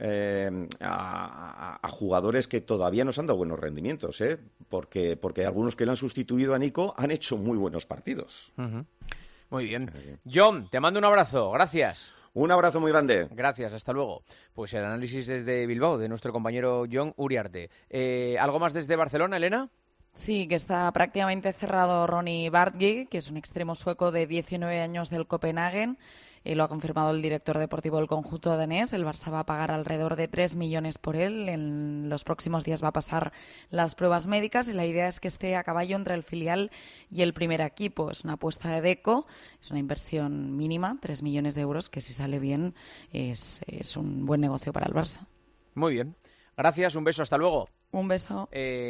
a jugadores que todavía nos han dado buenos rendimientos, porque algunos que le han sustituido a Nico han hecho muy buenos partidos. Uh-huh. Muy bien. John, te mando un abrazo. Gracias. Un abrazo muy grande. Gracias, hasta luego. Pues el análisis desde Bilbao de nuestro compañero John Uriarte. ¿Algo más desde Barcelona, Elena? Sí, que está prácticamente cerrado Ronny Bartje, que es un extremo sueco de 19 años del Copenhagen. Lo ha confirmado el director deportivo del conjunto danés. El Barça va a pagar alrededor de 3 millones por él. En los próximos días va a pasar las pruebas médicas y la idea es que esté a caballo entre el filial y el primer equipo. Es una apuesta de Deco, es una inversión mínima, 3 millones de euros, que si sale bien es un buen negocio para el Barça. Muy bien. Gracias, un beso, hasta luego. Un beso.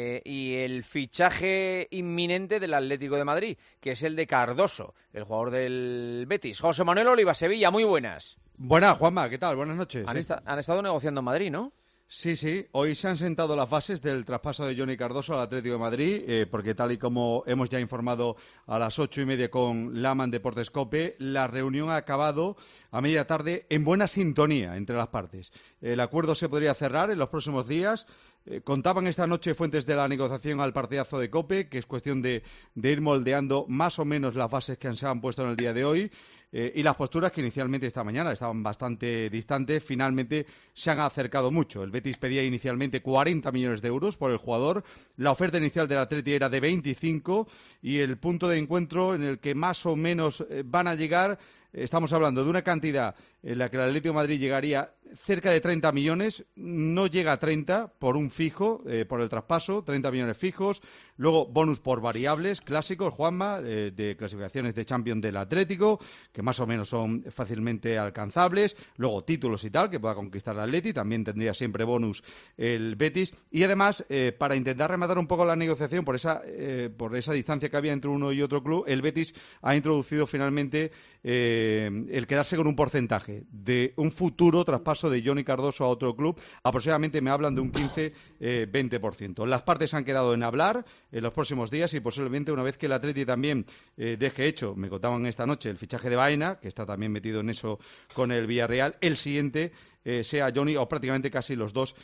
Y el fichaje inminente del Atlético de Madrid, que es el de Cardoso, el jugador del Betis. José Manuel Oliva, Sevilla, muy buenas. Buenas, Juanma, ¿qué tal? Buenas noches. Han estado negociando en Madrid, ¿no? Sí. Hoy se han sentado las bases del traspaso de Johnny Cardoso al Atlético de Madrid, porque tal y como hemos ya informado a las 8:30 con Laman Deportes COPE, la reunión ha acabado a media tarde en buena sintonía entre las partes. El acuerdo se podría cerrar en los próximos días. Contaban esta noche fuentes de la negociación al partidazo de COPE, que es cuestión de ir moldeando más o menos las bases que se han puesto en el día de hoy. Y las posturas que inicialmente esta mañana estaban bastante distantes, finalmente se han acercado mucho. El Betis pedía inicialmente 40 millones de euros por el jugador. La oferta inicial del Atleti era de 25 y el punto de encuentro en el que más o menos van a llegar, estamos hablando de una cantidad en la que el Atlético de Madrid llegaría cerca de 30 millones, no llega a 30 por un fijo, por el traspaso, 30 millones fijos, luego bonus por variables clásicos, Juanma, de clasificaciones de Champions del Atlético, que más o menos son fácilmente alcanzables, luego títulos y tal, que pueda conquistar el Atleti, también tendría siempre bonus el Betis, y además, para intentar rematar un poco la negociación por esa distancia que había entre uno y otro club, el Betis ha introducido finalmente el quedarse con un porcentaje de un futuro traspaso de Johnny Cardoso a otro club, aproximadamente me hablan de un 15-20%. Las partes han quedado en hablar en los próximos días y posiblemente una vez que el Atleti también deje hecho, me contaban esta noche, el fichaje de Baena, que está también metido en eso con el Villarreal, el siguiente sea Johnny o prácticamente casi los dos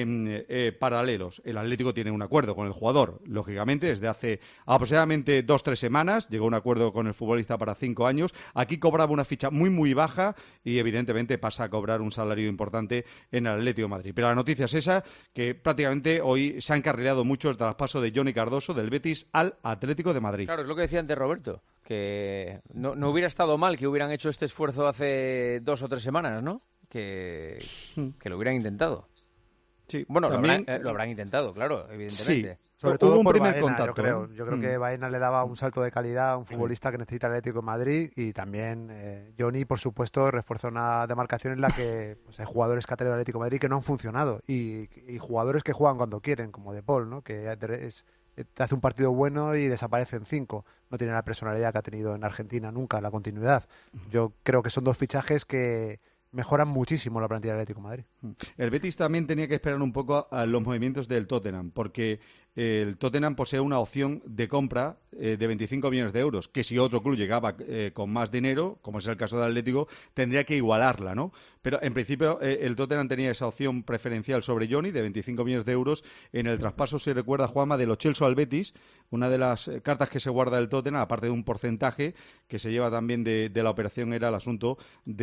paralelos. El Atlético tiene un acuerdo con el jugador, lógicamente, desde hace aproximadamente 2-3 semanas. Llegó a un acuerdo con el futbolista para 5 años. Aquí cobraba una ficha muy, muy baja y evidentemente pasa a cobrar un salario importante en el Atlético de Madrid. Pero la noticia es esa, que prácticamente hoy se ha encarrilado mucho el traspaso de Johnny Cardoso del Betis al Atlético de Madrid. Claro, es lo que decía antes Roberto, que no hubiera estado mal que hubieran hecho este esfuerzo hace 2 o 3 semanas, ¿no? Que lo hubieran intentado. Sí, bueno, también, lo habrán intentado, claro, evidentemente. Sí. Sobre todo un por primer Baena, contacto. yo creo que Baena le daba un salto de calidad a un futbolista que necesita el Atlético de Madrid y también Johnny, por supuesto, refuerza una demarcación en la que pues, hay jugadores que ha traído el Atlético de Madrid que no han funcionado y jugadores que juegan cuando quieren, como De Paul, ¿no? Que te hace un partido bueno y desaparece en 5. No tiene la personalidad que ha tenido en Argentina nunca, la continuidad. Yo creo que son 2 fichajes que mejoran muchísimo la plantilla del Atlético de Madrid. El Betis también tenía que esperar un poco a los movimientos del Tottenham, porque el Tottenham posee una opción de compra de 25 millones de euros, que si otro club llegaba con más dinero, como es el caso del Atlético, tendría que igualarla, ¿no? Pero en principio el Tottenham tenía esa opción preferencial sobre Johnny de 25 millones de euros. En el traspaso se recuerda, Juanma, de Lo Celso al Betis, una de las cartas que se guarda el Tottenham, aparte de un porcentaje que se lleva también de la operación, era el asunto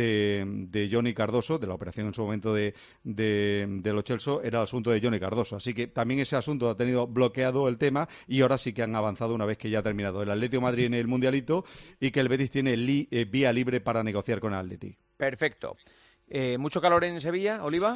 de Johnny Cardoso, de la operación en su momento de Lo Celso, era el asunto de Johnny Cardoso. Así que también ese asunto ha tenido bloqueado el tema y ahora sí que han avanzado una vez que ya ha terminado el Atlético de Madrid en el Mundialito y que el Betis tiene vía libre para negociar con el Atleti. Perfecto. ¿Mucho calor en Sevilla, Oliva?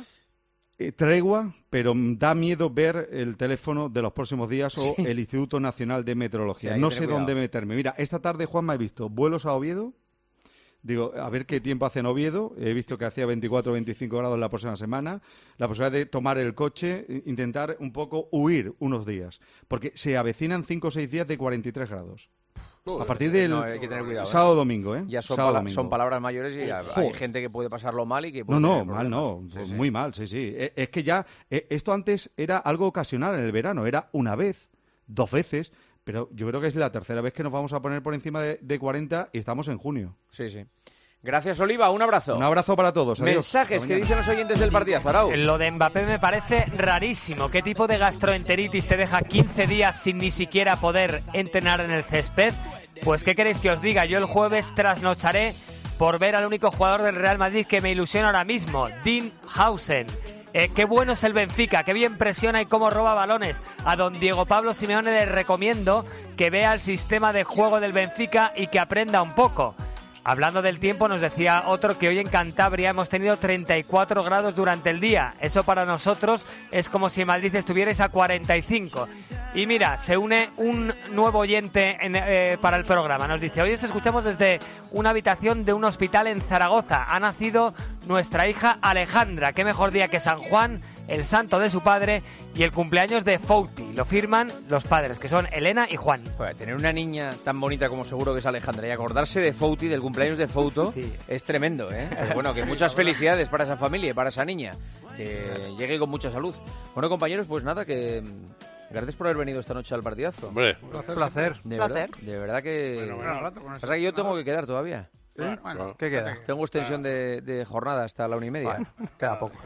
Tregua, pero da miedo ver el teléfono de los próximos días o el Instituto Nacional de Meteorología. Sí, no sé dónde meterme. Mira, esta tarde, Juanma, he visto vuelos a Oviedo. Digo, a ver qué tiempo hace en Oviedo. He visto que hacía 24 o 25 grados la próxima semana. La posibilidad de tomar el coche, intentar un poco huir unos días. Porque se avecinan 5 o 6 días de 43 grados. A partir del hay que tener cuidado, sábado-domingo, ¿eh? Ya son, Sábado-domingo. palabras mayores y hay gente que puede pasarlo mal y que puede No, tener mal no, problemas. Sí. muy mal, sí. Es que ya, esto antes era algo ocasional en el verano, era una vez, 2 veces, pero yo creo que es la tercera vez que nos vamos a poner por encima de 40 y estamos en junio. Sí. Gracias, Oliva, un abrazo. Un abrazo para todos. Adiós. Mensajes que dicen los oyentes del partidazo, Arau. Lo de Mbappé me parece rarísimo. ¿Qué tipo de gastroenteritis te deja 15 días sin ni siquiera poder entrenar en el césped? Pues, ¿qué queréis que os diga? Yo el jueves trasnocharé por ver al único jugador del Real Madrid que me ilusiona ahora mismo, Dean Hausen. Qué bueno es el Benfica, qué bien presiona y cómo roba balones. A don Diego Pablo Simeone le recomiendo que vea el sistema de juego del Benfica y que aprenda un poco. Hablando del tiempo, nos decía otro que hoy en Cantabria hemos tenido 34 grados durante el día. Eso para nosotros es como si en Madrid estuvierais a 45. Y mira, se une un nuevo oyente para el programa. Nos dice, hoy os escuchamos desde una habitación de un hospital en Zaragoza. Ha nacido nuestra hija Alejandra. Qué mejor día que San Juan, el santo de su padre, y el cumpleaños de Fouti. Lo firman los padres, que son Elena y Juan. Pues tener una niña tan bonita como seguro que es Alejandra y acordarse de Fouti, del cumpleaños de Fouto, es tremendo, ¿eh? Pues bueno, que muchas felicidades para esa familia y para esa niña. Que llegue con mucha salud. Bueno, compañeros, pues nada, que... Gracias por haber venido esta noche al partidazo. Hombre, un placer. De verdad que... Pasa que yo tengo que quedar todavía. Bueno, ¿qué queda? Tengo extensión de jornada hasta la 1:30. Bueno, queda poco.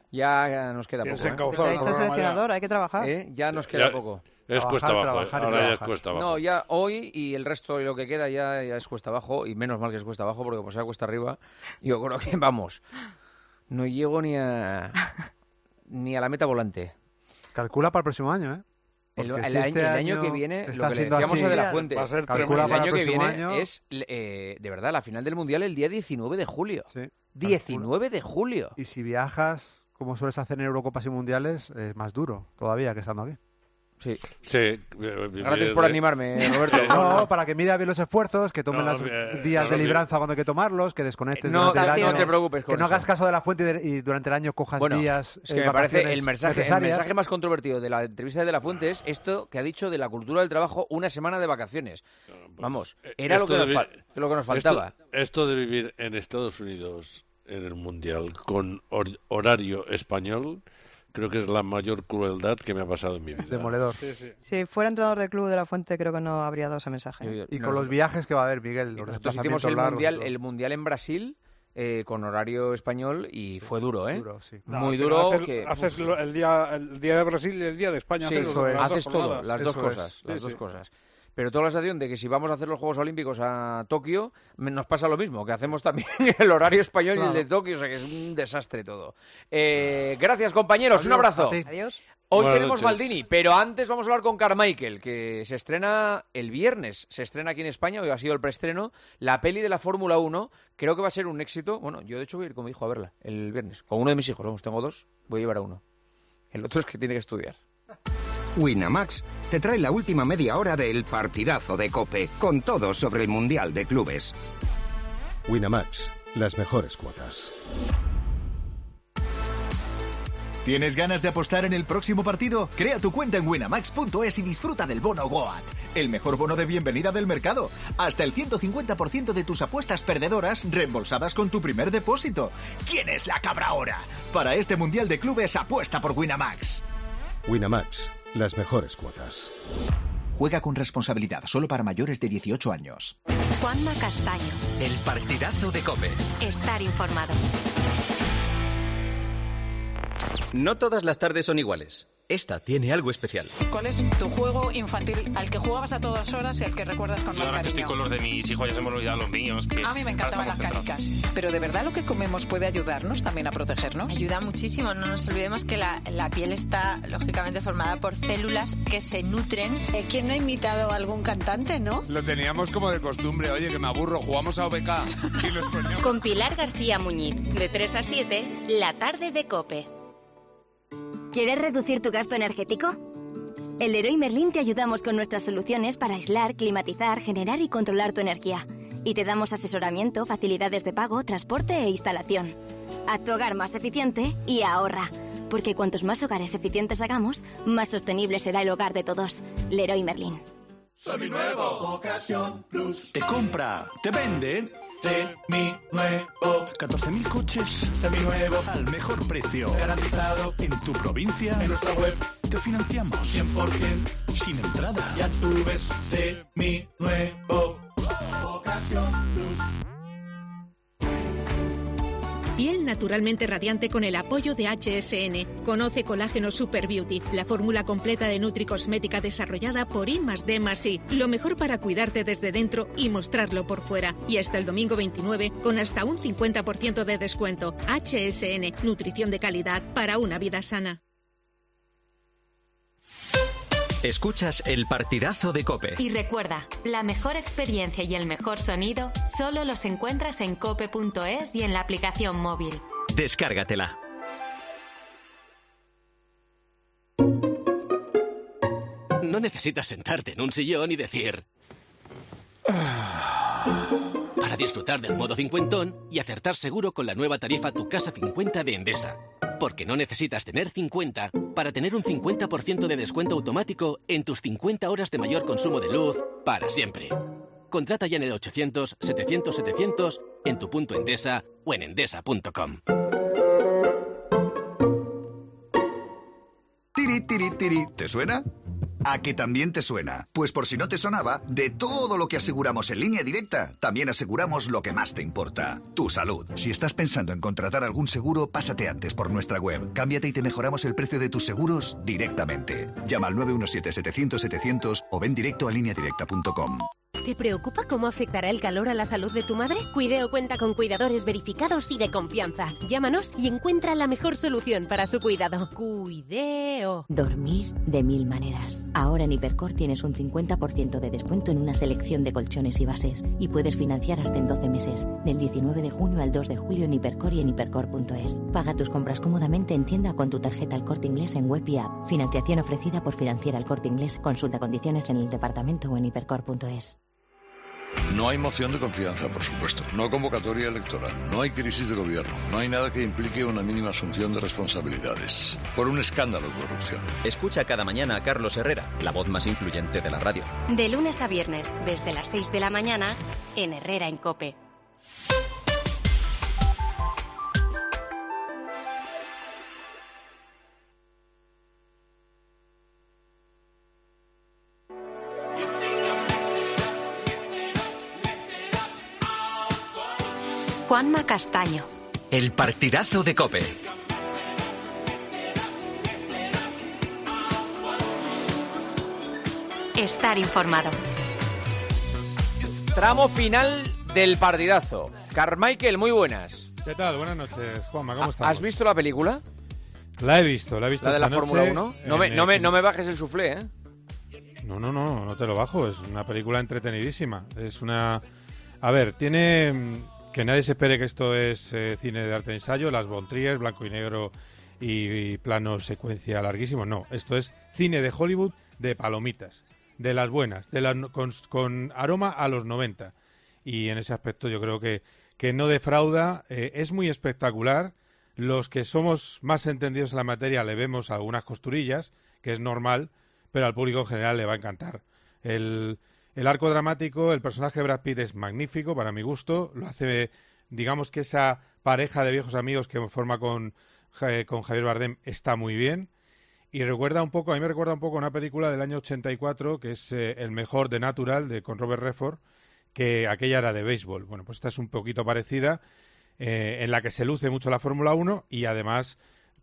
Ya nos queda poco. Te ha dicho el seleccionador, hay que trabajar. Ya nos queda poco. Es cuesta abajo, ahora ya es cuesta abajo. No, ya hoy y el resto de lo que queda ya es cuesta abajo, y menos mal que es cuesta abajo, porque como sea cuesta arriba, yo creo que, vamos, no llego ni a la meta volante. Calcula para el próximo año, ¿eh? El año que viene, lo que le decíamos a De La Fuente, el año que viene es, de verdad, la final del Mundial el día 19 de julio. Sí. 19 de julio. Y si viajas, como sueles hacer en Eurocopas y Mundiales, es más duro todavía que estando aquí. Sí. Gracias por animarme, Roberto. No, para que mida bien los esfuerzos, que tomen los días de libranza cuando hay que tomarlos, que desconectes durante el año. No te preocupes con que no eso. hagas caso de La Fuente y durante el año cojas días. Es que me parece el mensaje más controvertido de la entrevista de La Fuente es esto que ha dicho de la cultura del trabajo, una semana de vacaciones. Vamos, era lo que nos faltaba. Esto de vivir en Estados Unidos en el Mundial con horario español, creo que es la mayor crueldad que me ha pasado en mi vida. Demoledor. Si fuera entrenador del club de La Fuente, creo que no habría dado ese mensaje. Y con los viajes que va a haber, Miguel, los desplazamientos largos. El mundial en Brasil con horario español y fue duro, ¿eh? Duro, sí. Muy duro. Haces el día de Brasil y el día de España. Sí, haces todo, las dos cosas. Pero toda la sensación de que si vamos a hacer los Juegos Olímpicos a Tokio, nos pasa lo mismo, que hacemos también el horario español y el de Tokio, o sea que es un desastre todo. Gracias, compañeros, adiós, un abrazo. Adiós. Hoy tenemos Maldini, pero antes vamos a hablar con Carmichael, que se estrena el viernes, se estrena aquí en España, hoy ha sido el preestreno, la peli de la Fórmula 1, creo que va a ser un éxito. Bueno, yo de hecho voy a ir con mi hijo a verla el viernes, con uno de mis hijos, vamos, tengo 2, voy a llevar a uno. El otro es que tiene que estudiar. Winamax te trae la última media hora del partidazo de COPE, con todo sobre el Mundial de Clubes. Winamax, las mejores cuotas. ¿Tienes ganas de apostar en el próximo partido? Crea tu cuenta en winamax.es y disfruta del bono GOAT, el mejor bono de bienvenida del mercado. Hasta el 150% de tus apuestas perdedoras reembolsadas con tu primer depósito. ¿Quién es la cabra ahora? Para este Mundial de Clubes, apuesta por Winamax. Winamax, las mejores cuotas. Juega con responsabilidad, solo para mayores de 18 años. Juanma Castaño. El partidazo de COPE. Estar informado. No todas las tardes son iguales. esta tiene algo especial. ¿Cuál es tu juego infantil al que jugabas a todas horas y al que recuerdas con más ahora cariño? que estoy con los de mis hijos, ya se me han olvidado los míos. A mí me encantaban las canicas. Pero ¿de verdad lo que comemos puede ayudarnos también a protegernos? Ayuda muchísimo. No nos olvidemos que la piel está, lógicamente, formada por células que se nutren. ¿Quién no ha imitado a algún cantante, no? Lo teníamos como de costumbre. Oye, que me aburro, jugamos a OBK y los ponemos. Con Pilar García Muñiz, de 3 a 7, la tarde de COPE. ¿Quieres reducir tu gasto energético? En Leroy Merlin te ayudamos con nuestras soluciones para aislar, climatizar, generar y controlar tu energía. Y te damos asesoramiento, facilidades de pago, transporte e instalación. Haz tu hogar más eficiente y ahorra. Porque cuantos más hogares eficientes hagamos, más sostenible será el hogar de todos. Leroy Merlin. Seminuevo. Ocasión Plus. Te compra, te vende. Seminuevo. 14.000 coches. Seminuevos. Al mejor precio. Garantizado. En tu provincia. En nuestra web. Te financiamos. 100%. Sin entrada. Ya tú ves. Seminuevo. Ocasión Plus. Piel naturalmente radiante con el apoyo de HSN. Conoce Colágeno Super Beauty, la fórmula completa de nutricosmética desarrollada por I+D+I. Lo mejor para cuidarte desde dentro y mostrarlo por fuera. Y hasta el domingo 29 con hasta un 50% de descuento. HSN, nutrición de calidad para una vida sana. Escuchas el partidazo de COPE. Y recuerda, la mejor experiencia y el mejor sonido solo los encuentras en cope.es y en la aplicación móvil. Descárgatela. No necesitas sentarte en un sillón y decir... para disfrutar del modo cincuentón y acertar seguro con la nueva tarifa Tu Casa 50 de Endesa. Porque no necesitas tener 50 para tener un 50% de descuento automático en tus 50 horas de mayor consumo de luz para siempre. Contrata ya en el 800-700-700, en tu punto Endesa o en endesa.com. Tiri, tiri, tiri. ¿Te suena? ¿A que también te suena? Pues por si no te sonaba, de todo lo que aseguramos en Línea Directa, también aseguramos lo que más te importa, tu salud. Si estás pensando en contratar algún seguro, pásate antes por nuestra web. Cámbiate y te mejoramos el precio de tus seguros directamente. Llama al 917-700-700 o ven directo a lineadirecta.com. ¿Te preocupa cómo afectará el calor a la salud de tu madre? Cuideo cuenta con cuidadores verificados y de confianza. Llámanos y encuentra la mejor solución para su cuidado. Cuideo. Dormir de 1000 maneras. Ahora en Hipercor tienes un 50% de descuento en una selección de colchones y bases y puedes financiar hasta en 12 meses, del 19 de junio al 2 de julio en Hipercor y en hipercor.es. Paga tus compras cómodamente en tienda con tu tarjeta El Corte Inglés en web y app. Financiación ofrecida por Financiera El Corte Inglés. Consulta condiciones en el departamento o en hipercor.es. No hay moción de confianza, por supuesto. No convocatoria electoral. No hay crisis de gobierno. No hay nada que implique una mínima asunción de responsabilidades. Por un escándalo de corrupción. Escucha cada mañana a Carlos Herrera, la voz más influyente de la radio. De lunes a viernes, desde las 6 de la mañana, en Herrera en COPE. Juanma Castaño. El partidazo de COPE. Estar informado. Tramo final del partidazo. Carmichael, muy buenas. ¿Qué tal? Buenas noches, Juanma, ¿cómo estás? ¿Has visto la película? La he visto ¿La de esta la noche. Fórmula 1? No me bajes el suflé, ¿eh? No te lo bajo. Es una película entretenidísima. Es una... A ver, tiene... Que nadie se espere que esto es cine de arte de ensayo, las Von Trier, blanco y negro y plano secuencia larguísimo. No, esto es cine de Hollywood de palomitas, de las buenas, con aroma a los 90. Y en ese aspecto yo creo que no defrauda, es muy espectacular. Los que somos más entendidos en la materia le vemos algunas costurillas, que es normal, pero al público en general le va a encantar. El arco dramático, el personaje de Brad Pitt es magnífico, para mi gusto. Lo hace, digamos que esa pareja de viejos amigos que forma con Javier Bardem está muy bien. Y a mí me recuerda un poco a una película del año 84, que es El mejor de Natural, con Robert Redford, que aquella era de béisbol. Bueno, pues esta es un poquito parecida, en la que se luce mucho la Fórmula 1 y además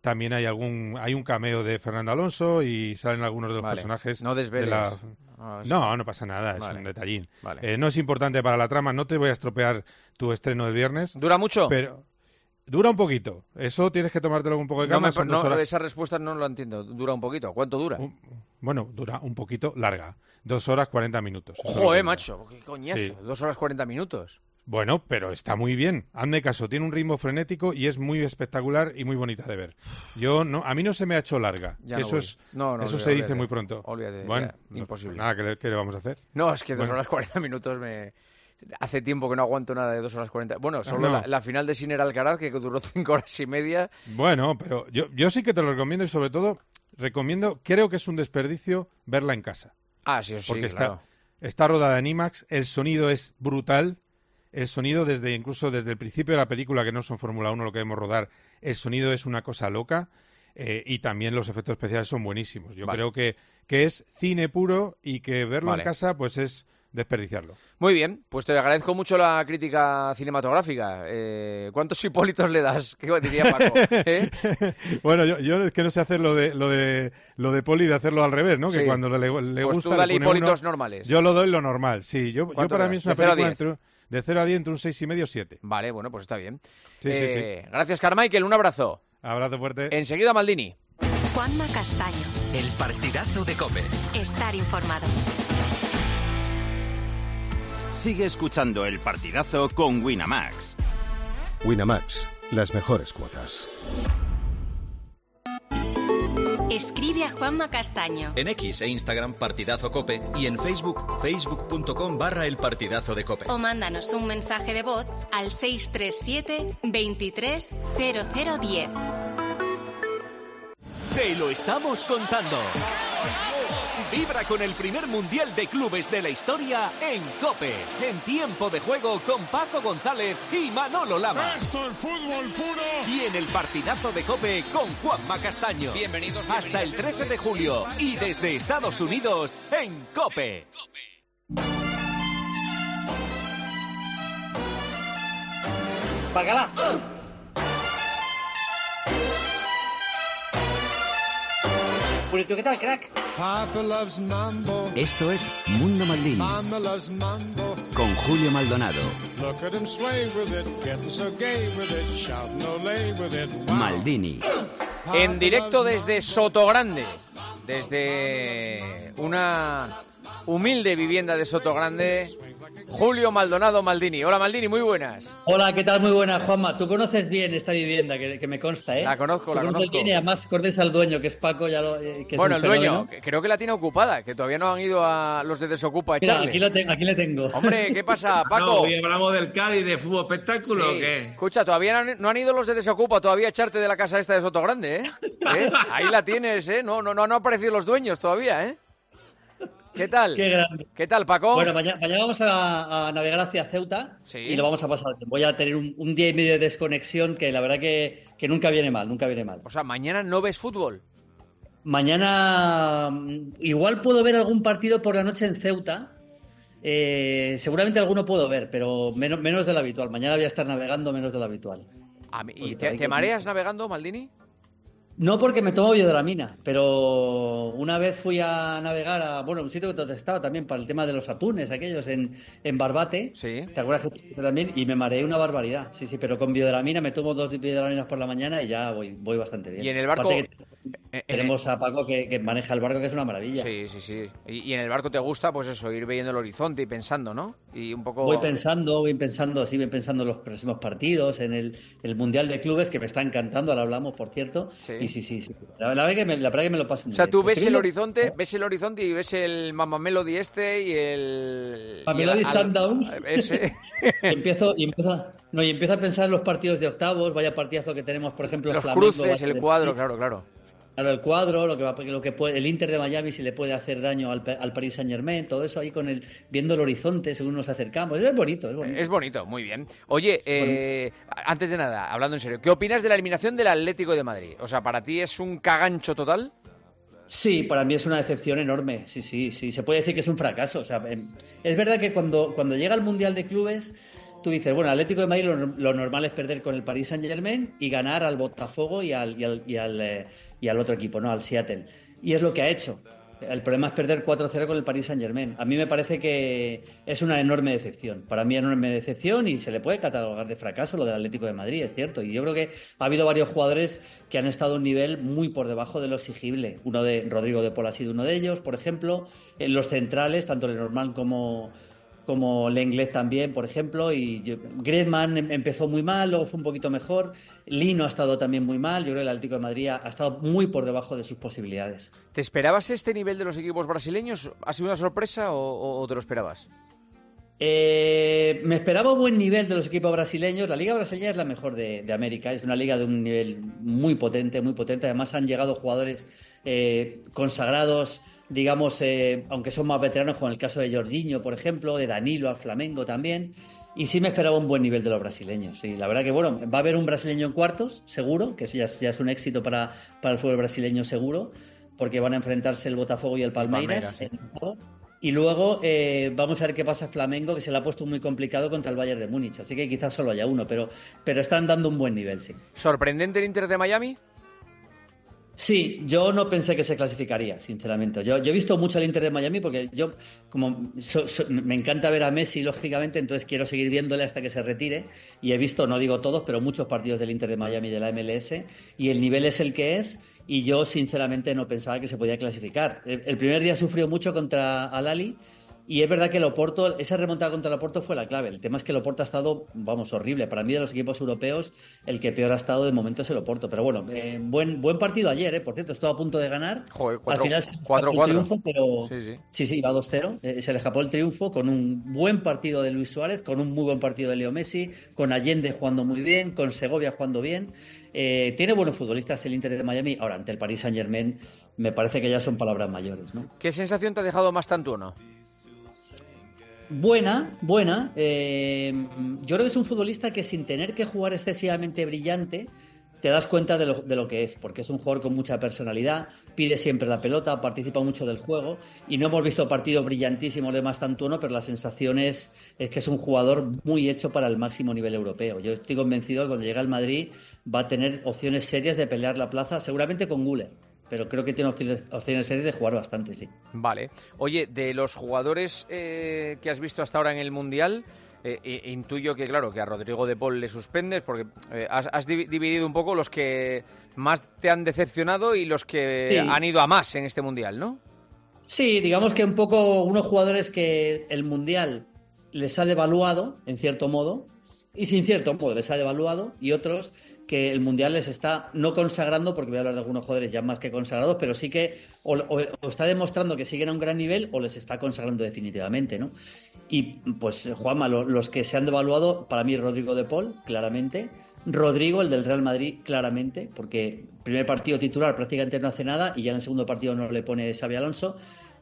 También hay un cameo de Fernando Alonso y salen algunos de los personajes. No desveles. No pasa nada, es un detallín. No es importante para la trama, no te voy a estropear tu estreno del viernes. ¿Dura mucho? Pero dura un poquito. Eso tienes que tomártelo con un poco de calma. Esa respuesta no lo entiendo. ¿Dura un poquito? ¿Cuánto dura? Bueno, dura un poquito larga. 2 horas 40 minutos. ¡Joder, macho! ¡Qué coñazo! Sí. 2 horas 40 minutos. Bueno, pero está muy bien. Hazme caso, tiene un ritmo frenético y es muy espectacular y muy bonita de ver. A mí no se me ha hecho larga. Eso se dice muy pronto. Olvídate, bueno, imposible. Nada, ¿qué le vamos a hacer? No, es que 2 horas 40 minutos Hace tiempo que no aguanto nada de 2 horas 40. Bueno, solo la final de Sinner Alcaraz, que duró 5 horas y media. Bueno, pero yo sí que te lo recomiendo y sobre todo creo que es un desperdicio verla en casa. Sí, porque claro. Está rodada en IMAX, el sonido es brutal. El sonido, incluso desde el principio de la película, que no son Fórmula 1 lo que debemos rodar, el sonido es una cosa loca y también los efectos especiales son buenísimos. Yo creo que es cine puro y que verlo en casa pues es desperdiciarlo. Muy bien, pues te agradezco mucho la crítica cinematográfica. ¿Cuántos Hipólitos le das? ¿Qué diría Paco? Bueno, yo es que no sé hacer lo de Poli de hacerlo al revés, ¿no? Sí. Que cuando le pues gusta... Tú dale Hipólitos normales. Yo lo doy lo normal, sí. Yo para mí es una película de 0 a 10 entre un 6,5 y 7. Vale, bueno, pues está bien. Sí. Gracias, Carmichael. Un abrazo. Abrazo fuerte. Enseguida, Maldini. Juanma Castaño. El partidazo de COPE. Estar informado. Sigue escuchando El Partidazo con Winamax. Winamax, las mejores cuotas. Escribe a Juanma Castaño. En X e Instagram Partidazo Cope y en Facebook, facebook.com/El Partidazo de Cope. O mándanos un mensaje de voz al 637 23 0010. Te lo estamos contando. Vibra con el primer Mundial de Clubes de la historia en COPE. En tiempo de juego con Paco González y Manolo Lama. ¡Esto es fútbol puro! Y en el partidazo de COPE con Juanma Castaño. Bienvenidos. Hasta el 13 de julio. Y desde Estados Unidos en COPE. ¡Págala! Purito, ¿qué tal, crack? Esto es Mundo Maldini con Julio Maldonado. Maldini. En directo desde Sotogrande, desde una humilde vivienda de Sotogrande, Julio Maldonado Maldini. Hola, Maldini, muy buenas. Hola, ¿qué tal? Muy buenas, Juanma. Tú conoces bien esta vivienda, que me consta, ¿eh? La conozco. Bien, y además conoces al dueño, que es Paco. Que bueno, es el dueño, creo que la tiene ocupada, que todavía no han ido a los de Desocupa a echarle. Mira, aquí le tengo. Hombre, ¿qué pasa, Paco? No, hoy hablamos del Cádiz, de fútbol espectáculo, sí. ¿o qué? Escucha, todavía no han ido los de Desocupa todavía a echarte de la casa esta de Sotogrande, ¿eh? Ahí la tienes, ¿eh? No han aparecido los dueños todavía, ¿eh? ¿Qué tal? Qué grande. ¿Qué tal, Paco? Bueno, mañana vamos a navegar hacia Ceuta y lo vamos a pasar. Voy a tener un día y medio de desconexión que la verdad que nunca viene mal. O sea, ¿mañana no ves fútbol? Mañana igual puedo ver algún partido por la noche en Ceuta. Seguramente alguno puedo ver, pero menos de lo habitual. Mañana voy a estar navegando menos de lo habitual. ¿Y te mareas navegando, Maldini? No, porque me tomo biodelamina, pero una vez fui a navegar a un sitio que estaba también para el tema de los atunes, aquellos en Barbate. Sí. ¿Te acuerdas que también? Y me mareé una barbaridad. Sí, pero con biodelamina me tomo 2 biodelaminas por la mañana y ya voy bastante bien. Y en el barco tenemos a Paco que maneja el barco, que es una maravilla. Sí. Y en el barco te gusta, pues eso, ir viendo el horizonte y pensando, ¿no? Y un poco. Voy pensando en los próximos partidos, en el Mundial de Clubes, que me está encantando, ahora hablamos, por cierto. Sí. Y sí. La verdad que me lo paso muy bien. O sea, tú ves el horizonte y ves el Mama Melody y el... Melody Sundowns. Ese. y empiezo a pensar en los partidos de octavos, vaya partidazo que tenemos, por ejemplo, los Flamengo, cruces, el cuadro, claro. Claro, el cuadro, lo que puede, el Inter de Miami, si le puede hacer daño al Paris Saint-Germain, todo eso ahí viendo el horizonte según nos acercamos. Es bonito. Es bonito, muy bien. Oye, antes de nada, hablando en serio, ¿qué opinas de la eliminación del Atlético de Madrid? O sea, ¿para ti es un cagancho total? Sí, para mí es una decepción enorme. Sí. Se puede decir que es un fracaso. O sea, es verdad que cuando llega el Mundial de Clubes, tú dices, bueno, Atlético de Madrid lo normal es perder con el Paris Saint-Germain y ganar al Botafogo y al otro equipo, ¿no? Al Seattle. Y es lo que ha hecho. El problema es perder 4-0 con el Paris Saint-Germain. A mí me parece que es una enorme decepción. Para mí es una enorme decepción y se le puede catalogar de fracaso lo del Atlético de Madrid, es cierto. Y yo creo que ha habido varios jugadores que han estado a un nivel muy por debajo de lo exigible. Rodrigo de Paul ha sido uno de ellos, por ejemplo. En los centrales, tanto Lenormand como Lenglet también, por ejemplo, y Griezmann empezó muy mal, luego fue un poquito mejor. Lino ha estado también muy mal. Yo creo que el Atlético de Madrid ha estado muy por debajo de sus posibilidades. ¿Te esperabas este nivel de los equipos brasileños? ¿Ha sido una sorpresa o te lo esperabas? Me esperaba un buen nivel de los equipos brasileños. La liga brasileña es la mejor de América. Es una liga de un nivel muy potente, muy potente. Además han llegado jugadores consagrados, digamos, aunque son más veteranos, como el caso de Jorginho, por ejemplo, de Danilo al Flamengo también. Y sí me esperaba un buen nivel de los brasileños. Sí, la verdad que, bueno, va a haber un brasileño en cuartos, seguro, que ya es un éxito para el fútbol brasileño, seguro, porque van a enfrentarse el Botafogo y el Palmeiras. Y luego vamos a ver qué pasa Flamengo, que se le ha puesto muy complicado contra el Bayern de Múnich. Así que quizás solo haya uno, pero están dando un buen nivel, sí. ¿Sorprendente el Inter de Miami? Sí, yo no pensé que se clasificaría, sinceramente. Yo he visto mucho al Inter de Miami porque yo, como me encanta ver a Messi, lógicamente, entonces quiero seguir viéndole hasta que se retire. Y he visto, no digo todos, pero muchos partidos del Inter de Miami de la MLS. Y el nivel es el que es. Y yo, sinceramente, no pensaba que se podía clasificar. El primer día sufrió mucho contra Al-Ahly. Y es verdad que el Oporto, esa remontada contra el Oporto fue la clave. El tema es que el Oporto ha estado, horrible. Para mí, de los equipos europeos, el que peor ha estado de momento es el Oporto. Pero bueno, buen partido ayer, por cierto. Estuvo a punto de ganar. Joder, al final se le escapó el triunfo, pero sí, iba 2-0. Se le escapó el triunfo con un buen partido de Luis Suárez, con un muy buen partido de Leo Messi, con Allende jugando muy bien, con Segovia jugando bien. Tiene buenos futbolistas el Inter de Miami. Ahora, ante el Paris Saint-Germain, me parece que ya son palabras mayores, ¿no? ¿Qué sensación te ha dejado Mastantuono? Buena. Yo creo que es un futbolista que sin tener que jugar excesivamente brillante te das cuenta de lo que es, porque es un jugador con mucha personalidad, pide siempre la pelota, participa mucho del juego y no hemos visto partidos brillantísimos de Mastantuono, pero la sensación es que es un jugador muy hecho para el máximo nivel europeo. Yo estoy convencido que cuando llegue al Madrid va a tener opciones serias de pelear la plaza, seguramente con Güler. Pero creo que tiene opciones serias de jugar bastante, sí. Vale. Oye, de los jugadores que has visto hasta ahora en el Mundial, intuyo que, claro, que a Rodrigo de Paul le suspendes, porque has dividido un poco los que más te han decepcionado y los que han ido a más en este Mundial, ¿no? Sí, digamos que un poco unos jugadores que el Mundial les ha devaluado, en cierto modo, y sin cierto modo les ha devaluado, y otros que el Mundial les está no consagrando, porque voy a hablar de algunos jugadores ya más que consagrados, pero sí que o está demostrando que siguen a un gran nivel o les está consagrando definitivamente, ¿no? Y pues, Juanma, los que se han devaluado, para mí Rodrigo de Paul, claramente. Rodrigo, el del Real Madrid, claramente, porque primer partido titular prácticamente no hace nada y ya en el segundo partido no le pone Xabi Alonso.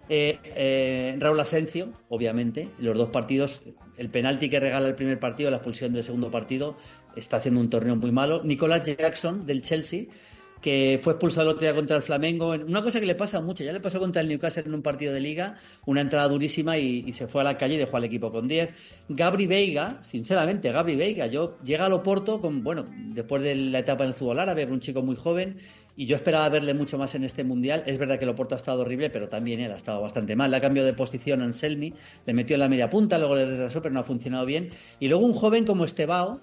Raúl Asencio, obviamente, los dos partidos, el penalti que regala el primer partido, la expulsión del segundo partido, está haciendo un torneo muy malo. Nicolas Jackson, del Chelsea, que fue expulsado el otro día contra el Flamengo. Una cosa que le pasa mucho, ya le pasó contra el Newcastle en un partido de Liga, una entrada durísima y se fue a la calle y dejó al equipo con 10. Gabri Veiga, sinceramente, llega al Oporto después de la etapa en el fútbol árabe, un chico muy joven, y yo esperaba verle mucho más en este Mundial. Es verdad que el Oporto ha estado horrible, pero también él ha estado bastante mal. Le ha cambiado de posición a Anselmi, le metió en la media punta, luego le retrasó, pero no ha funcionado bien. Y luego un joven como Estevao,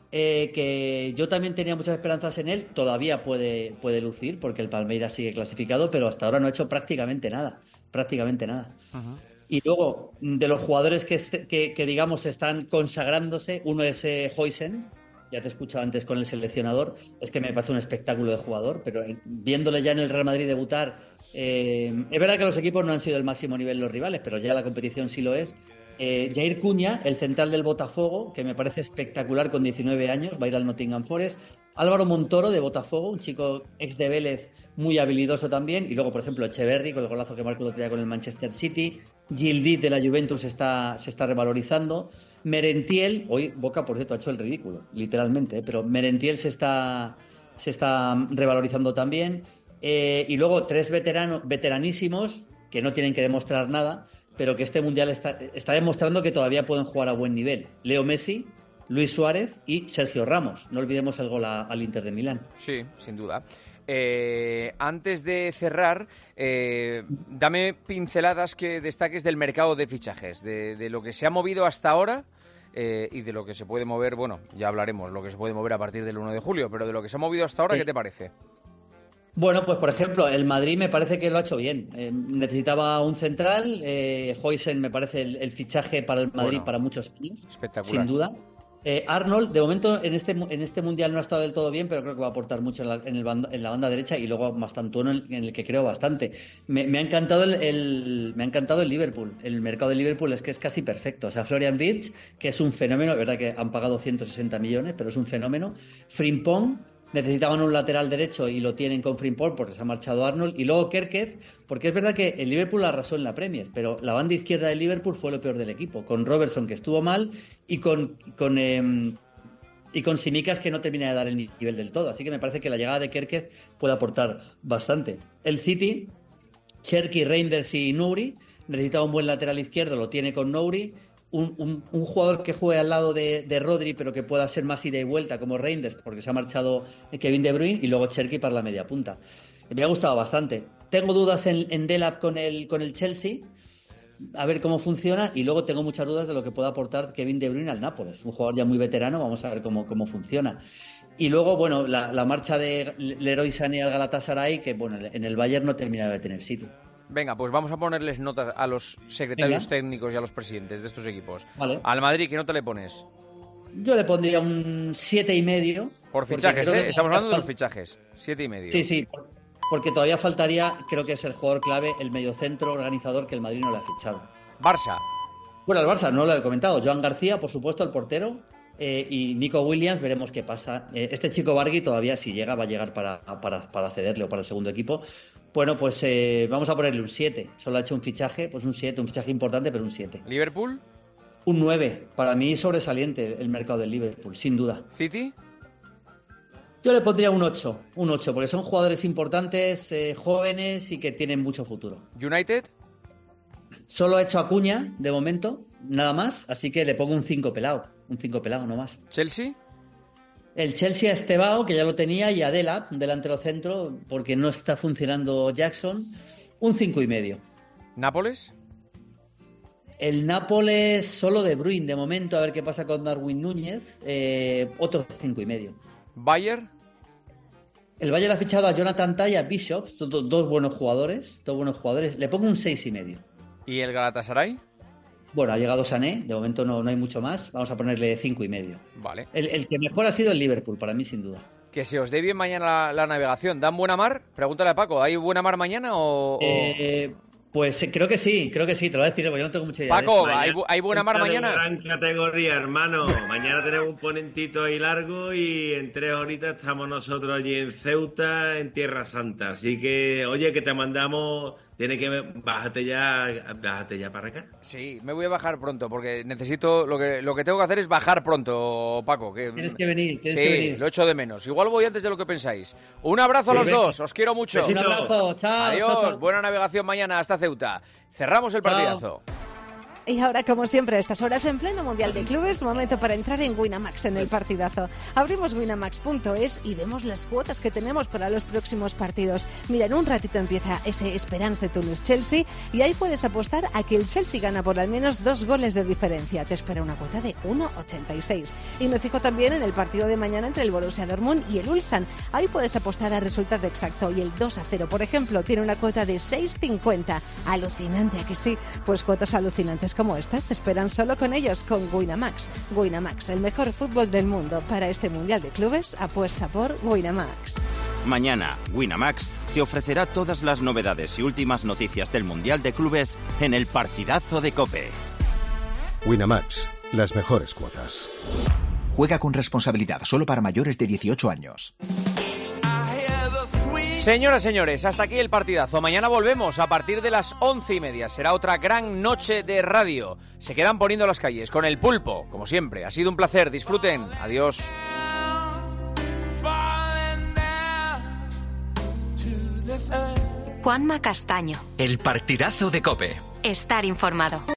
que yo también tenía muchas esperanzas en él, todavía puede lucir, porque el Palmeiras sigue clasificado, pero hasta ahora no ha hecho prácticamente nada. Uh-huh. Y luego, de los jugadores que digamos están consagrándose, uno es Huijsen. Ya te he escuchado antes con el seleccionador, es que me parece un espectáculo de jugador, pero viéndole ya en el Real Madrid debutar, es verdad que los equipos no han sido el máximo nivel los rivales, pero ya la competición sí lo es. Jair Cuña, el central del Botafogo, que me parece espectacular con 19 años, va a ir al Nottingham Forest. Álvaro Montoro, de Botafogo, un chico ex de Vélez, muy habilidoso también. Y luego, por ejemplo, Echeverri, con el golazo que marcó el otro día con el Manchester City. Gildit, de la Juventus, se está revalorizando. Merentiel, hoy Boca, por cierto, ha hecho el ridículo, literalmente, pero Merentiel se está revalorizando también. Y luego tres veteranísimos que no tienen que demostrar nada, pero que este Mundial está demostrando que todavía pueden jugar a buen nivel. Leo Messi, Luis Suárez y Sergio Ramos. No olvidemos el gol al Inter de Milán. Sí, sin duda. Antes de cerrar, dame pinceladas que destaques del mercado de fichajes, de lo que se ha movido hasta ahora y de lo que se puede mover, bueno, ya hablaremos, lo que se puede mover a partir del 1 de julio, pero de lo que se ha movido hasta ahora, ¿qué te parece? Bueno, pues por ejemplo, el Madrid me parece que lo ha hecho bien. Necesitaba un central, Huijsen me parece el fichaje para el Madrid para muchos años. Espectacular. Sin duda. Arnold, de momento en este Mundial no ha estado del todo bien, pero creo que va a aportar mucho en la banda derecha y luego Mastantuono en el que creo bastante. Me ha encantado me ha encantado el Liverpool. El mercado de Liverpool es que es casi perfecto. O sea, Florian Wirtz, que es un fenómeno, es verdad que han pagado 160 millones, pero es un fenómeno. Frimpong, necesitaban un lateral derecho y lo tienen con Frimpong porque se ha marchado Arnold. Y luego Kerkez, porque es verdad que el Liverpool arrasó en la Premier, pero la banda izquierda del Liverpool fue lo peor del equipo, con Robertson, que estuvo mal, y con Tsimikas, que no termina de dar el nivel del todo. Así que me parece que la llegada de Kerkez puede aportar bastante. El City, Cherki, Reinders y Nouri, necesitaba un buen lateral izquierdo, lo tiene con Nouri. Un jugador que juegue al lado de Rodri, pero que pueda ser más ida y vuelta, como Reinders, porque se ha marchado Kevin De Bruyne, y luego Cherki para la media punta. Me ha gustado bastante. Tengo dudas en Delap con el Chelsea, a ver cómo funciona, y luego tengo muchas dudas de lo que pueda aportar Kevin De Bruyne al Nápoles, un jugador ya muy veterano, vamos a ver cómo funciona. Y luego, bueno, la marcha de Leroy Sané al Galatasaray, que bueno, en el Bayern no termina de tener sitio. Venga, pues vamos a ponerles notas a los secretarios técnicos y a los presidentes de estos equipos. Vale. Al Madrid, ¿qué nota le pones? Yo le pondría un 7,5. Por fichajes, estamos hablando de los fichajes. 7,5. Sí, porque todavía faltaría, creo que es el jugador clave, el mediocentro organizador que el Madrid no le ha fichado. Barça. Bueno, el Barça no lo he comentado. Joan García, por supuesto, el portero. Y Nico Williams, veremos qué pasa. Este chico Bargui todavía, si llega, va a llegar para cederle o para el segundo equipo. Bueno, pues vamos a ponerle un 7. Solo ha hecho un fichaje, pues un 7, un fichaje importante, pero un 7. ¿Liverpool? Un 9. Para mí sobresaliente el mercado del Liverpool, sin duda. ¿City? Yo le pondría un 8, porque son jugadores importantes, jóvenes y que tienen mucho futuro. ¿United? Solo ha hecho Acuña, de momento, nada más, así que le pongo un 5 pelado. Un 5 pelado, no más. ¿Chelsea? El Chelsea a Estebao, que ya lo tenía, y a Delap, un delantero centro, porque no está funcionando Jackson, un 5,5. ¿Nápoles? El Nápoles solo De Bruyne, de momento, a ver qué pasa con Darwin Núñez, otro 5,5. ¿Bayern? El Bayern ha fichado a Jonathan Tah y a Bishops, dos buenos jugadores, le pongo un 6,5. ¿Y el Galatasaray? Bueno, ha llegado Sané, de momento no hay mucho más, vamos a ponerle 5,5. Vale. El que mejor ha sido el Liverpool, para mí, sin duda. Que se os dé bien mañana la navegación. ¿Dan buena mar? Pregúntale a Paco, ¿hay buena mar mañana o...? Pues creo que sí, te lo voy a decir, porque yo no tengo mucha idea. Paco, ¿hay buena mar mañana? Gran categoría, hermano. Mañana tenemos un ponentito ahí largo y en 3 horitas estamos nosotros allí en Ceuta, en Tierra Santa. Así que, oye, que te mandamos... Bájate ya para acá. Sí, me voy a bajar pronto porque necesito... Lo que tengo que hacer es bajar pronto, Paco. Tienes que venir. Sí, lo echo de menos. Igual voy antes de lo que pensáis. Un abrazo a los dos, os quiero mucho. Un abrazo, chao. Adiós, chao. Buena navegación mañana hasta Ceuta. Cerramos el partidazo. Y ahora, como siempre, a estas horas en pleno Mundial de Clubes, momento para entrar en Winamax en el partidazo. Abrimos winamax.es y vemos las cuotas que tenemos para los próximos partidos. Mira, en un ratito empieza ese Esperance de Túnez-Chelsea y ahí puedes apostar a que el Chelsea gana por al menos 2 goles de diferencia. Te espera una cuota de 1,86. Y me fijo también en el partido de mañana entre el Borussia Dortmund y el Ulsan. Ahí puedes apostar a resultado exacto y el 2-0, por ejemplo, tiene una cuota de 6,50. Alucinante, ¿a que sí? Pues cuotas alucinantes como estas te esperan solo con ellos, con Winamax. Winamax, el mejor fútbol del mundo. Para este Mundial de Clubes, apuesta por Winamax. Mañana, Winamax te ofrecerá todas las novedades y últimas noticias del Mundial de Clubes en el partidazo de COPE. Winamax, las mejores cuotas. Juega con responsabilidad, solo para mayores de 18 años. Señoras, señores, hasta aquí el partidazo. Mañana volvemos a partir de las 11:30. Será otra gran noche de radio. Se quedan poniendo las calles con el pulpo, como siempre. Ha sido un placer. Disfruten. Adiós. Juanma Castaño. El partidazo de COPE. Estar informado.